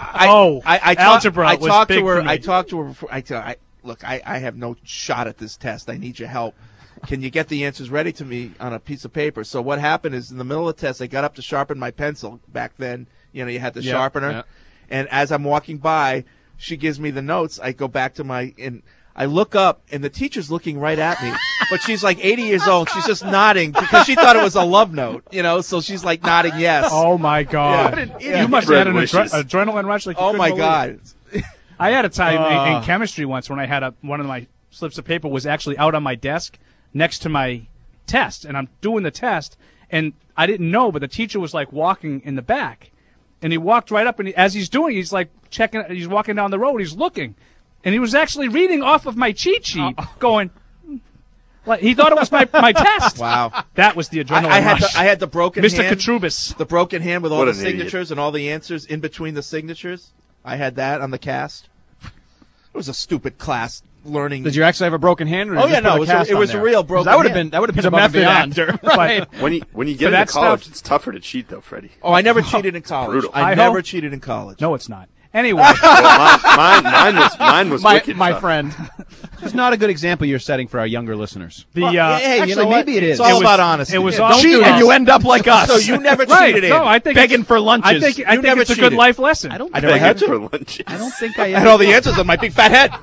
I algebra I was talked big to her. for me. I talked to her before. Look, I have no shot at this test. I need your help. Can you get the answers ready to me on a piece of paper? So what happened is in the middle of the test, I got up to sharpen my pencil. Back then, you know, you had the sharpener. Yeah. And as I'm walking by, she gives me the notes. I go back to and I look up, and the teacher's looking right at me. But she's like 80 years old. She's just nodding because she thought it was a love note, you know, so she's like nodding yes. Oh, my God. Yeah. You must have had an Wishes. adrenaline rush like you Oh, couldn't my believe. God. I had a time in chemistry once when I had one of my slips of paper was actually out on my desk next to my test, and I'm doing the test, and I didn't know, but the teacher was like walking in the back, and he walked right up, and as he's doing, he's like checking, he's walking down the road, he's looking, and he was actually reading off of my cheat sheet, going, like he thought it was my test. Wow. That was the adrenaline I had rush. I had the broken Mr. hand. Katrubis. The broken hand with all What the an idiot. signatures and all the answers in between the signatures. I had that on the cast. It was a stupid class learning. Did you actually have a broken hand? Or Oh, did you yeah, just no, put it was cast a on there? real broken That would have hand. been He's a above and method beyond. actor. Right. When you For get that into college, stuff- it's tougher to cheat, though, Freddie. Oh, I never cheated in college. brutal. I I never hope- cheated in college. No, it's not. Anyway, Well, mine was wicked My tough. friend. It's not a good example you're setting for our younger listeners. the Hey, Actually, you know what? maybe it is. It's all It was- about honesty. it was Don't all- do Cheat that. and you end up like us. So you never right? cheated No, in. I think begging it's- for lunches. I think You never it's a good cheated. life lesson. I don't I think never I had Begging to. for lunches. I don't think I I had all the answers on my big fat head.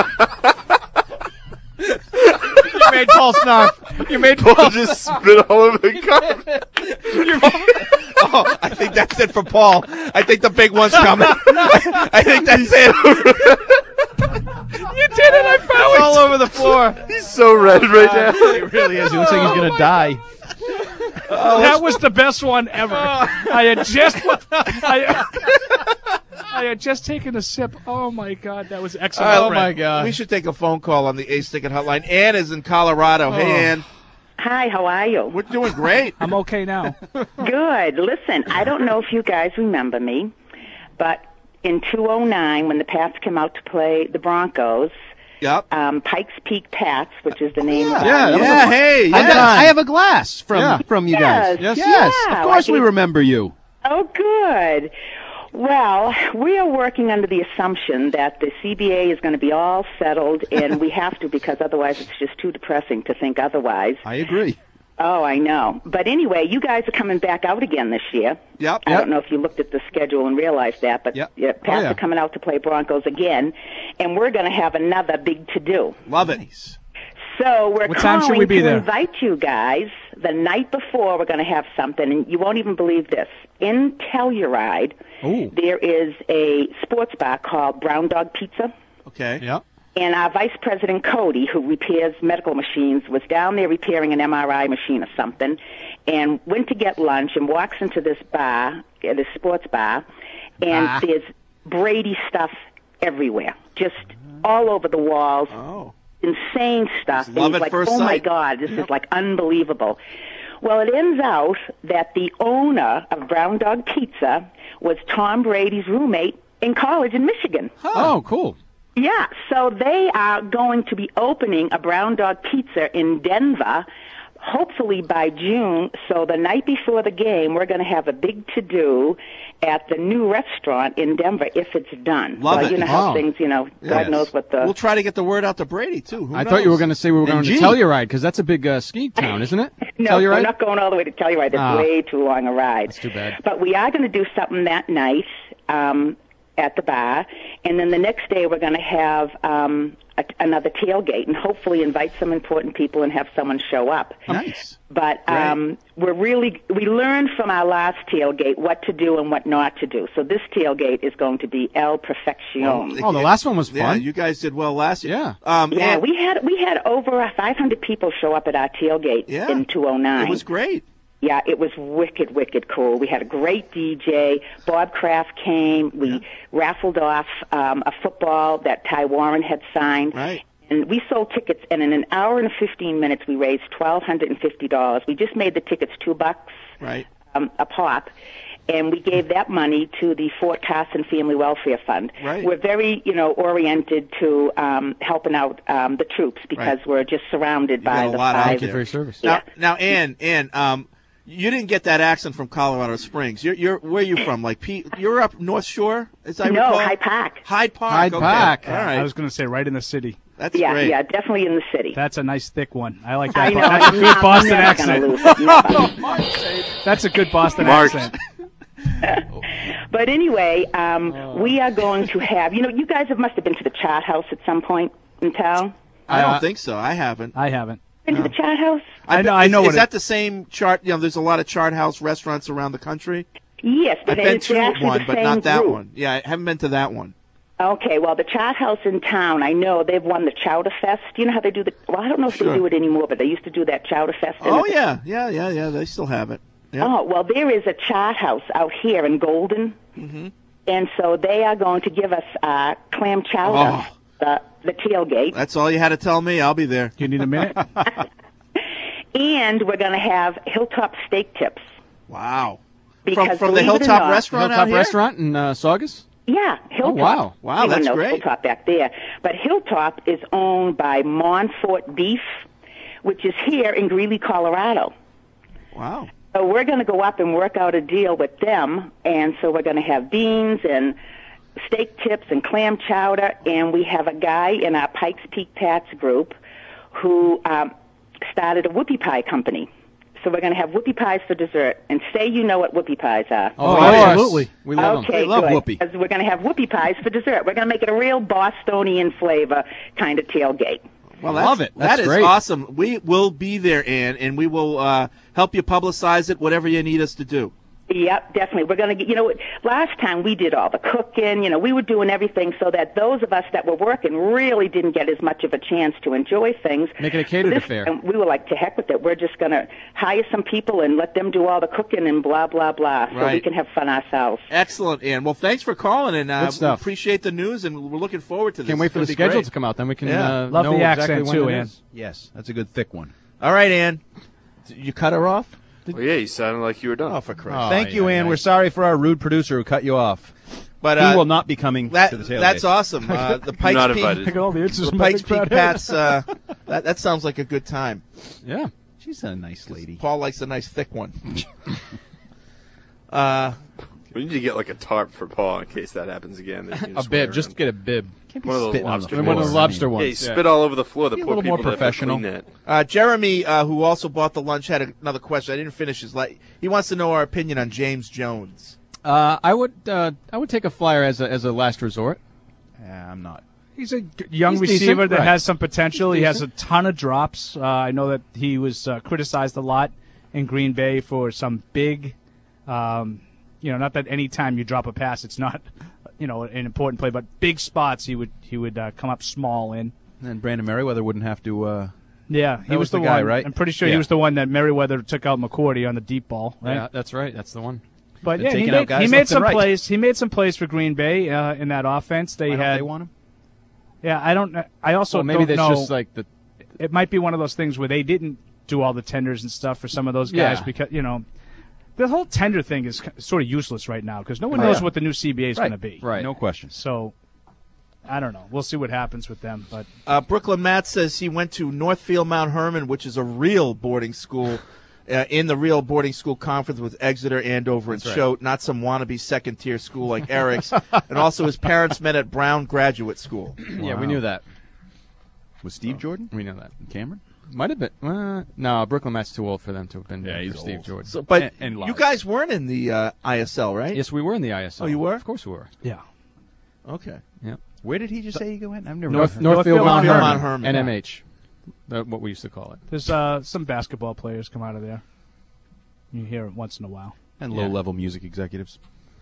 You made Paul snarf. You made Paul just spit all over the carpet. Oh, I think that's it for Paul. I think the big one's coming. I think that's it. You did it. I found it. all over the floor. He's so red right now. He really is. He looks like he's going to die. That was the best one ever. I had just taken a sip. Oh my God, that was excellent. Oh, Fred. my God. We should take a phone call on the Ace Ticket Hotline. Ann is in Colorado. Hey, Ann. Hi, how are you? We're doing great. I'm okay now. Good. Listen, I don't know if you guys remember me, but in 2009, when the Pats came out to play the Broncos, Yep. Pikes Peak Pats, which is the name of Yeah, that was Yeah, hey. I have a glass from you guys. Yes, Yes, yeah, of course like we it- remember you. Oh, good. Well, we are working under the assumption that the CBA is going to be all settled, and we have to because otherwise it's just too depressing to think otherwise. I agree. Oh, I know. But anyway, you guys are coming back out again this year. Yep. I don't know if you looked at the schedule and realized that, but Yep. yeah, Pats yeah. are coming out to play Broncos again, and we're going to have another big to-do. Love it. So we're What time should calling we be to there? invite you guys. The night before, we're going to have something, and you won't even believe this. In Telluride, there is a sports bar called Brown Dog Pizza. Okay. Yep. And our Vice President Cody, who repairs medical machines, was down there repairing an MRI machine or something, and went to get lunch and walks into this bar, this sports bar, and there's Brady stuff everywhere, just all over the walls. Oh. Insane stuff. Just love And he's at like, first oh my sight. God, this is like unbelievable. Well, it ends out that the owner of Brown Dog Pizza was Tom Brady's roommate in college in Michigan. Oh, cool. Yeah, so they are going to be opening a Brown Dog Pizza in Denver hopefully by June, so the night before the game, we're going to have a big to-do at the new restaurant in Denver if it's done. Love it. You know how things, God Yes. knows what the... We'll try to get the word out to Brady, too. Who I knows? thought you were going to say we were going to And Telluride, because that's a big ski town, isn't it? No, Telluride? we're not going all the way to Telluride. It's way too long a ride. That's too bad. But we are going to do something that night at the bar, and then the next day we're going to have another tailgate and hopefully invite some important people and have someone show up. Nice. But we learned from our last tailgate what to do and what not to do. So this tailgate is going to be El Perfeccion. Oh, the last one was fun. Yeah, you guys did well last year. Yeah. We had over 500 people show up at our tailgate in 2009. It was great. Yeah, it was wicked cool. We had a great DJ. Bob Kraft came. We raffled off a football that Ty Warren had signed. Right. And we sold tickets, and in an hour and 15 minutes, we raised $1,250. We just made the tickets $2 right. A pop, and we gave that money to the Fort Carson Family Welfare Fund. Right. We're very, oriented to helping out the troops because we're just surrounded by the five. Thank you for your service. Now, Ann, you didn't get that accent from Colorado Springs. You're where are you from? You're up North Shore, as I recall? No, Hyde Park. Hyde Park. Hyde okay. Park. All right. I was going to say right in the city. That's great. Yeah, definitely in the city. That's a nice thick one. I like that. I know. That's a good I'm Boston never accent. gonna lose it. Never. That's a good Boston Mark. accent. But anyway, we are going to have. You guys must have been to the Chart House at some point in town. I don't think so. I haven't. I haven't. Been to the Chart House? I know. Is that the same chart? There's a lot of Chart House restaurants around the country. Yes, but I've been it's to actually one, the but same not that group. one. Yeah, I haven't been to that one. Okay, well, the Chart House in town, I know they've won the Chowder Fest. You know how they do I don't know if they do it anymore, but they used to do that Chowder Fest. Oh, yeah. They still have it. Yep. Oh, well, there is a Chart House out here in Golden, and so they are going to give us clam chowder, the tailgate. That's all you had to tell me. I'll be there. You need a minute? And we're going to have Hilltop steak tips. Wow. Because From the believe it or Hilltop not- restaurant out Hilltop here? restaurant in Saugus? Yeah, Hilltop. wow. Wow, Everyone that's knows great. Hilltop back there. But Hilltop is owned by Montfort Beef, which is here in Greeley, Colorado. Wow. So we're going to go up and work out a deal with them, and so we're going to have beans and steak tips and clam chowder, and we have a guy in our Pikes Peak Pats group who started a whoopie pie company. So we're going to have whoopie pies for dessert, and say you know what whoopie pies are. Oh, absolutely. We love them. Okay, We love good. whoopie. 'Cause we're going to have whoopie pies for dessert. We're going to make it a real Bostonian flavor kind of tailgate. Well, Love it. That That's is great. awesome. We will be there, Ann, and we will help you publicize it, whatever you need us to do. Yep, definitely. We're going to get, last time we did all the cooking, we were doing everything so that those of us that were working really didn't get as much of a chance to enjoy things. Make it a catered This affair. time, we were like, to heck with it. We're just going to hire some people and let them do all the cooking and blah, blah, blah, so we Right. can have fun ourselves. Excellent, Ann. Well, thanks for calling, and Good we stuff. appreciate the news, and we're looking forward to this. Can't wait It's for the gonna be schedule great. to come out. Then we can Yeah. Love know the exactly accent, when too, it Ann. is. Yes, that's a good thick one. All right, Ann. You cut her off? Well, yeah, you sounded like you were done. Oh, for Christ. Thank you, Ann. We're sorry for our rude producer who cut you off. But he will not be coming to the tailgate. That's awesome. The Not Pikes invited. Peak, all the answers the from my Pikes big Peak fat Pats. That sounds like a good time. Yeah. She's a nice lady. Paul likes a nice thick one. We need to get like a tarp for Paul in case that happens again. that you can A just wear bib. Just around. get a bib. One of those spitting on lobster the One of bibs. those lobster Yeah, you ones. spit all over the floor. The Be a poor little more people that have to professional. clean that. Jeremy, who also bought the lunch, had another question. I didn't finish his. He wants to know our opinion on James Jones. I would take a flyer as a last resort. I'm not. He's a young He's receiver decent, that right. has some potential. He's He has a decent. ton of drops. I know that he was criticized a lot in Green Bay for some big, not that any time you drop a pass, it's not, an important play, but big spots he would come up small in. And Brandon Merriweather wouldn't have to. Yeah, he That was was the guy, one. right? I'm pretty sure Yeah. he was the one that Merriweather took out McCourty on the deep ball. Right? Yeah, that's right. That's the one. But Been yeah, taking out guys he made left and some right. plays. He made some plays for Green Bay in that offense. Why don't they want him? Yeah, I don't. I also Well, maybe don't that's know. just like the. It might be one of those things where they didn't do all the tenders and stuff for some of those guys Yeah. because the whole tender thing is sort of useless right now because no one Right. knows what the new CBA is Right. going to be. Right. No question. So I don't know. We'll see what happens with them. But Brooklyn Matt says he went to Northfield Mount Herman, which is a real boarding school, in the real boarding school conference with Exeter, Andover, and That's right. Choate, not some wannabe second-tier school like Eric's. And also his parents met at Brown Graduate School. Yeah, we knew that. Was Steve Jordan? We know that. Cameron? Might have been. No, Brooklyn Matt's too old for them to have been. Yeah, he's for Steve old. Jordan. So, but And you loud. guys weren't in the ISL, right? Yes, we were in the ISL. Oh, you were? Of course we were. yeah. Okay. Yeah. Where did he just say you went? I've never Northfield Northfield Mount Mount Herman. Herman. NMH. What we used to call it. There's some basketball players come out of there. You hear it once in a while. And low-level music executives.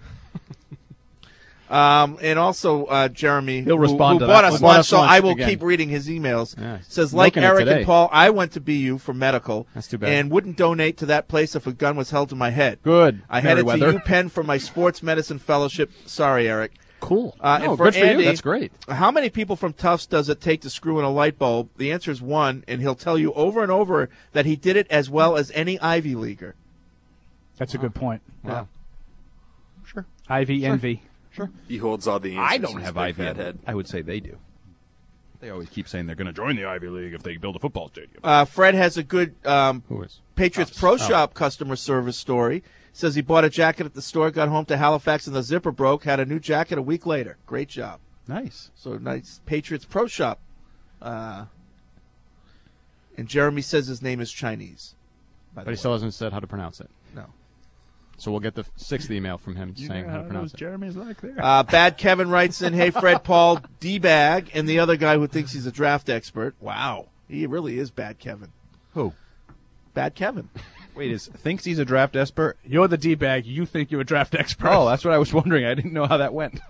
And also Jeremy, He'll respond who to bought that us one. lunch, so I will again. keep reading his emails. Yeah, Says, like milking it Eric today. and Paul, I went to BU for medical. That's too bad. And wouldn't donate to that place if a gun was held to my head. Good. I headed Merriweather. to UPenn for my sports medicine fellowship. Sorry, Eric. Cool. And No, for good for Andy, you. That's great. How many people from Tufts does it take to screw in a light bulb? The answer is one, and he'll tell you over and over that he did it as well as any Ivy Leaguer. That's a good point. Wow. Sure. Ivy envy. Sure. He holds all the answers. I don't in his have big Ivy. fat head. I would say they do. They always keep saying they're going to join the Ivy League if they build a football stadium. Fred has a good Who is? Patriots Pro Shop customer service story. Says he bought a jacket at the store, got home to Halifax, and the zipper broke. Had a new jacket a week later. Great job. Nice. So nice. Patriots Pro Shop. And Jeremy says his name is Chinese. By the But he way. still hasn't said how to pronounce it. No. So we'll get the 6th email from him saying how to pronounce it. Jeremy's like there. Bad Kevin writes in, hey, Fred, Paul, D-Bag, and the other guy who thinks he's a draft expert. Wow. He really is Bad Kevin. Who? Bad Kevin. Wait, thinks he's a draft expert? You're the D-bag. You think you're a draft expert. Oh, that's what I was wondering. I didn't know how that went.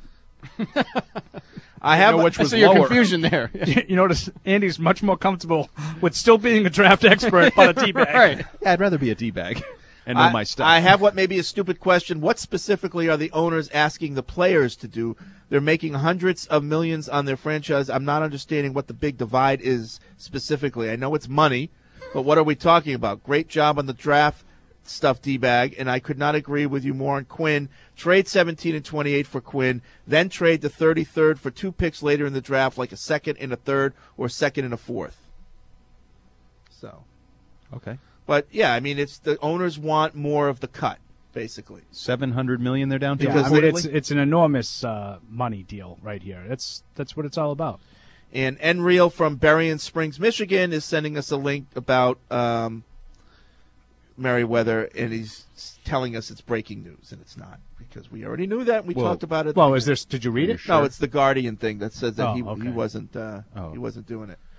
I have know which was I see your lower. confusion there. You notice Andy's much more comfortable with still being a draft expert, but a D-bag. Right. Yeah, I'd rather be a D-bag and know my stuff. I have what may be a stupid question. What specifically are the owners asking the players to do? They're making hundreds of millions on their franchise. I'm not understanding what the big divide is specifically. I know it's money, but what are we talking about? Great job on the draft stuff, D-Bag, and I could not agree with you more on Quinn. Trade 17 and 28 for Quinn, then trade the 33rd for 2 picks later in the draft, like a second and a third or a second and a fourth. So, Okay. but yeah, I mean, it's the owners want more of the cut, basically. $700 million they're down to. Yeah, I mean, Reportedly? it's an enormous money deal right here. That's what it's all about. And Enreal from Berrien Springs, Michigan, is sending us a link about Merriweather, and he's telling us it's breaking news, and it's not, because we already knew that. We talked about it. Well, did you read it? No, it's the Guardian thing that says that Oh, he okay. wasn't doing it.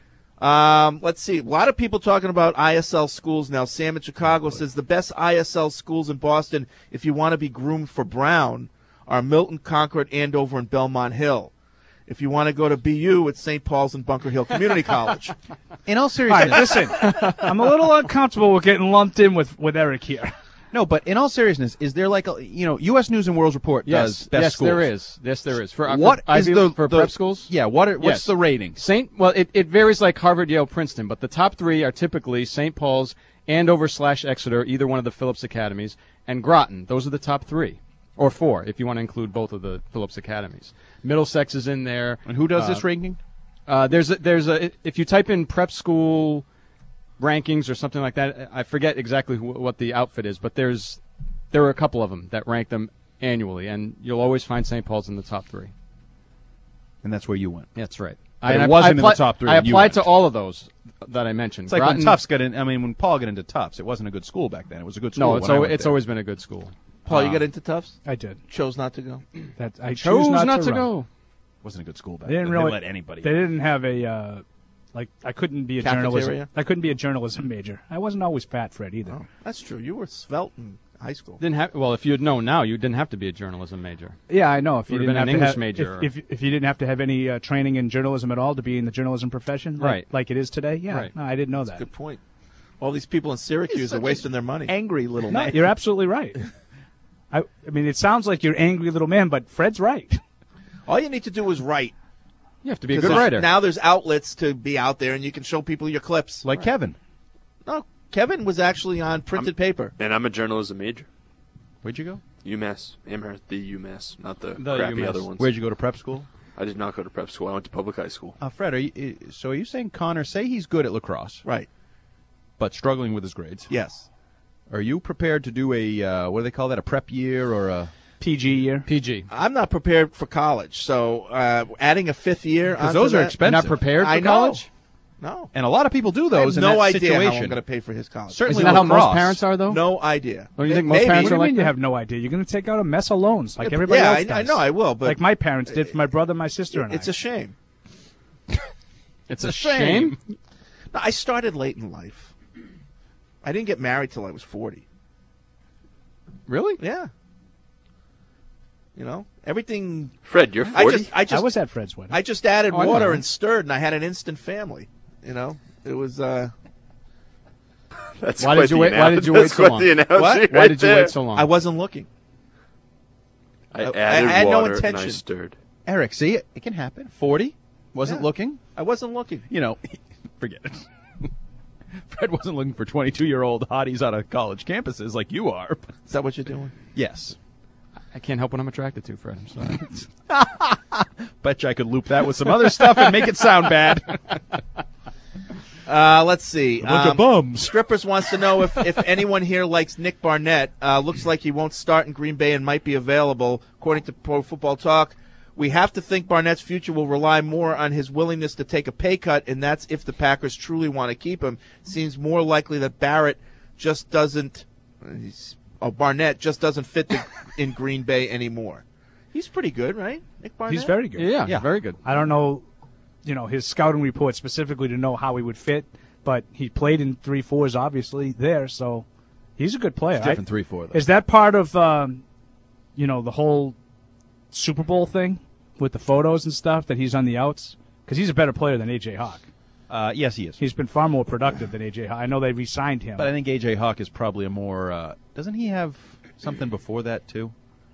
Let's see. A lot of people talking about ISL schools now. Sam in Chicago says the best ISL schools in Boston, if you want to be groomed for Brown, are Milton, Concord, Andover, and Belmont Hill. If you want to go to BU, it's St. Paul's and Bunker Hill Community College. In all All seriousness, right, listen. I'm a little uncomfortable with getting lumped in with Eric here. no, but in all seriousness, is there like a U.S. News and World Report does best yes, schools? there is. Yes, there is. For What is Ivy, the for prep schools? Yeah, what's Yes. the rating? It varies like Harvard, Yale, Princeton, but the top 3 are typically St. Paul's, Andover/Exeter, either one of the Phillips Academies, and Groton. Those are the top 3. Or 4, if you want to include both of the Phillips Academies. Middlesex is in there. And who does this ranking? There's a if you type in prep school rankings or something like that, I forget exactly what the outfit is, but there are a couple of them that rank them annually, and you'll always find St. Paul's in the top 3. And that's where you went. That's right. But it wasn't in the top 3. I when you applied went. to all of those that I mentioned. It's like when Tufts got in. I mean, when Paul got into Tufts, it wasn't a good school back then. It was a good school. No, when I went it's there. always been a good school. Paul, you got into Tufts? I did. Chose not to go? That I Chose choose not to run. go. Wasn't a good school back They didn't then. really They let anybody. They didn't have a I couldn't be a Cafeteria? journalism major. I wasn't always fat, Fred, either. Oh, that's true. You were svelte in high school. Didn't have if you had known now, you didn't have to be a journalism major. Yeah, I know. If you Would have didn't been an have to English have, major. if you didn't have to have any training in journalism at all to be in the journalism profession, Right. like it is today. Yeah, Right. no, I didn't know that. Good point. All these people in Syracuse are wasting their money. Angry little No, man. you're absolutely right. I mean, it sounds like you're an angry little man, but Fred's right. All you need to do is write. You have to be a 'Cause good writer. Now there's outlets to be out there, and you can show people your clips. Like Kevin. No, Kevin was actually on printed paper. And I'm a journalism major. Where'd you go? UMass. Amherst, the UMass, not the The crappy UMass. other ones. Where'd you go to prep school? I did not go to prep school. I went to public high school. Fred, are you saying Connor, say he's good at lacrosse, right, but struggling with his grades? Yes. Are you prepared to do a what do they call that? A prep year or a PG year? PG. I'm not prepared for college, so adding a fifth year because those are expensive. You're not prepared for I know. college? No. And a lot of people do those. I have no in that idea situation. how I'm going to pay for his college. Certainly Isn't that how lacrosse. most parents are, though? No idea. Don't you think most Maybe. parents What are do you like mean that? you have no idea? You're going to take out a mess of loans like everybody Yeah, else does. I know I will, but like my parents did for my brother, my sister, and it's I. a shame. It's a shame. No, I started late in life. I didn't get married till I was 40. Really? Yeah. You know, everything. Fred, you're 40? I was at Fred's wedding. I just added Oh, I water know. and stirred, and I had an instant family. You know, it was. That's Why quite did you the wait? Why analogy. did you wait That's so quite long? the analogy What? Why right did you there. wait so long? I wasn't looking. I I added had no water and I intention. stirred. Eric, see it can happen. 40 wasn't Yeah. looking. I wasn't looking. You know, forget it. Fred wasn't looking for 22-year-old hotties out of college campuses like you are. Is that what you're doing? Yes. I can't help what I'm attracted to, Fred. I'm sorry. Bet you I could loop that with some other stuff and make it sound bad. Let's see. A bunch of bums. Strippers wants to know if anyone here likes Nick Barnett. Looks like he won't start in Green Bay and might be available, according to Pro Football Talk. We have to think Barnett's future will rely more on his willingness to take a pay cut, and that's if the Packers truly want to keep him. Seems more likely that Barnett just doesn't fit in Green Bay anymore. He's pretty good, right? Nick Barnett? He's very good. Yeah, very good. I don't know, his scouting report specifically to know how he would fit, but he played in 3-4s obviously there, so he's a good player. It's different 3-4 though. Is that part of the whole Super Bowl thing with the photos and stuff that he's on the outs? Because he's a better player than A.J. Hawk. Yes, he is. He's been far more productive than A.J. Hawk. I know they re-signed him. But I think A.J. Hawk is probably a more. Doesn't he have something before that too?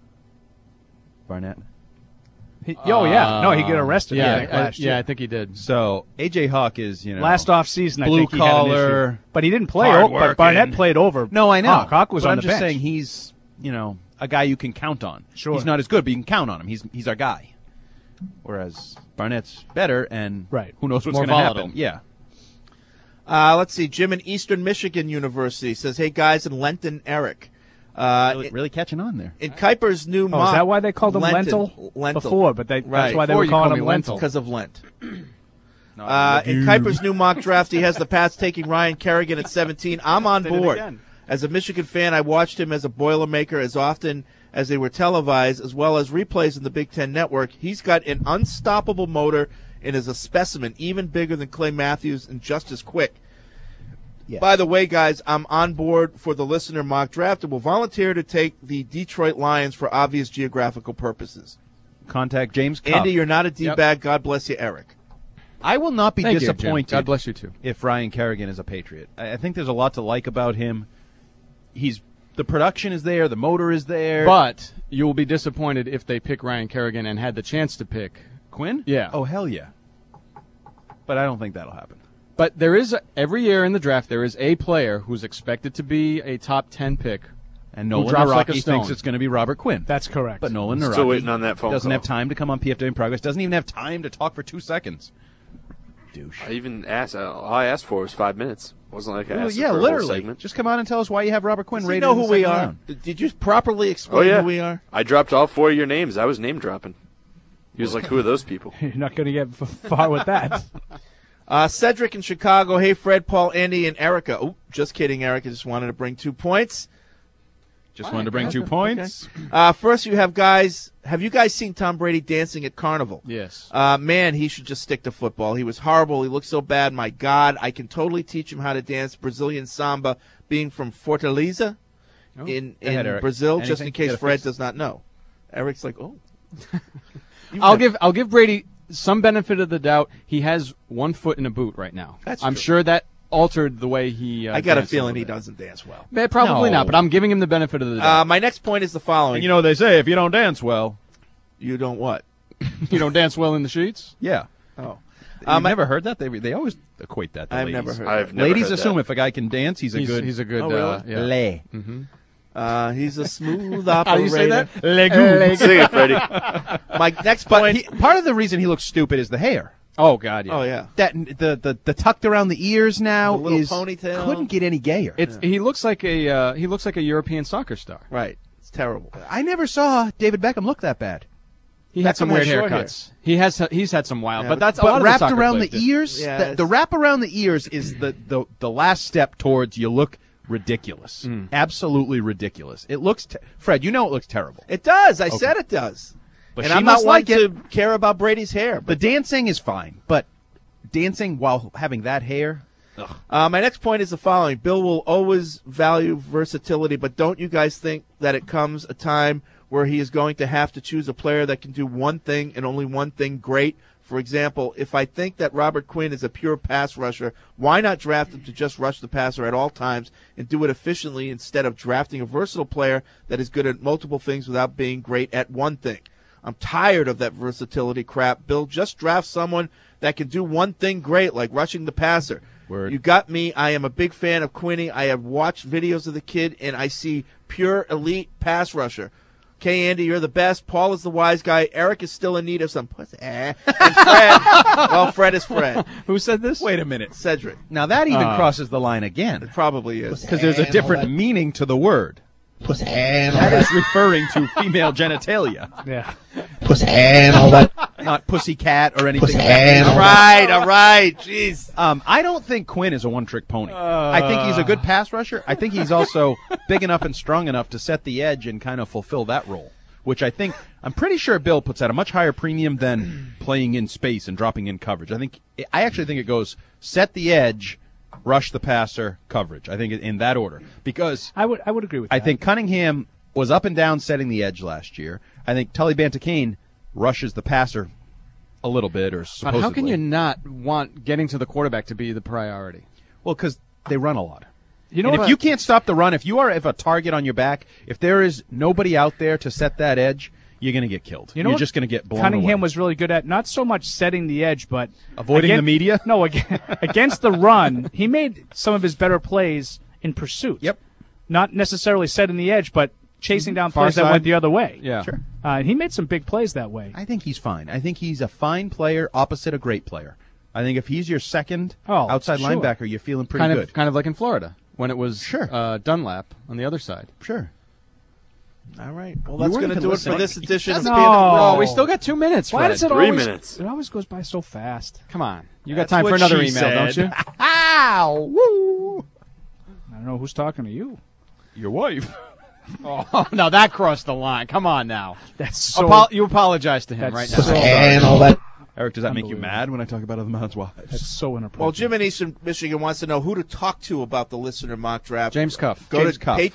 Barnett. He got arrested. Yeah, I think, last year. I think he did. So A.J. Hawk is last off season. I blue think he had an collar, issue. But he didn't play. But hard Barnett working. played over. No, I know. Hawk was but on I'm the just bench. saying he's a guy you can count on. Sure. He's not as good, but you can count on him. He's our guy. Whereas Barnett's better, and who knows what's More going to volatile. happen? Yeah. Let's see. Jim in Eastern Michigan University says, "Hey guys, and Lenton Eric." Really catching on there. In Kuiper's new Oh, mock, is that why they called him Lentil before? But that's why they were calling him Lentil. Because of Lent. In Kuiper's new mock draft, he has the Pats taking Ryan Kerrigan at 17. I'm on Did it board. again. As a Michigan fan, I watched him as a Boilermaker as often as they were televised, as well as replays in the Big Ten Network. He's got an unstoppable motor and is a specimen, even bigger than Clay Matthews and just as quick. Yes. By the way, guys, I'm on board for the listener mock draft and will volunteer to take the Detroit Lions for obvious geographical purposes. Contact James Cuff. Andy, you're not a D-bag. God bless you, Eric. I will not be Thank you, Jim. disappointed. God bless you, too. If Ryan Kerrigan is a Patriot, I think there's a lot to like about him. The production is there, the motor is there. But you will be disappointed if they pick Ryan Kerrigan and had the chance to pick Quinn? Yeah. Oh, hell yeah. But I don't think that'll happen. But there is every year in the draft there is a player who's expected to be a top 10 pick, And who Nolan drops like a Naraki stone. thinks it's going to be Robert Quinn. That's correct. But Nolan Naraki Still waiting on that phone doesn't call. have time to come on PFW in Progress. Doesn't even have time to talk for 2 seconds. Douche. I even asked. All I asked for was 5 minutes. Wasn't like I Well, asked yeah, for a whole literally. segment. Just come on and tell us why you have Robert Quinn Does he rated know in the who we second are? round. Did you properly explain Oh yeah, who we are? I dropped all 4 of your names. I was name dropping. He was like, "Who are those people?" You're not going to get far with that. Cedric in Chicago. Hey, Fred, Paul, Andy, and Erica. Oh, just kidding, Erica. Just wanted to bring 2 points. Just wanted to bring 2 points. First, you have guys. Have you guys seen Tom Brady dancing at Carnival? Yes. Man, he should just stick to football. He was horrible. He looked so bad. My God, I can totally teach him how to dance Brazilian samba, being from Fortaleza in Go ahead, Eric. Brazil, just Anything? in case Get a Fred fix. does not know. Eric's like, oh. I'll give Brady some benefit of the doubt. He has 1 foot in a boot right now. That's I'm true. sure that altered the way he. I got a danced feeling little he bit. doesn't dance well. Probably No. not, but I'm giving him the benefit of the doubt. My next point is the following. And you know what they say, if you don't dance well, you don't what? You don't dance well in the sheets? yeah. Oh. You've never heard that? They always equate that to I've ladies. never heard I've never Ladies heard assume that. if a guy can dance, he's a good He's a good. Oh, really? Yeah. lay. Mm-hmm. He's a smooth How do operator. you say that? Sing it, Freddie. My next But point. part of the reason he looks stupid is the hair. Oh God, yeah. Oh yeah. That the tucked around the ears now The little is ponytail. couldn't get any gayer. He looks like a European soccer star. Right. It's terrible. I never saw David Beckham look that bad. He had some Beckham weird has short haircuts. He's had some wild, Yeah, but that's a But lot of wrapped the soccer around the players do. ears, Yeah, the wrap around the ears is the last step towards you look ridiculous. Absolutely ridiculous. It looks Fred, you know it looks terrible. It does. I said it does. But and she I'm not must one like it. to care about Brady's hair. The But dancing is fine, but dancing while having that hair, my next point is the following. Bill will always value versatility, but don't you guys think that it comes a time where he is going to have to choose a player that can do one thing and only one thing great? For example, if I think that Robert Quinn is a pure pass rusher, why not draft him to just rush the passer at all times and do it efficiently instead of drafting a versatile player that is good at multiple things without being great at one thing? I'm tired of that versatility crap. Bill, just draft someone that can do one thing great, like rushing the passer. Word. You got me. I am a big fan of Quinny. I have watched videos of the kid, and I see pure elite pass rusher. Okay, Andy, you're the best. Paul is the wise guy. Eric is still in need of some pussy. And Fred, well, Fred is Fred. Who said this? wait a minute. Cedric. Now that even crosses the line again. It probably is. Because there's a different meaning to the word. Pussy and all That that. is referring to female genitalia. Yeah. Pussy and all that. Not pussycat or anything. Pussy of that and nature. all that. All right. Jeez. I don't think Quinn is a one-trick pony. I think he's a good pass rusher. I think he's also big enough and strong enough to set the edge and kind of fulfill that role, which I'm pretty sure Bill puts at a much higher premium than playing in space and dropping in coverage. I actually think it goes set the edge, rush the passer, coverage. I think in that order, because I would agree with that. I think Cunningham was up and down setting the edge last year. I think Tully Bantakane rushes the passer a little bit, or But supposedly. how can you not want getting to the quarterback to be the priority? Well, because they run a lot. You know and what? if you can't stop the run, if a target on your back, if there is nobody out there to set that edge, you're going to get killed. You know You're what just going to get blown Cunningham away. was really good at not so much setting the edge, but Avoiding the media? No, against the run, he made some of his better plays in pursuit. Yep. Not necessarily setting the edge, but chasing down Far plays that side. went the other way. Yeah. Sure. And he made some big plays that way. I think he's fine. I think he's a fine player opposite a great player. I think if he's your second Oh, outside sure. linebacker, you're feeling pretty good. Kind of like in Florida when it was Sure. Dunlap on the other side. Sure. All right. Well, that's weren't going to even do it listening. for this edition of No. Oh, we still got 2 minutes. Why Fred. does it 3 always? minutes. It always goes by so fast. Come on, you got That's time for what another she email, don't said. you? Ow! Woo! I don't know who's talking to you. Your wife. Oh, no, that crossed the line. Come on now. That's so. You apologize to him That's right now. so- And all that. Eric, does that make you mad when I talk about other man's wives? That's so inappropriate. Well, Jim in Eastern Michigan wants to know who to talk to about the listener mock draft. James Cuff. Go James to Cuff.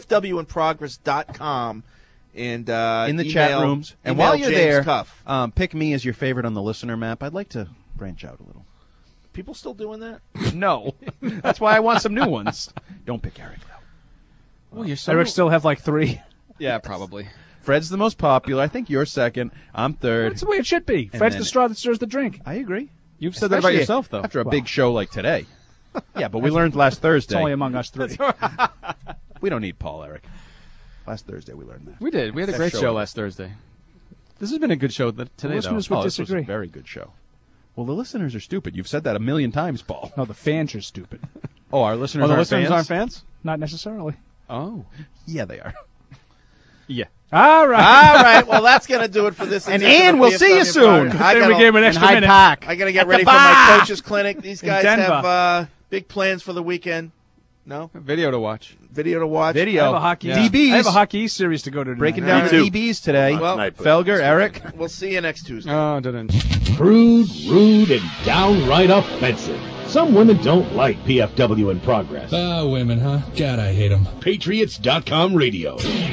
pfwinprogress.com and in the chat email- rooms. And email while you're James there, Cuff. pick me as your favorite on the listener map. I'd like to branch out a little. People still doing that? No. That's why I want some new ones. Don't pick Eric, though. Well, you're so Eric still have like 3. Yeah, probably. Fred's the most popular. I think you're second. I'm third. That's the way it should be. And Fred's then- the straw that stirs the drink. I agree. You've said that about Especially yourself, though. After a big show like today. Yeah, but we learned last Thursday. It's only among us 3. We don't need Paul, Eric. Last Thursday we learned that. We did. We had a That great show. show last Thursday. This has been a good show today, though. listeners would This was disagree. a very good show. Well, the listeners are stupid. You've said that a million times, Paul. No, the fans are stupid. Oh, our listeners Oh, the aren't listeners fans? aren't fans? Not necessarily. Oh. Yeah, they are. Yeah. All right. All right. Well, that's going to do it for this And edition Ann, of we'll see you PFW soon. Progress. Then we gave him an extra Hyde minute. Park. I got to get At ready the for my bar. coach's clinic. These In guys Denver. have big plans for the weekend. No? Video to watch. Video to watch? I have a hockey. DBs. I have a hockey Series to go to tonight. Breaking down Me the too. DBs today. Well, Felger, Eric. We'll see you next Tuesday. Oh, didn't. Crude, rude, and downright offensive. Some women don't like PFW in progress. Ah, women, huh? God, I hate them. Patriots.com radio.